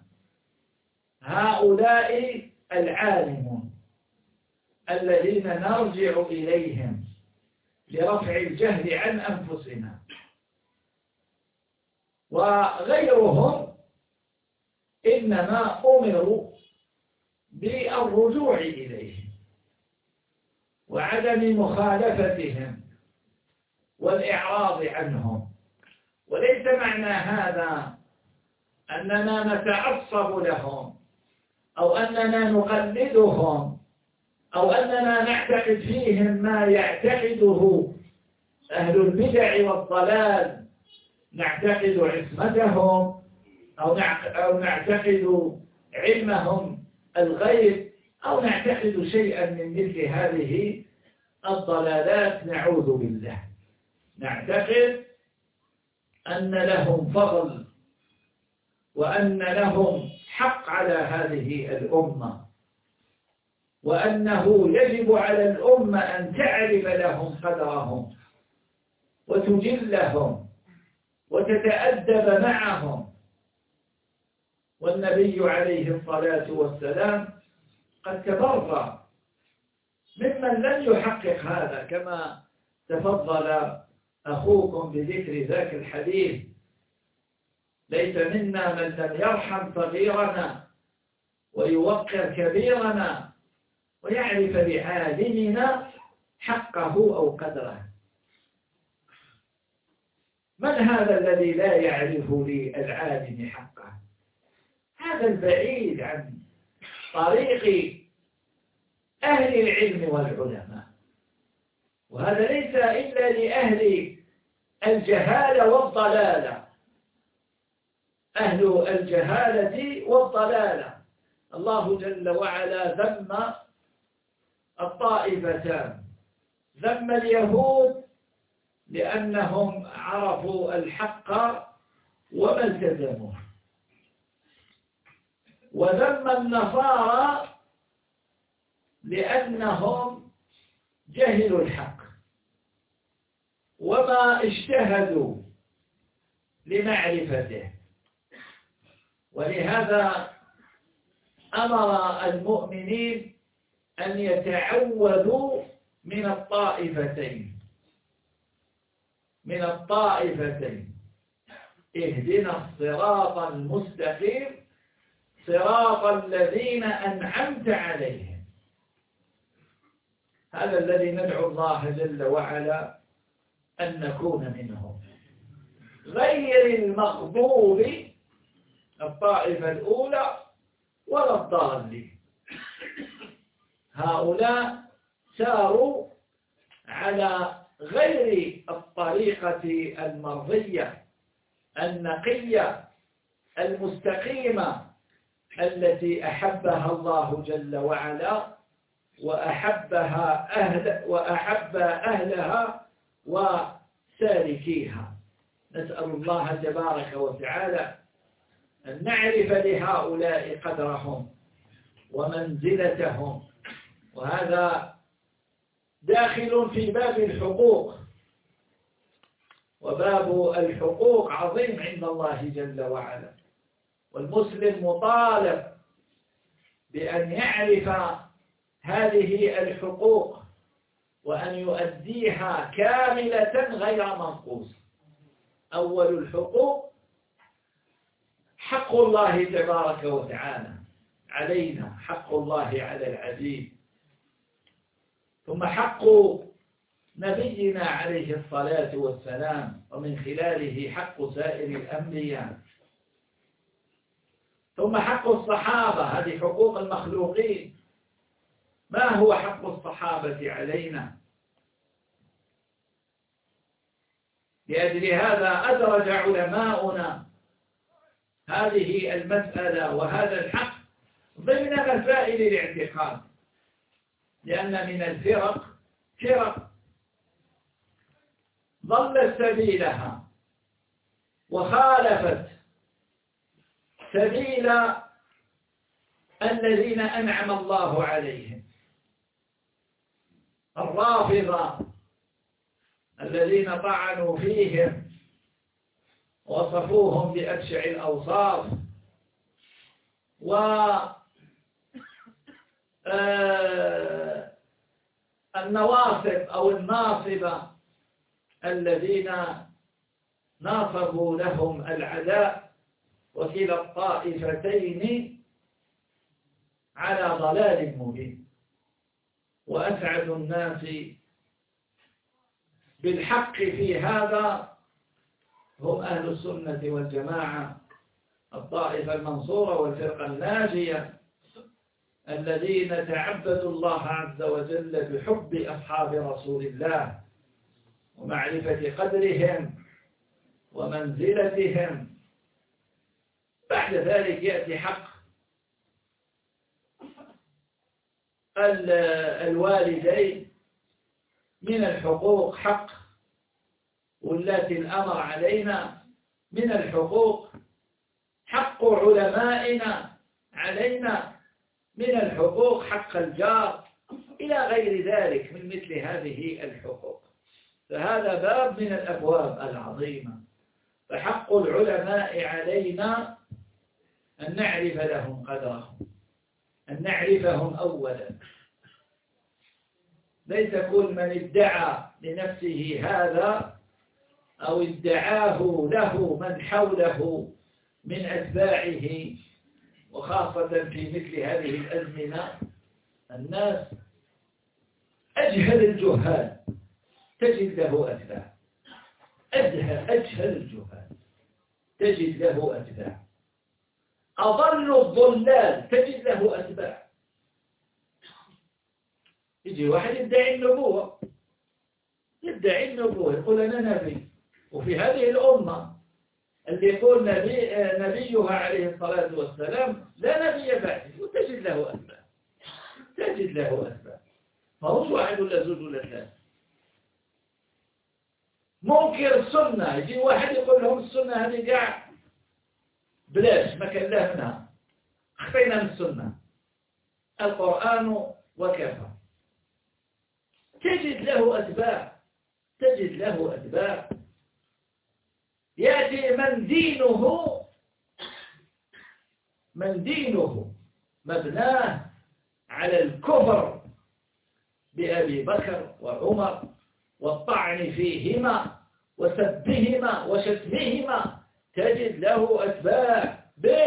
هؤلاء العالمون الذين نرجع إليهم لرفع الجهل عن أنفسنا، وغيرهم إنما أمروا بالرجوع إليهم وعدم مخالفتهم والإعراض عنهم. وليس معنى هذا أننا نتعصب لهم أو أننا نقلدهم أو أننا نعتقد فيهم ما يعتقده أهل البدع والضلال، نعتقد عصمتهم أو نعتقد علمهم الغيب أو نعتقد شيئا من مثل هذه الضلالات، نعوذ بالله. نعتقد أن لهم فضل وأن لهم حق على هذه الأمة، وأنه يجب على الأمة أن تعرف لهم قدرهم وتجلهم وتتأدب معهم. والنبي عليه الصلاة والسلام قد تبرأ ممن لم يحقق هذا، كما تفضل أخوكم بذكر ذاك الحديث: ليس منا من لم يرحم صغيرنا ويوقر كبيرنا ويعرف لعالمنا حقه أو قدره. من هذا الذي لا يعرف للعالم حقه؟ هذا البعيد عن طريق أهل العلم والعلماء، وهذا ليس إلا لأهل الجهالة والضلالة. أهل الجهالة والضلالة الله جل وعلا ذم الطائفتان، ذم اليهود لأنهم عرفوا الحق وما التزموه، وذم النصارى لأنهم جهلوا الحق وما اجتهدوا لمعرفته. ولهذا أمر المؤمنين أن يتعوذوا من الطائفتين، اهدنا الصراط المستقيم صراط الذين أنعمت عليهم. هذا الذي ندعو الله جل وعلا أن نكون منهم، غير المغضوب الطائفة الأولى ولا الضالين. هؤلاء ساروا على غير الطريقة المرضية النقية المستقيمة التي أحبها الله جل وعلا وأحب أهلها وسالكيها. نسأل الله تبارك وتعالى أن نعرف لهؤلاء قدرهم ومنزلتهم، وهذا داخل في باب الحقوق، وباب الحقوق عظيم عند الله جل وعلا، والمسلم مطالب بأن يعرف هذه الحقوق وأن يؤديها كاملة غير منقوص. أول الحقوق حق الله تبارك وتعالى علينا، حق الله على العبيد، ثم حق نبينا عليه الصلاة والسلام ومن خلاله حق سائر الأنبياء، ثم حق الصحابة. هذه حقوق المخلوقين. ما هو حق الصحابة علينا؟ لأجل هذا أدرج علماؤنا هذه المسألة وهذا الحق ضمن مسائل الاعتقاد، لأن من الفرق فرق ضلت سبيلها وخالفت سبيل الذين أنعم الله عليهم. الرافضة الذين طعنوا فيهم وصفوهم بأبشع الأوصاف، والنواصب أو الناصبة الذين ناصبوا لهم العداء، وكلا الطائفتين على ضلال مبين. وأسعد الناس بالحق في هذا هم أهل السنة والجماعة الطائفة المنصورة والفرقة الناجية الذين تعبدوا الله عز وجل بحب أصحاب رسول الله ومعرفة قدرهم ومنزلتهم. بعد ذلك يأتي حق الوالدين من الحقوق، حق ولاة الأمر علينا من الحقوق، حق علمائنا علينا من الحقوق، حق الجار إلى غير ذلك من مثل هذه الحقوق. فهذا باب من الأبواب العظيمة. فحق العلماء علينا أن نعرف لهم قدرهم، أن نعرفهم أولا. ليس كل من ادعى لنفسه هذا أو ادعاه له من حوله من أتباعه، وخاصة في مثل هذه الأزمنة الناس أجهل الجهال تجد له أتباع، أجهل الجهال تجد له أتباع، أضل الضلال تجد له أتباع. يجي واحد يدعي النبوة، يقول أنا نبي، وفي هذه الأمة اللي يقول نبيها عليه الصلاة والسلام لا نبي بعده، وتجد له أتباع، ما هوش واحد ولا زوج ولا ثلاثة. منكر السنة، يجي واحد يقول لهم السنة هذه قاع بلاش، ما كان له منها، خفينا من السنة، القرآن وكفى. تجد له أتباع. يأتي من دينه مبناه على الكفر بأبي بكر وعمر والطعن فيهما وسبهما وشتمهما، تجد له أتباع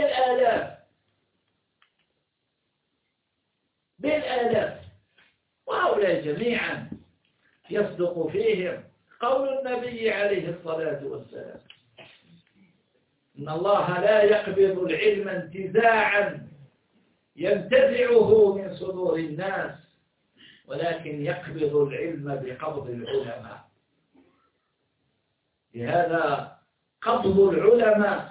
بالآلاف. وهؤلاء جميعا يصدق فيهم قول النبي عليه الصلاة والسلام: إن الله لا يقبض العلم انتزاعا ينتزعه من صدور الناس، ولكن يقبض العلم بقبض العلماء. لهذا قبض العلماء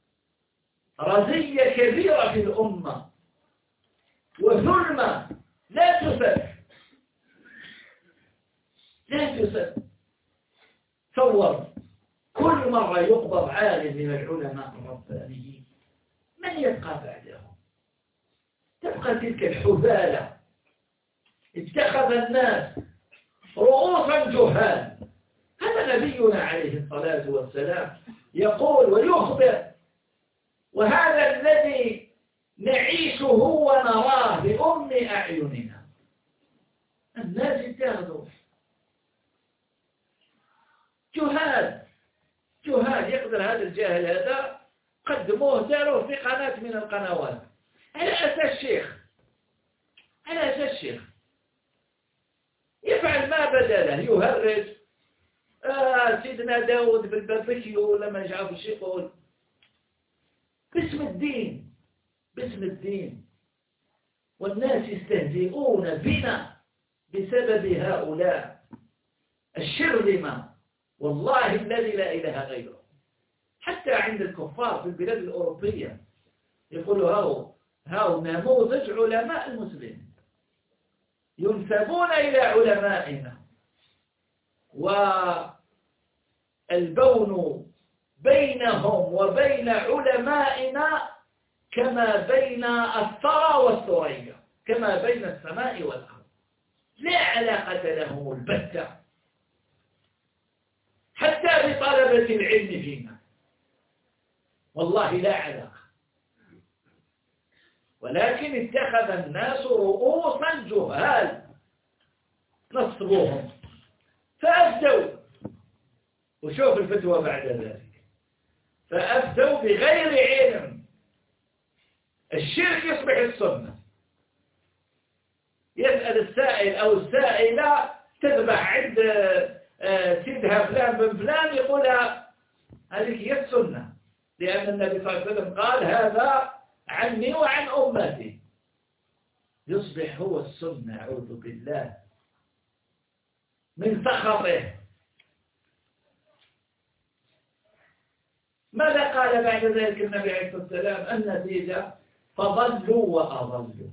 رزية كبيرة في الأمة وظلمة لا تسد. تصور كل مرة يقبض عالم من العلماء الربانيين، من يبقى بعدهم؟ تبقى تلك الحبالة. اتخذ الناس رؤوسا جهال. هذا نبينا عليه الصلاة والسلام يقول ويخبر، وهذا الذي نعيشه ونراه بأم أعيننا. الناس اتخذوا جهال يقدر هذا الجاهل هذا قدموه داروه في قناة من القنوات على أساس شيخ يفعل ما بدله، يهرج. سيدنا داود بالبابكيو لما جاء في يقول باسم الدين، والناس يستهزئون بنا بسبب هؤلاء الشرذمة، والله الذي لا إله غيره. حتى عند الكفار في البلاد الأوروبية يقولوا هاو نموذج علماء المسلمين ينسبون إلى علمائنا، والبون بينهم وبين علمائنا كما بين الثرى والثريا، كما بين السماء والأرض، لا علاقة لهم البتة حتى بطلبة العلم فينا، والله لا علاقة. ولكن اتخذ الناس رؤوسا جهال نصبوهم فأفتوا، وشوف الفتوى بعد ذلك، فأفتوا بغير علم. الشرك يصبح السنة. يسأل السائل أو السائلة تذبح عند سيدها فلان بن فلان، يقول هذه هي السنة. لأن النبي صلى الله عليه وسلم قال هذا عني وعن أمتي، يصبح هو السنة أعوذ بالله من سخطه. ماذا قال بعد ذلك النبي عليه الصلاة والسلام؟ النتيجة فضلوا وأضلوا.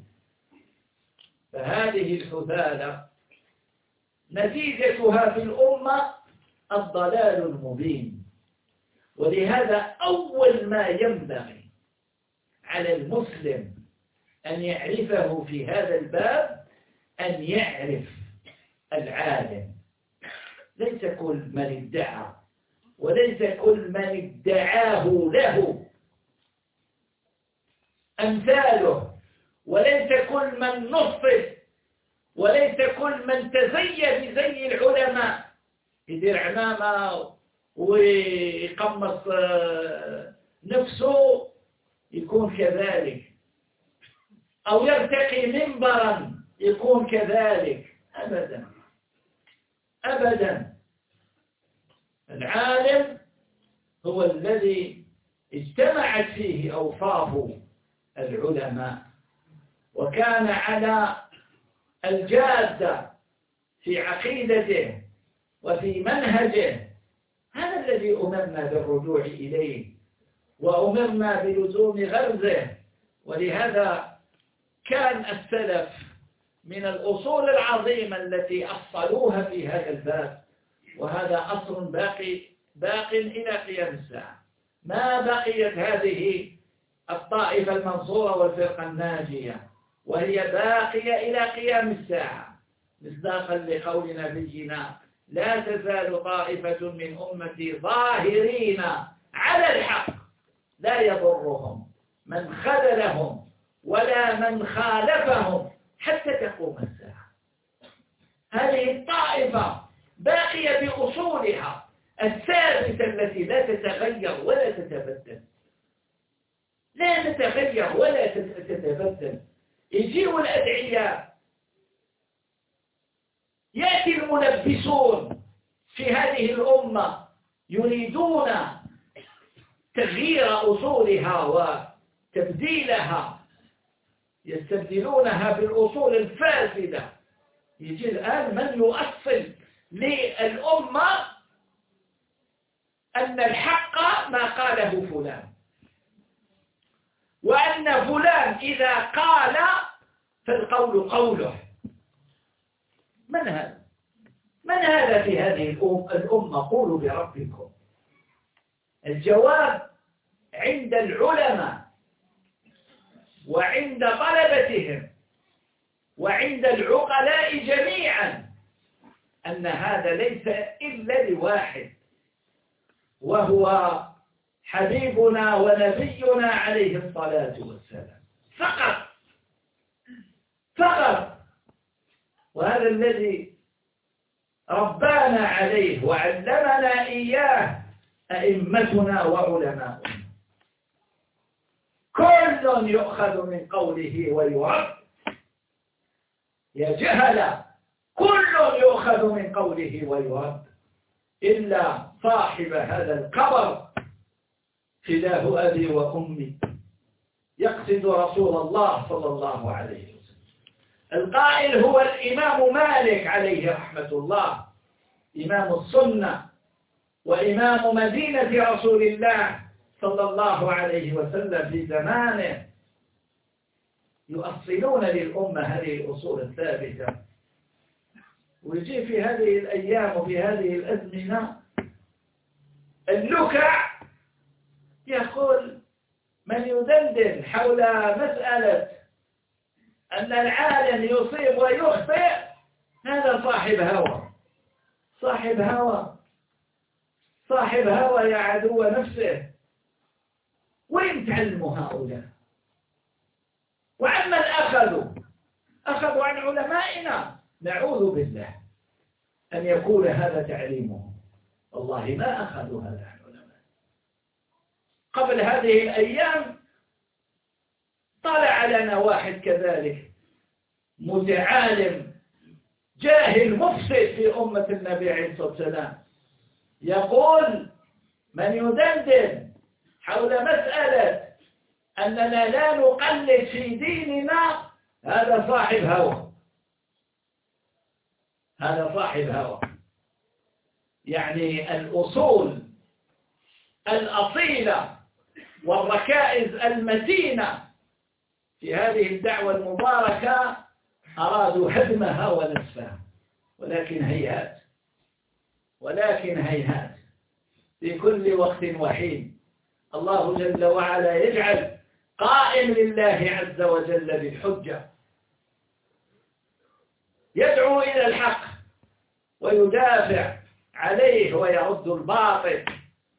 فهذه الحثالة نتيجتها في الأمة الضلال المبين. ولهذا أول ما ينبغي على المسلم أن يعرفه في هذا الباب أن يعرف العالم. ليس كل من ادعى وليس كل من ادعاه له أمثاله، وليس كل من نصف، وليس كل من تزي بزي العلماء يدير عمامة ويقمص نفسه يكون كذلك، أو يرتقي منبرا يكون كذلك. أبدا أبدا. العالم هو الذي اجتمعت فيه أوصاف العلماء وكان على الجادة في عقيدته وفي منهجه. هذا الذي أمرنا بالرجوع إليه وأمرنا بلزوم غرزه. ولهذا كان السلف من الأصول العظيمة التي أصلوها في هذا الباب، وهذا أصل باق إلى قيام الساعة. ما بقيت هذه الطائفة المنصورة والفرقة الناجية، وهي باقية إلى قيام الساعة، مصداقا لقول نبينا لا تزال طائفة من أمتي ظاهرين على الحق لا يضرهم من خذلهم ولا من خالفهم حتى تقوم الساعة. هذه الطائفة باقية بأصولها الثابتة التي لا تتغير ولا تتبدل، لا تتغير ولا تتبدل. يجيء الأدعياء، يأتي الملبسون في هذه الأمة يريدون تغيير أصولها وتبديلها، يستبدلونها بالأصول الفاسدة. يجي الآن من يؤصل للأمة أن الحق ما قاله فلان، وأن فلان إذا قال فالقول قوله. من هذا؟ من هذا في هذه الأمة؟ قولوا بربكم. الجواب عند العلماء وعند طلبتهم وعند العقلاء جميعا أن هذا ليس إلا لواحد، وهو حبيبنا ونبينا عليه الصلاة والسلام فقط فقط. وهذا الذي ربانا عليه وعلمنا إياه أئمتنا وعلماؤنا. كل يؤخذ من قوله ويرد. يا جهل، كل يؤخذ من قوله ويرد إلا صاحب هذا القبر فداه أبي وأمي، يقصد رسول الله صلى الله عليه وسلم. القائل هو الإمام مالك عليه رحمة الله، إمام السنة وإمام مدينة رسول الله صلى الله عليه وسلم في زمانه. يؤصلون للأمة هذه الأصول الثابتة. ويجي في هذه الأيام وفي هذه الأزمنة النكع، يقول من يدندن حول مسألة أن العالم يصيب ويخطئ هذا صاحب هوى، صاحب هوى، صاحب هوى يا عدو نفسه. وين تعلموا هؤلاء؟ وعمن أخذوا عن علمائنا. نعوذ بالله أن يكون هذا تعليمهم. والله ما أخذوا هذا عن علماء. قبل هذه الأيام طلع لنا واحد كذلك متعالم جاهل مفسد في أمة النبي عليه الصلاة والسلام، يقول من يدندن حول مسألة أننا لا نقلد في ديننا، هذا صاحب هوى، هذا صاحب هوى. يعني الأصول الأصيلة والركائز المتينة في هذه الدعوة المباركة أرادوا هدمها ونسفها، ولكن هيهات، ولكن هيهات، في كل وقت وحين الله جل وعلا يجعل قائم لله عز وجل بالحجة، يدعو إلى الحق ويدافع عليه ويرد الباطل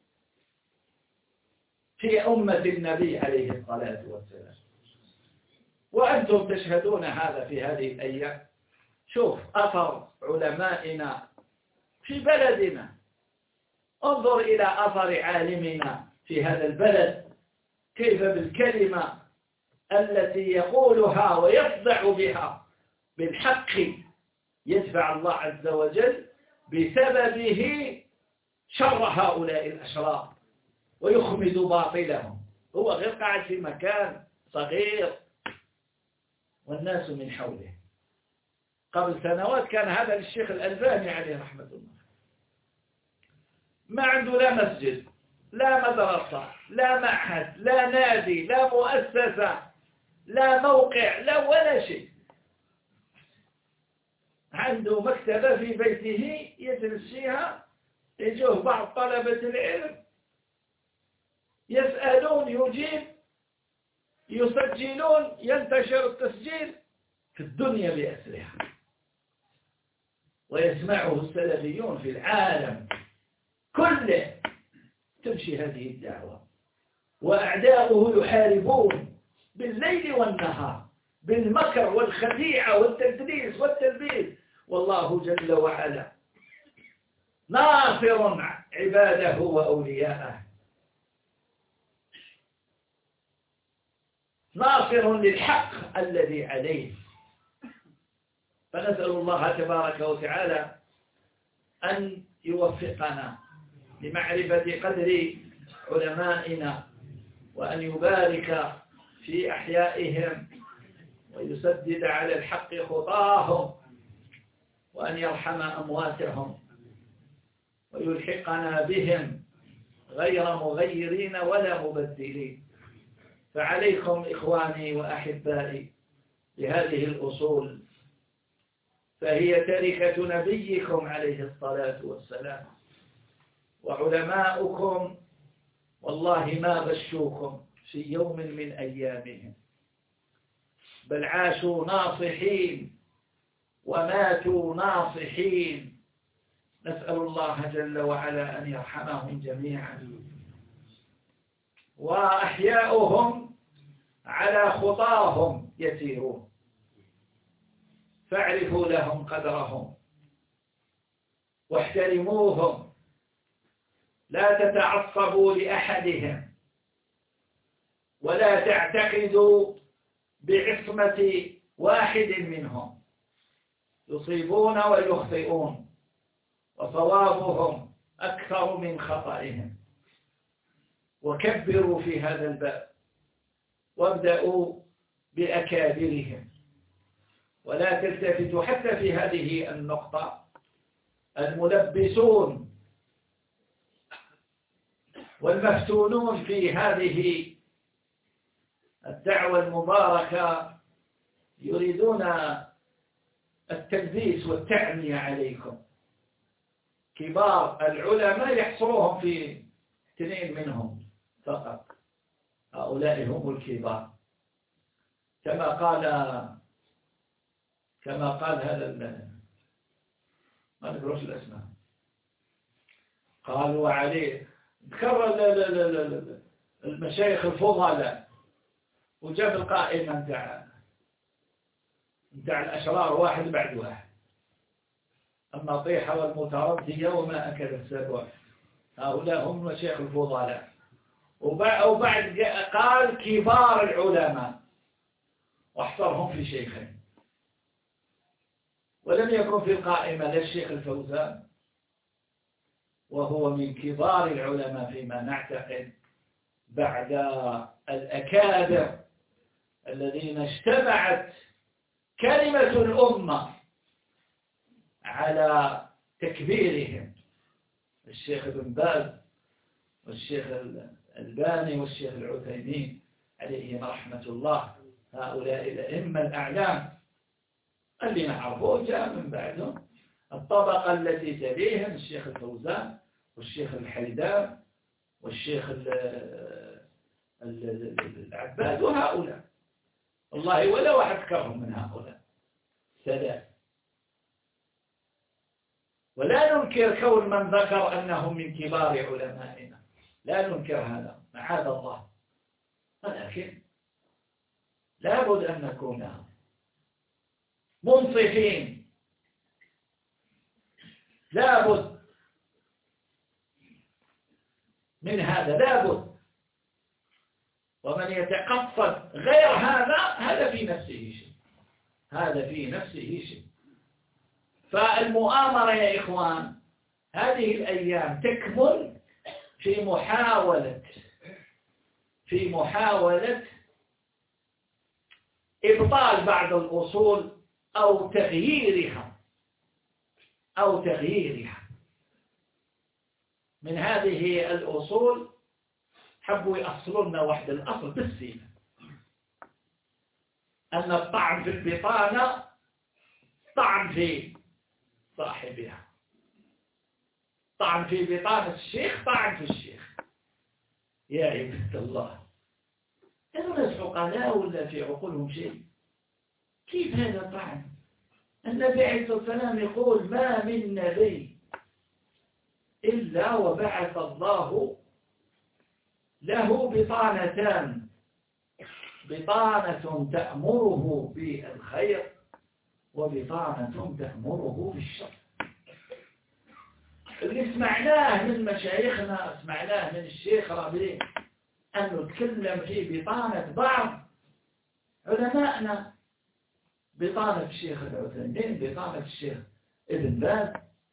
في أمة النبي عليه الصلاة والسلام. وأنتم تشهدون هذا في هذه الأيام. شوف أثر علمائنا في بلدنا، انظر إلى أثر عالمنا في هذا البلد، كيف بالكلمة التي يقولها ويصدع بها بالحق يدفع الله عز وجل بسببه شر هؤلاء الأشرار ويخمد باطلهم. هو غير قاعد في مكان صغير والناس من حوله. قبل سنوات كان هذا للشيخ الألباني عليه رحمة الله، ما عنده لا مسجد لا مدرسة لا معهد لا نادي لا مؤسسة لا موقع لا ولا شيء، عنده مكتبة في بيته يجلس فيها، يجوه بعض طلبة العلم يسألون يجيب، يسجلون، ينتشر التسجيل في الدنيا بأسرها، ويسمعه السلفيون في العالم كله. تمشي هذه الدعوة وأعداؤه يحاربون بالليل والنهار بالمكر والخديعة والتدليس والتلبيس، والله جل وعلا ناصر عباده وأولياءه، ناصر للحق الذي عليه. فنسأل الله تبارك وتعالى أن يوفقنا لمعرفة قدر علمائنا، وأن يبارك في أحيائهم ويسدد على الحق خطاهم، وأن يرحم أمواتهم ويلحقنا بهم غير مغيرين ولا مبدلين. فعليكم إخواني وأحبائي بهذه الأصول، فهي تركة نبيكم عليه الصلاة والسلام، وعلماؤكم والله ما غشوكم في يوم من أيامهم، بل عاشوا ناصحين وماتوا ناصحين. نسأل الله جل وعلا أن يرحمهم جميعا، وأحياؤهم على خطاهم يسيرون، فاعرفوا لهم قدرهم واحترموهم، لا تتعصبوا لأحدهم، ولا تعتقدوا بعصمة واحد منهم، يصيبون ويخطئون، وصوابهم أكثر من خطئهم. وكبروا في هذا الباب وابدأوا بأكابرهم، ولا تلتفتوا حتى في هذه النقطة. الملبسون والمفتونون في هذه الدعوة المباركة يريدون التلبيس والتعمية عليكم. كبار العلماء يحصروهم في 2 منهم فقط، هؤلاء هم الكبار، كما قال هذا، ما نقولش الأسماء، قالوا عليه ذكر المشايخ الفضلاء وجاب القائمة نتاع الأشرار واحد بعد واحد، النطيحة والمتردية وما أكل السبع، هؤلاء هم مشايخ الفضلاء. وبعد قال كبار العلماء واحصرهم في شيخين، ولم يكن في القائمة لا الشيخ الفوزان وهو من كبار العلماء فيما نعتقد، بعد الأكابر الذين اجتمعت كلمة الأمة على تكبيرهم، الشيخ ابن باز والشيخ الألباني والشيخ العثيمين عليهم رحمة الله، هؤلاء الأئمة الأعلام اللي نعرفوه جاء من بعدهم الطبقة التي تليهم الشيخ الفوزان والشيخ الحيدان والشيخ العباد وهؤلاء، والله ولا واحد كرهم من هؤلاء ثلاث. ولا ننكر كون من ذكر أنهم من كبار علمائنا، لا ننكر هذا معاذ الله، ولكن لابد أن نكون منصفين، لابد من هذا، لابد. ومن يتقصد غير هذا في نفسه شيء، هذا في نفسه شيء. فالمؤامرة يا إخوان هذه الأيام تكمن في محاولة إبطال بعض الأصول أو تغييرها من هذه الأصول. حبوا يأصلون واحد الأصل بالسيف، أن الطعن في البطانة طعن في صاحبها، طعن في بطانة الشيخ طعن في الشيخ. يا عباد الله، الناس عقلاء ولا في عقولهم شيء؟ كيف هذا طعن؟ النبي عليه الصلاة والسلام يقول ما من نبي إلا وبعث الله له بطانتان، بطانة تأمره بالخير وبطانة تأمره بالشر. اللي سمعناه من مشايخنا، سمعناه من الشيخ ربيع أنه تكلم في بطانة بعض علمائنا، بطانة الشيخ العثيمين، بطانة الشيخ ابن باز.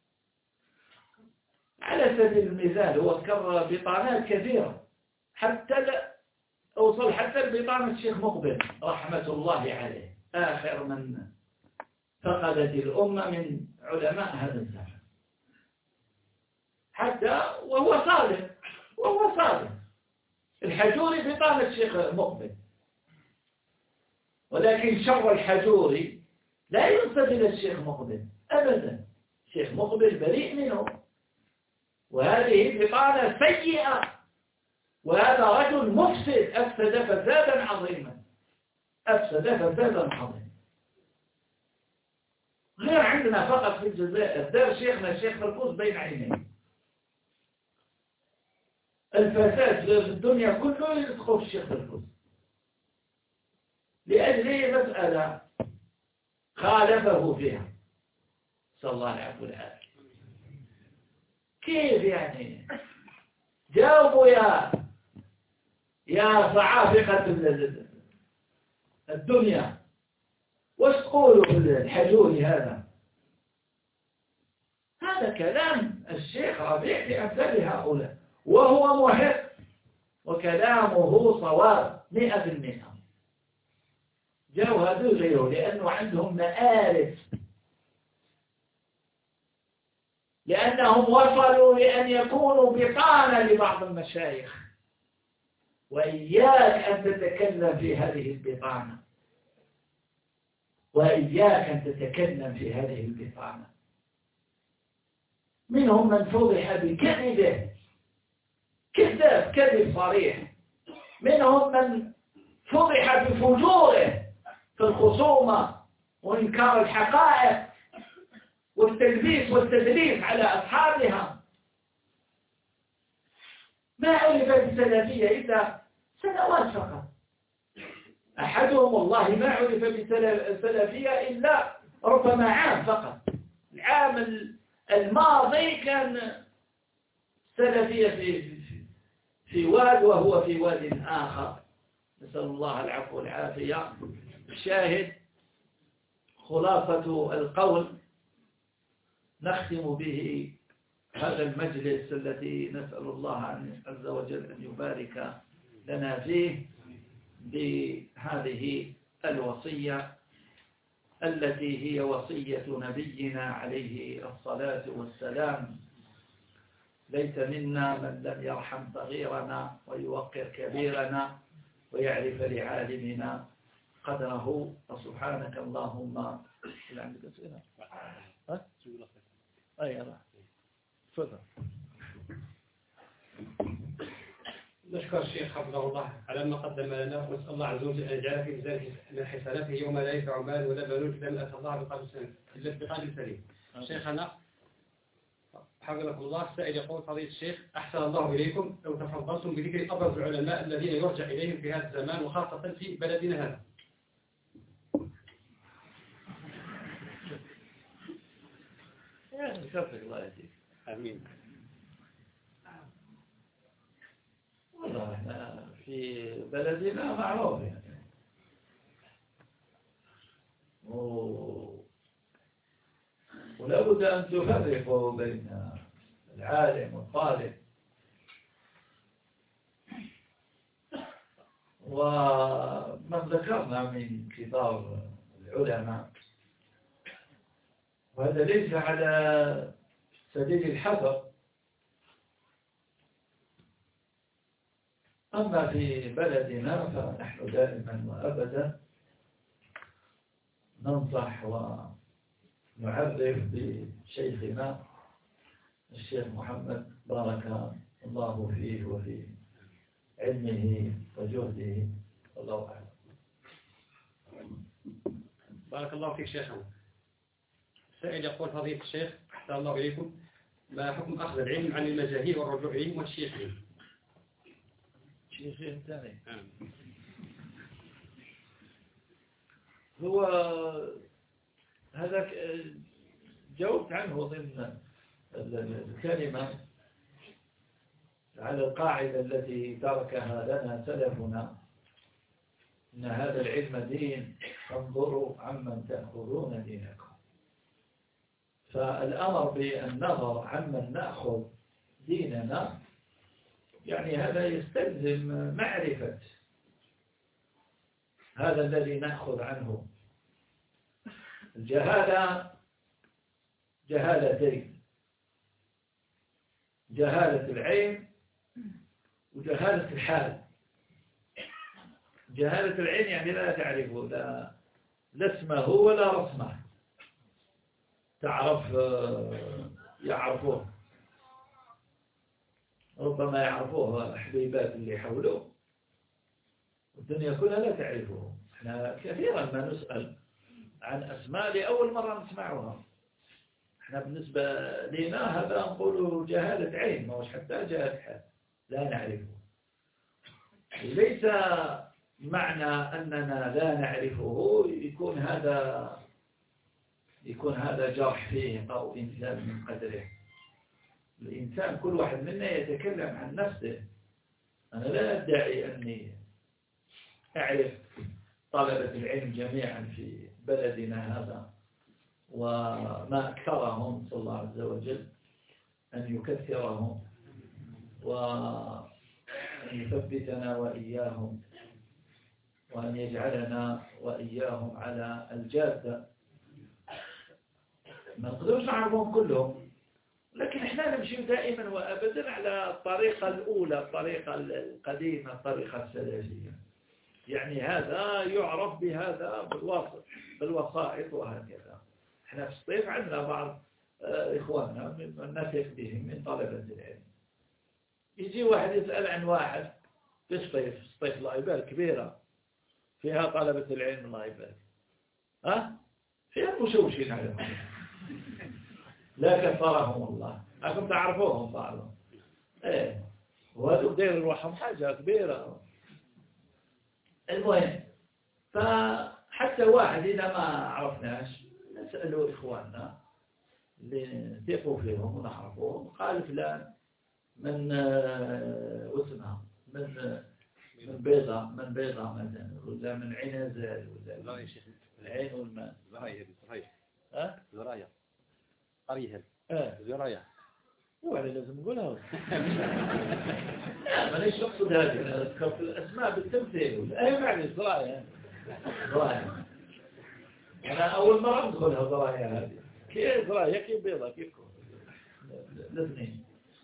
على سبيل المثال هو ذكر بطانات كثيرة، حتى أوصل حتى لبطانة الشيخ مقبل رحمة الله عليه، آخر من فقدت الأمة من علماء هذا الزمن، حتى وهو صادق الحجوري بطانة الشيخ مقبل، ولكن شر الحجوري لا ينسب إلى الشيخ مقبل أبدا، الشيخ مقبل بريء منه، وهذه بطانة سيئة، وهذا رجل مفسد أفسد فسادا عظيما، غير عندنا فقط في الجزائر دار شيخنا الشيخ مركوز بين عينيه، الفساد في الدنيا كله يدخل في الشيخ مركوز لأجل مسألة خالفه فيها، صلى الله عليه وسلم. كيف يعني؟ جاوبوا يا صعافقة الدنيا، وش تقولوا الحجوري هذا كلام الشيخ ربيع في أمثال هؤلاء، وهو محق وكلامه صواب 100%. جاءوا هذول غيره لأنه عندهم مآرب، لأنهم وصلوا لأن يكونوا بطانة لبعض المشايخ. وإياك أن تتكلم في هذه البطانة، وإياك أن تتكلم في هذه البطانة. منهم من فضح بكذبه، كذب صريح، منهم من فضح بفجوره في الخصومة وإنكار الحقائق والتلبيس والتدليس على أصحابها. ما عرف بالسلفية إلا سنوات فقط، أحدهم والله ما عرف بالسلفية إلا ربما عام فقط. العام الماضي كان سلفية في واد وهو في واد آخر، نسأل الله العفو والعافية. الشاهد خلاصة القول نختم به هذا المجلس الذي نسأل الله عز وجل أن يبارك لنا فيه بهذه الوصية التي هي وصية نبينا عليه الصلاة والسلام: ليس منا من لم يرحم صغيرنا ويوقر كبيرنا ويعرف لعالمنا قدره. فسبحانك اللهم. عندك أسئلة؟ ها؟ أي أنا تفضل. نشكر الشيخ حفظه الله على ما قدم لنا، ونسأل الله عز وجل أن يجعل في ميزان من حسناته يوم لا ينفع مال ولا بنون إلا من أتى الله بقلب سليم. شيخنا حفظكم الله، السائل يقول: فضيلة الشيخ، أحسن الله إليكم، لو تفضلتم بذكر أبرز العلماء الذين يرجع إليهم في هذا الزمان وخاصة في بلدنا هذا. الله يهديك. آمين. والله احنا في بلدنا معروف يعني، ولا بد أن تفرقوا بين العالم والطالب. ومن ذكرنا من كبار العلماء، وهذا ليس على سبيل الحذر. أما في بلدنا فنحن دائما وأبدا ننصح ونعرف بشيخنا الشيخ محمد، بارك الله فيه وفي علمه وجهده، والله أعلم. بارك الله فيك شيخنا. السائل يقول: فضيلة الشيخ، أحسن الله إليكم، ما حكم أخذ العلم عن المجاهيل والرجوع إليهم والشيخين؟ شيخين ثاني هو هذا جاوبت عنه ضمن الكلمة على القاعدة التي تركها لنا سلفنا: إن هذا العلم دين، فانظروا عمن تأخذون دينكم. فالأمر بالنظر عمن نأخذ ديننا يعني هذا يستلزم معرفة هذا الذي نأخذ عنه. الجهالة جهالتين: جهالة العين وجهالة الحال. جهالة العين يعني لا تعرفه، لا اسمه ولا رسمه، تعرف يعرفوه، ربما يعرفوه حبيبات اللي حوله، والدنيا كلها لا تعرفه. احنا كثيرا ما نسأل عن أسماء لأول مرة نسمعها. احنا بالنسبة لنا هذا نقول جهالة عين، ما هوش حتى جهالة حال، لا نعرفه. ليس معنى أننا لا نعرفه يكون هذا جرح فيه أو إنسان من قدره. الإنسان كل واحد منا يتكلم عن نفسه. أنا لا أدعي أني أعرف طلبة العلم جميعا في بلدنا هذا، وما أكثرهم، صلى الله عز وجل أن يكثرهم وأن يثبتنا وإياهم، وأن يجعلنا وإياهم على الجادة. ما نقدرش نعرفهم كلهم، لكن احنا نمشي دائما وأبدا على الطريقة الأولى، الطريقة القديمة، الطريقة السلفية. يعني هذا يعرف بهذا بالوسائط وهكذا. احنا في الصيف عندنا بعض إخواننا من نثق بهم من طلبة العلم، يجي واحد يسأل عن واحد في الصيف الله يبارك كبيرة فيها طلبة العلم، الله يبارك، فيها مشوشين عليهم، لا كفرهم الله. أنتم تعرفوهم بعضهم، وهذا دير روحهم حاجة كبيرة. المهم، فحتى واحد إذا ما عرفناش نسأله إخواننا اللي نثقوا فيهم ونعرفوهم، قال فلان من واسمها من بيضة مثلا، ولا من عنزل، ولا العين والماء. زرايا قريهل زرايا ولا لازم نقولها. مانيش أقصد هذه، أنا أذكر في الأسماء بالتمثيل. أي معنى زرايا؟ زرايا أنا أول مرة أدخلها زرايا هذه. كيف زرايا؟ كيف بيضة كيف الاثنين.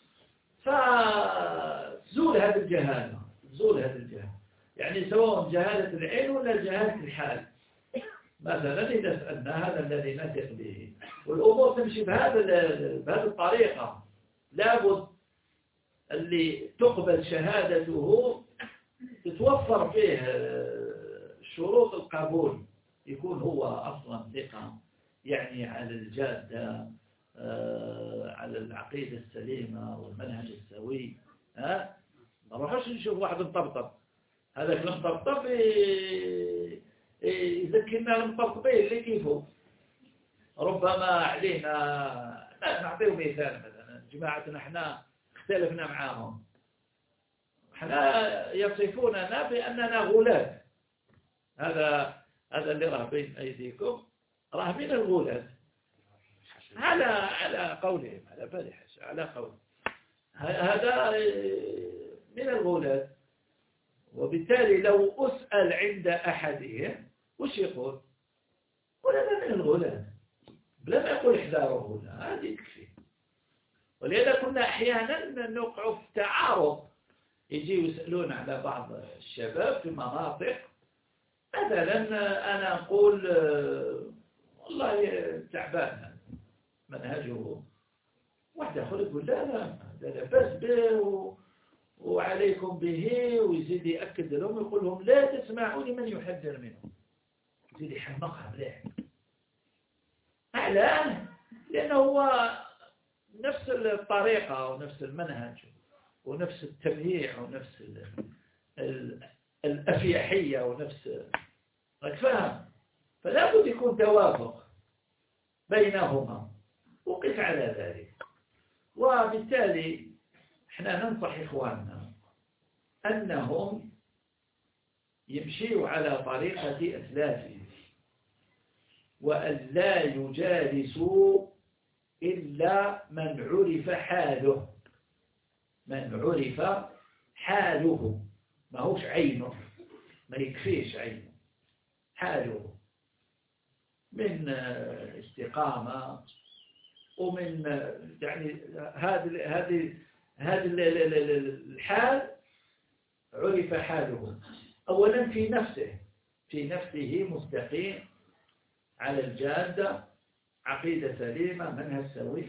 فزول هذه الجهالة، زول هذه الجهالة، يعني سواء جهالة العين ولا جهالة الحال. مثلا إذا سألنا هذا الذي نثق به والأمور تمشي بهذه الطريقة، لابد اللي تقبل شهادته تتوفر فيه شروط القبول، يكون هو أصلا ثقة، يعني على الجادة، على العقيدة السليمة والمنهج السوي. ما نروحش نشوف واحد مطبطب، هذاك المطبطب يذكرنا المطبطبين اللي كيفه. ربما علينا نعطيه مثال، مثلا جماعتنا احنا اختلفنا معاهم، احنا يصفوننا بأننا غلاة. هذا اللي راه بين أيديكم راه من الغلاة على قولهم، على بالي حاجة على قول هذا من الغلاة. وبالتالي لو أسأل عند أحدهم وش يقول؟ قل هذا من الغلاة، بلا ما يقول احذروا هنا، هذه تكفي. ولذا كنا أحيانا نوقع في تعارض، يجي يسألون على بعض الشباب في مناطق، مثلا أنا أقول والله تعبان منهجه، واحد آخر يقول لا بأس به وعليكم به، ويزيد يأكد لهم ويقول لهم لا تسمعوا لمن يحذر منهم، يزيد يحمقها مليح. أعلان لأنه هو نفس الطريقة ونفس المنهج ونفس التمييع ونفس الأفيحية ونفس فهم، فلا بد يكون توافق بينهما، وقف على ذلك. وبالتالي احنا ننصح إخواننا أنهم يمشيوا على طريقة أسلافهم، وأن لا يجالسوا إلا من عرف حاله، من عرف حاله، ما هوش عينه، ما يكفيش عينه، حاله من استقامة ومن يعني هذا الحال عرف حاله. أولا في نفسه مستقيم على الجادة، عقيدة سليمة، منهج سوي.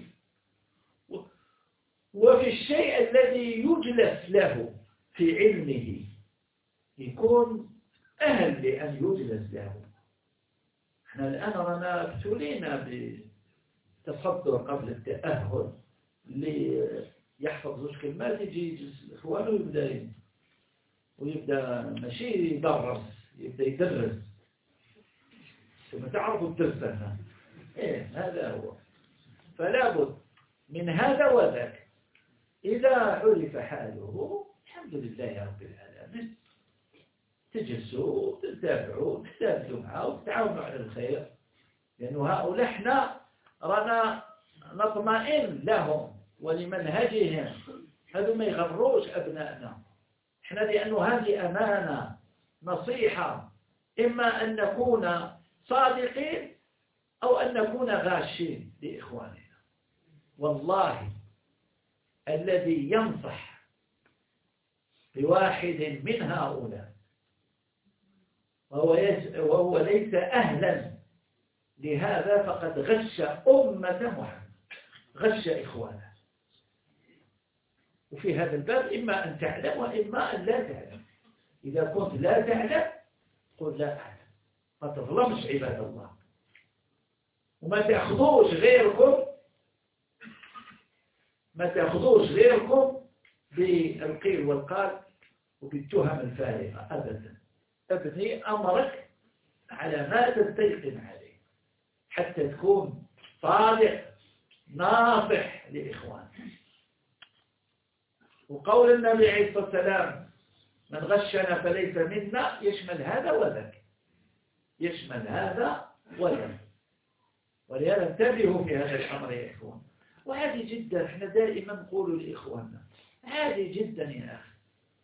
وفي الشيء الذي يجلس له في علمه يكون أهل لأن يجلس له. احنا الآن رانا ابتلينا بتصدر قبل التأهل اللي يحفظ زوج كلمات يجي يجلس إخوانه ويبدأ ماشي يدرس، يبدأ يدرس. ثم تعرفوا الدرس هذا هو. فلا بد من هذا وذاك. إذا عرف حاله الحمد لله رب العالمين، تجلسوا تتابعوا تتابعوا معه وتتعاونوا على الخير، لأنه هؤلاء احنا رانا نطمئن لهم ولمنهجهم، هذو ما يغروش أبنائنا احنا، لأنه هذه أمانة نصيحة، إما أن نكون صادقين أو أن نكون غاشين لإخواننا. والله الذي ينصح بواحد من هؤلاء وهو ليس أهلا لهذا فقد غش أمة محمد، غش إخوانه. وفي هذا الباب إما أن تعلم وإما أن لا تعلم. إذا كنت لا تعلم قل لا أعلم، ما تظلمش عباد الله، وما تأخذوش غيركم بالقيل والقال وبالتهم الفارغة أبدا. ابني أمرك على ما تستيقن عليه حتى تكون صادق ناصح لإخوانك. وقول النبي عليه الصلاة والسلام من غشنا فليس منا يشمل هذا وذاك، يشمل هذا وذاك. ولهذا انتبهوا في هذا الأمر يا إخوان. وعادي جدا، احنا دائما نقول لإخواننا عادي جدا يا أخي،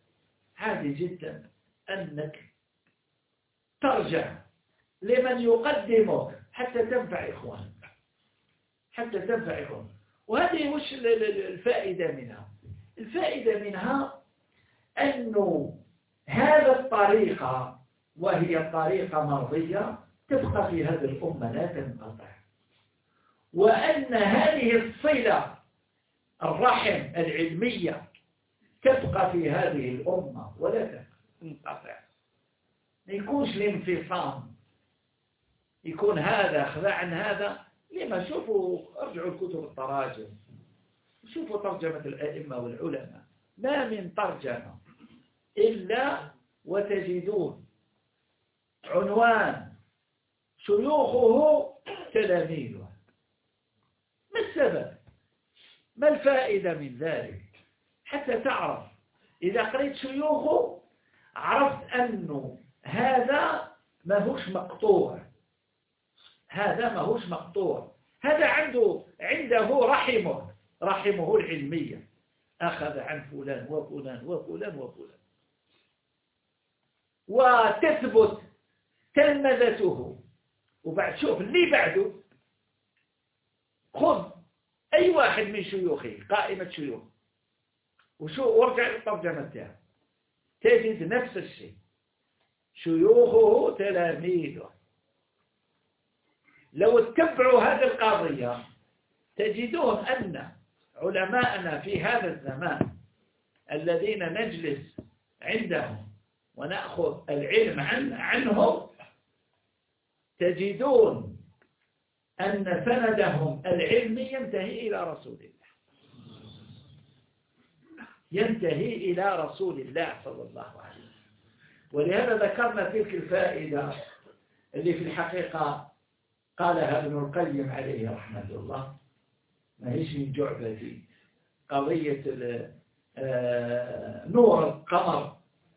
عادي جدا أنك ترجع لمن يقدمك حتى تنفع إخوانك، حتى تنفع إخوانك. وهذه وش الفائدة منها؟ الفائدة منها أنه هذا الطريقة، وهي طريقة مرضية، تبقى في هذه الأمة لا تنقطع، وأن هذه الصلة الرحم العلمية تبقى في هذه الأمة ولا تنقطع. ما يكونش الانفصام، يكون هذا خذا عن هذا. لما شوفوا، ارجعوا الكتب التراجم، شوفوا ترجمة الأئمة والعلماء، ما من ترجمة إلا وتجدون عنوان شيوخه تلاميذه. ما السبب؟ ما الفائدة من ذلك؟ حتى تعرف إذا قريت شيوخه عرفت أنه هذا ما هوش مقطوع، هذا ما هوش مقطوع، هذا عنده رحمه العلمية، أخذ عن فلان وفلان وفلان وفلان، وتثبت تلمذته. وبعد شوف اللي بعده، خذ أي واحد من شيوخه، قائمة شيوخ، وارجع للترجمة تاعه تجد نفس الشيء، شيوخه تلاميذه. لو اتبعوا هذه القضية تجدون أن علماءنا في هذا الزمان الذين نجلس عندهم ونأخذ العلم عنهم، تجدون أن سندهم العلمي ينتهي إلى رسول الله، ينتهي إلى رسول الله صلى الله عليه وسلم. ولهذا ذكرنا تلك الفائدة اللي في الحقيقة قالها ابن القيم عليه رحمة الله، ما هيش من جعبتي، قضية نور القمر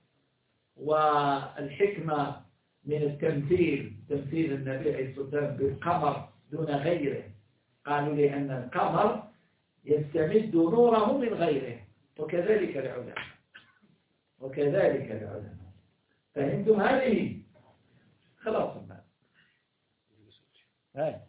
والحكمة من التمثيل، تمثيل النبي عليه الصلاة والسلام بالقمر دون غيره. قالوا لأن القمر يستمد نوره من غيره، وكذلك العلماء، وكذلك العلماء. فهمتم هذه؟ خلاص ما هاي.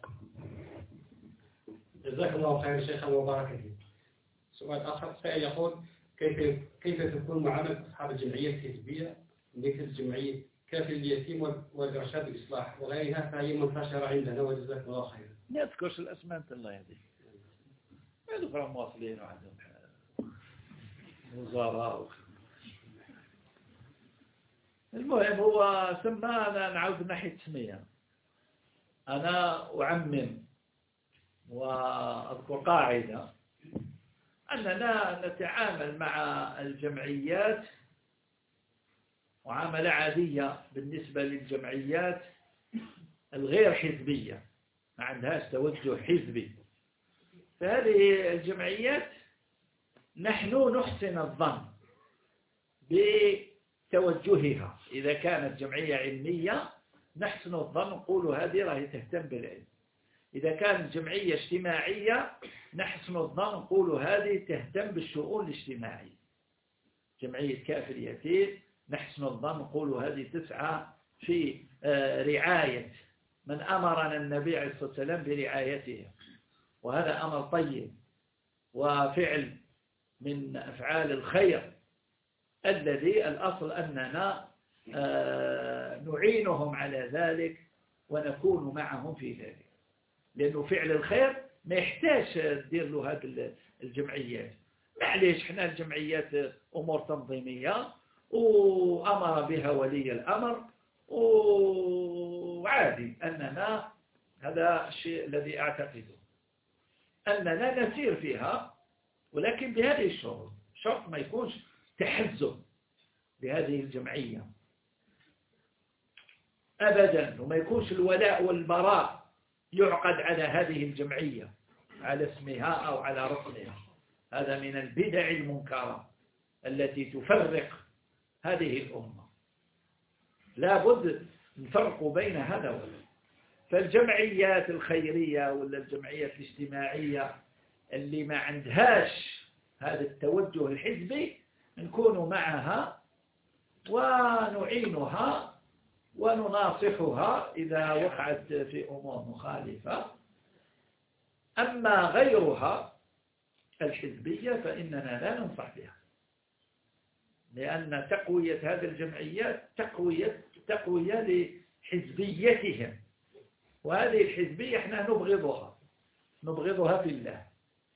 جزاك الله خير شيخ وبارك فيك. سؤال آخر سائل يقول: كيف تكون معاملة أصحاب الجمعية الحزبية مثل جمعية كافل اليتيم والإرشاد والإصلاح وغيرها، فهي منتشرة عندنا، وجزاك الله خير. ما يذكرش الأسماء الله يهديك، ما يذكر مواصلين وعندهم وزراء. المهم هو سمانا، نعود من ناحية تسمية. أنا أعمم وأذكر قاعدة أننا نتعامل مع الجمعيات معاملة عادية بالنسبة للجمعيات الغير حزبية، ما عندهاش توجه حزبي. فهذه الجمعيات نحن نحسن الظن بتوجهها. إذا كانت جمعية علمية نحسن الظن، نقول هذه راهي تهتم بالعلم. إذا كانت جمعية اجتماعية نحسن الظن، نقول هذه تهتم بالشؤون الاجتماعية. جمعية كافل اليتيم نحسن الظن، نقول هذه تسعى في رعاية من أمرنا النبي عليه الصلاة والسلام برعايته، وهذا أمر طيب وفعل من أفعال الخير الذي الأصل أننا نعينهم على ذلك ونكون معهم في ذلك، لأنه فعل الخير ما يحتاج تدير له هذه الجمعيات. معليش احنا الجمعيات أمور تنظيمية وأمر بها ولي الأمر، وعادي أننا هذا الشيء الذي أعتقده أننا نسير فيها، ولكن بهذه الشروط. شرط ما يكونش تحزب بهذه الجمعية أبدا، وما يكونش الولاء والبراء يعقد على هذه الجمعية على اسمها أو على رسمها. هذا من البدع المنكرة التي تفرق هذه الأمة. لا بد نفرق بين هذا وذاك. فالجمعيات الخيرية ولا الجمعيات الاجتماعية اللي ما عندهاش هذا التوجه الحزبي نكون معها ونعينها ونناصحها إذا وقعت في أمور مخالفة. أما غيرها الحزبية فإننا لا ننصح بها، لأن تقوية هذه الجمعيات تقوية لحزبيتهم، وهذه الحزبية احنا نبغضها في الله،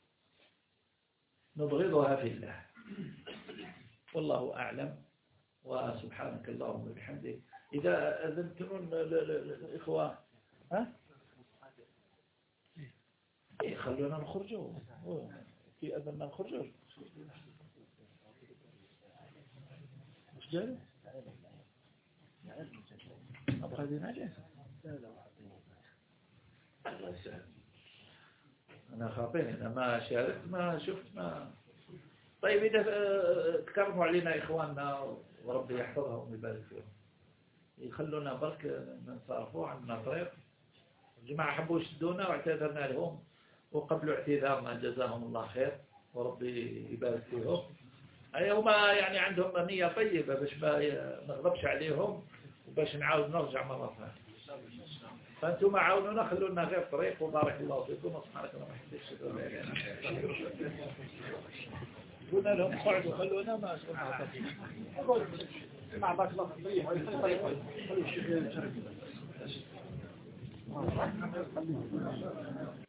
نبغضها في الله. والله أعلم، وسبحانك اللهم وبحمدك. إذا أذنتم الإخوة خلونا نخرجوا في أذن نخرجوا. مش جالس أبقى دي ناجح. الله يسهل. أنا خاطئ، أنا ما شاركت، ما شفت، ما. طيب إذا تكرموا علينا إخواننا وربي يحفظهم ويبارك فيهم، يخلونا برك نصرفوا عنا طريق. الجماعة حبوا يشدونا واعتذرنا لهم وقبلوا اعتذارنا، جزاهم الله خير وربي يبارك فيهم. هم يعني عندهم نية طيبة باش ما نغضبش عليهم وباش نعاود نرجع مرة ثانية. فأنتم عاونونا، خلونا غير طريق، وبارك الله فيكم وسبحانك اللهم وبحمدك أشهد أن لا إله إلا أنت. قلنا لهم قعدوا خلونا ما شغلنا.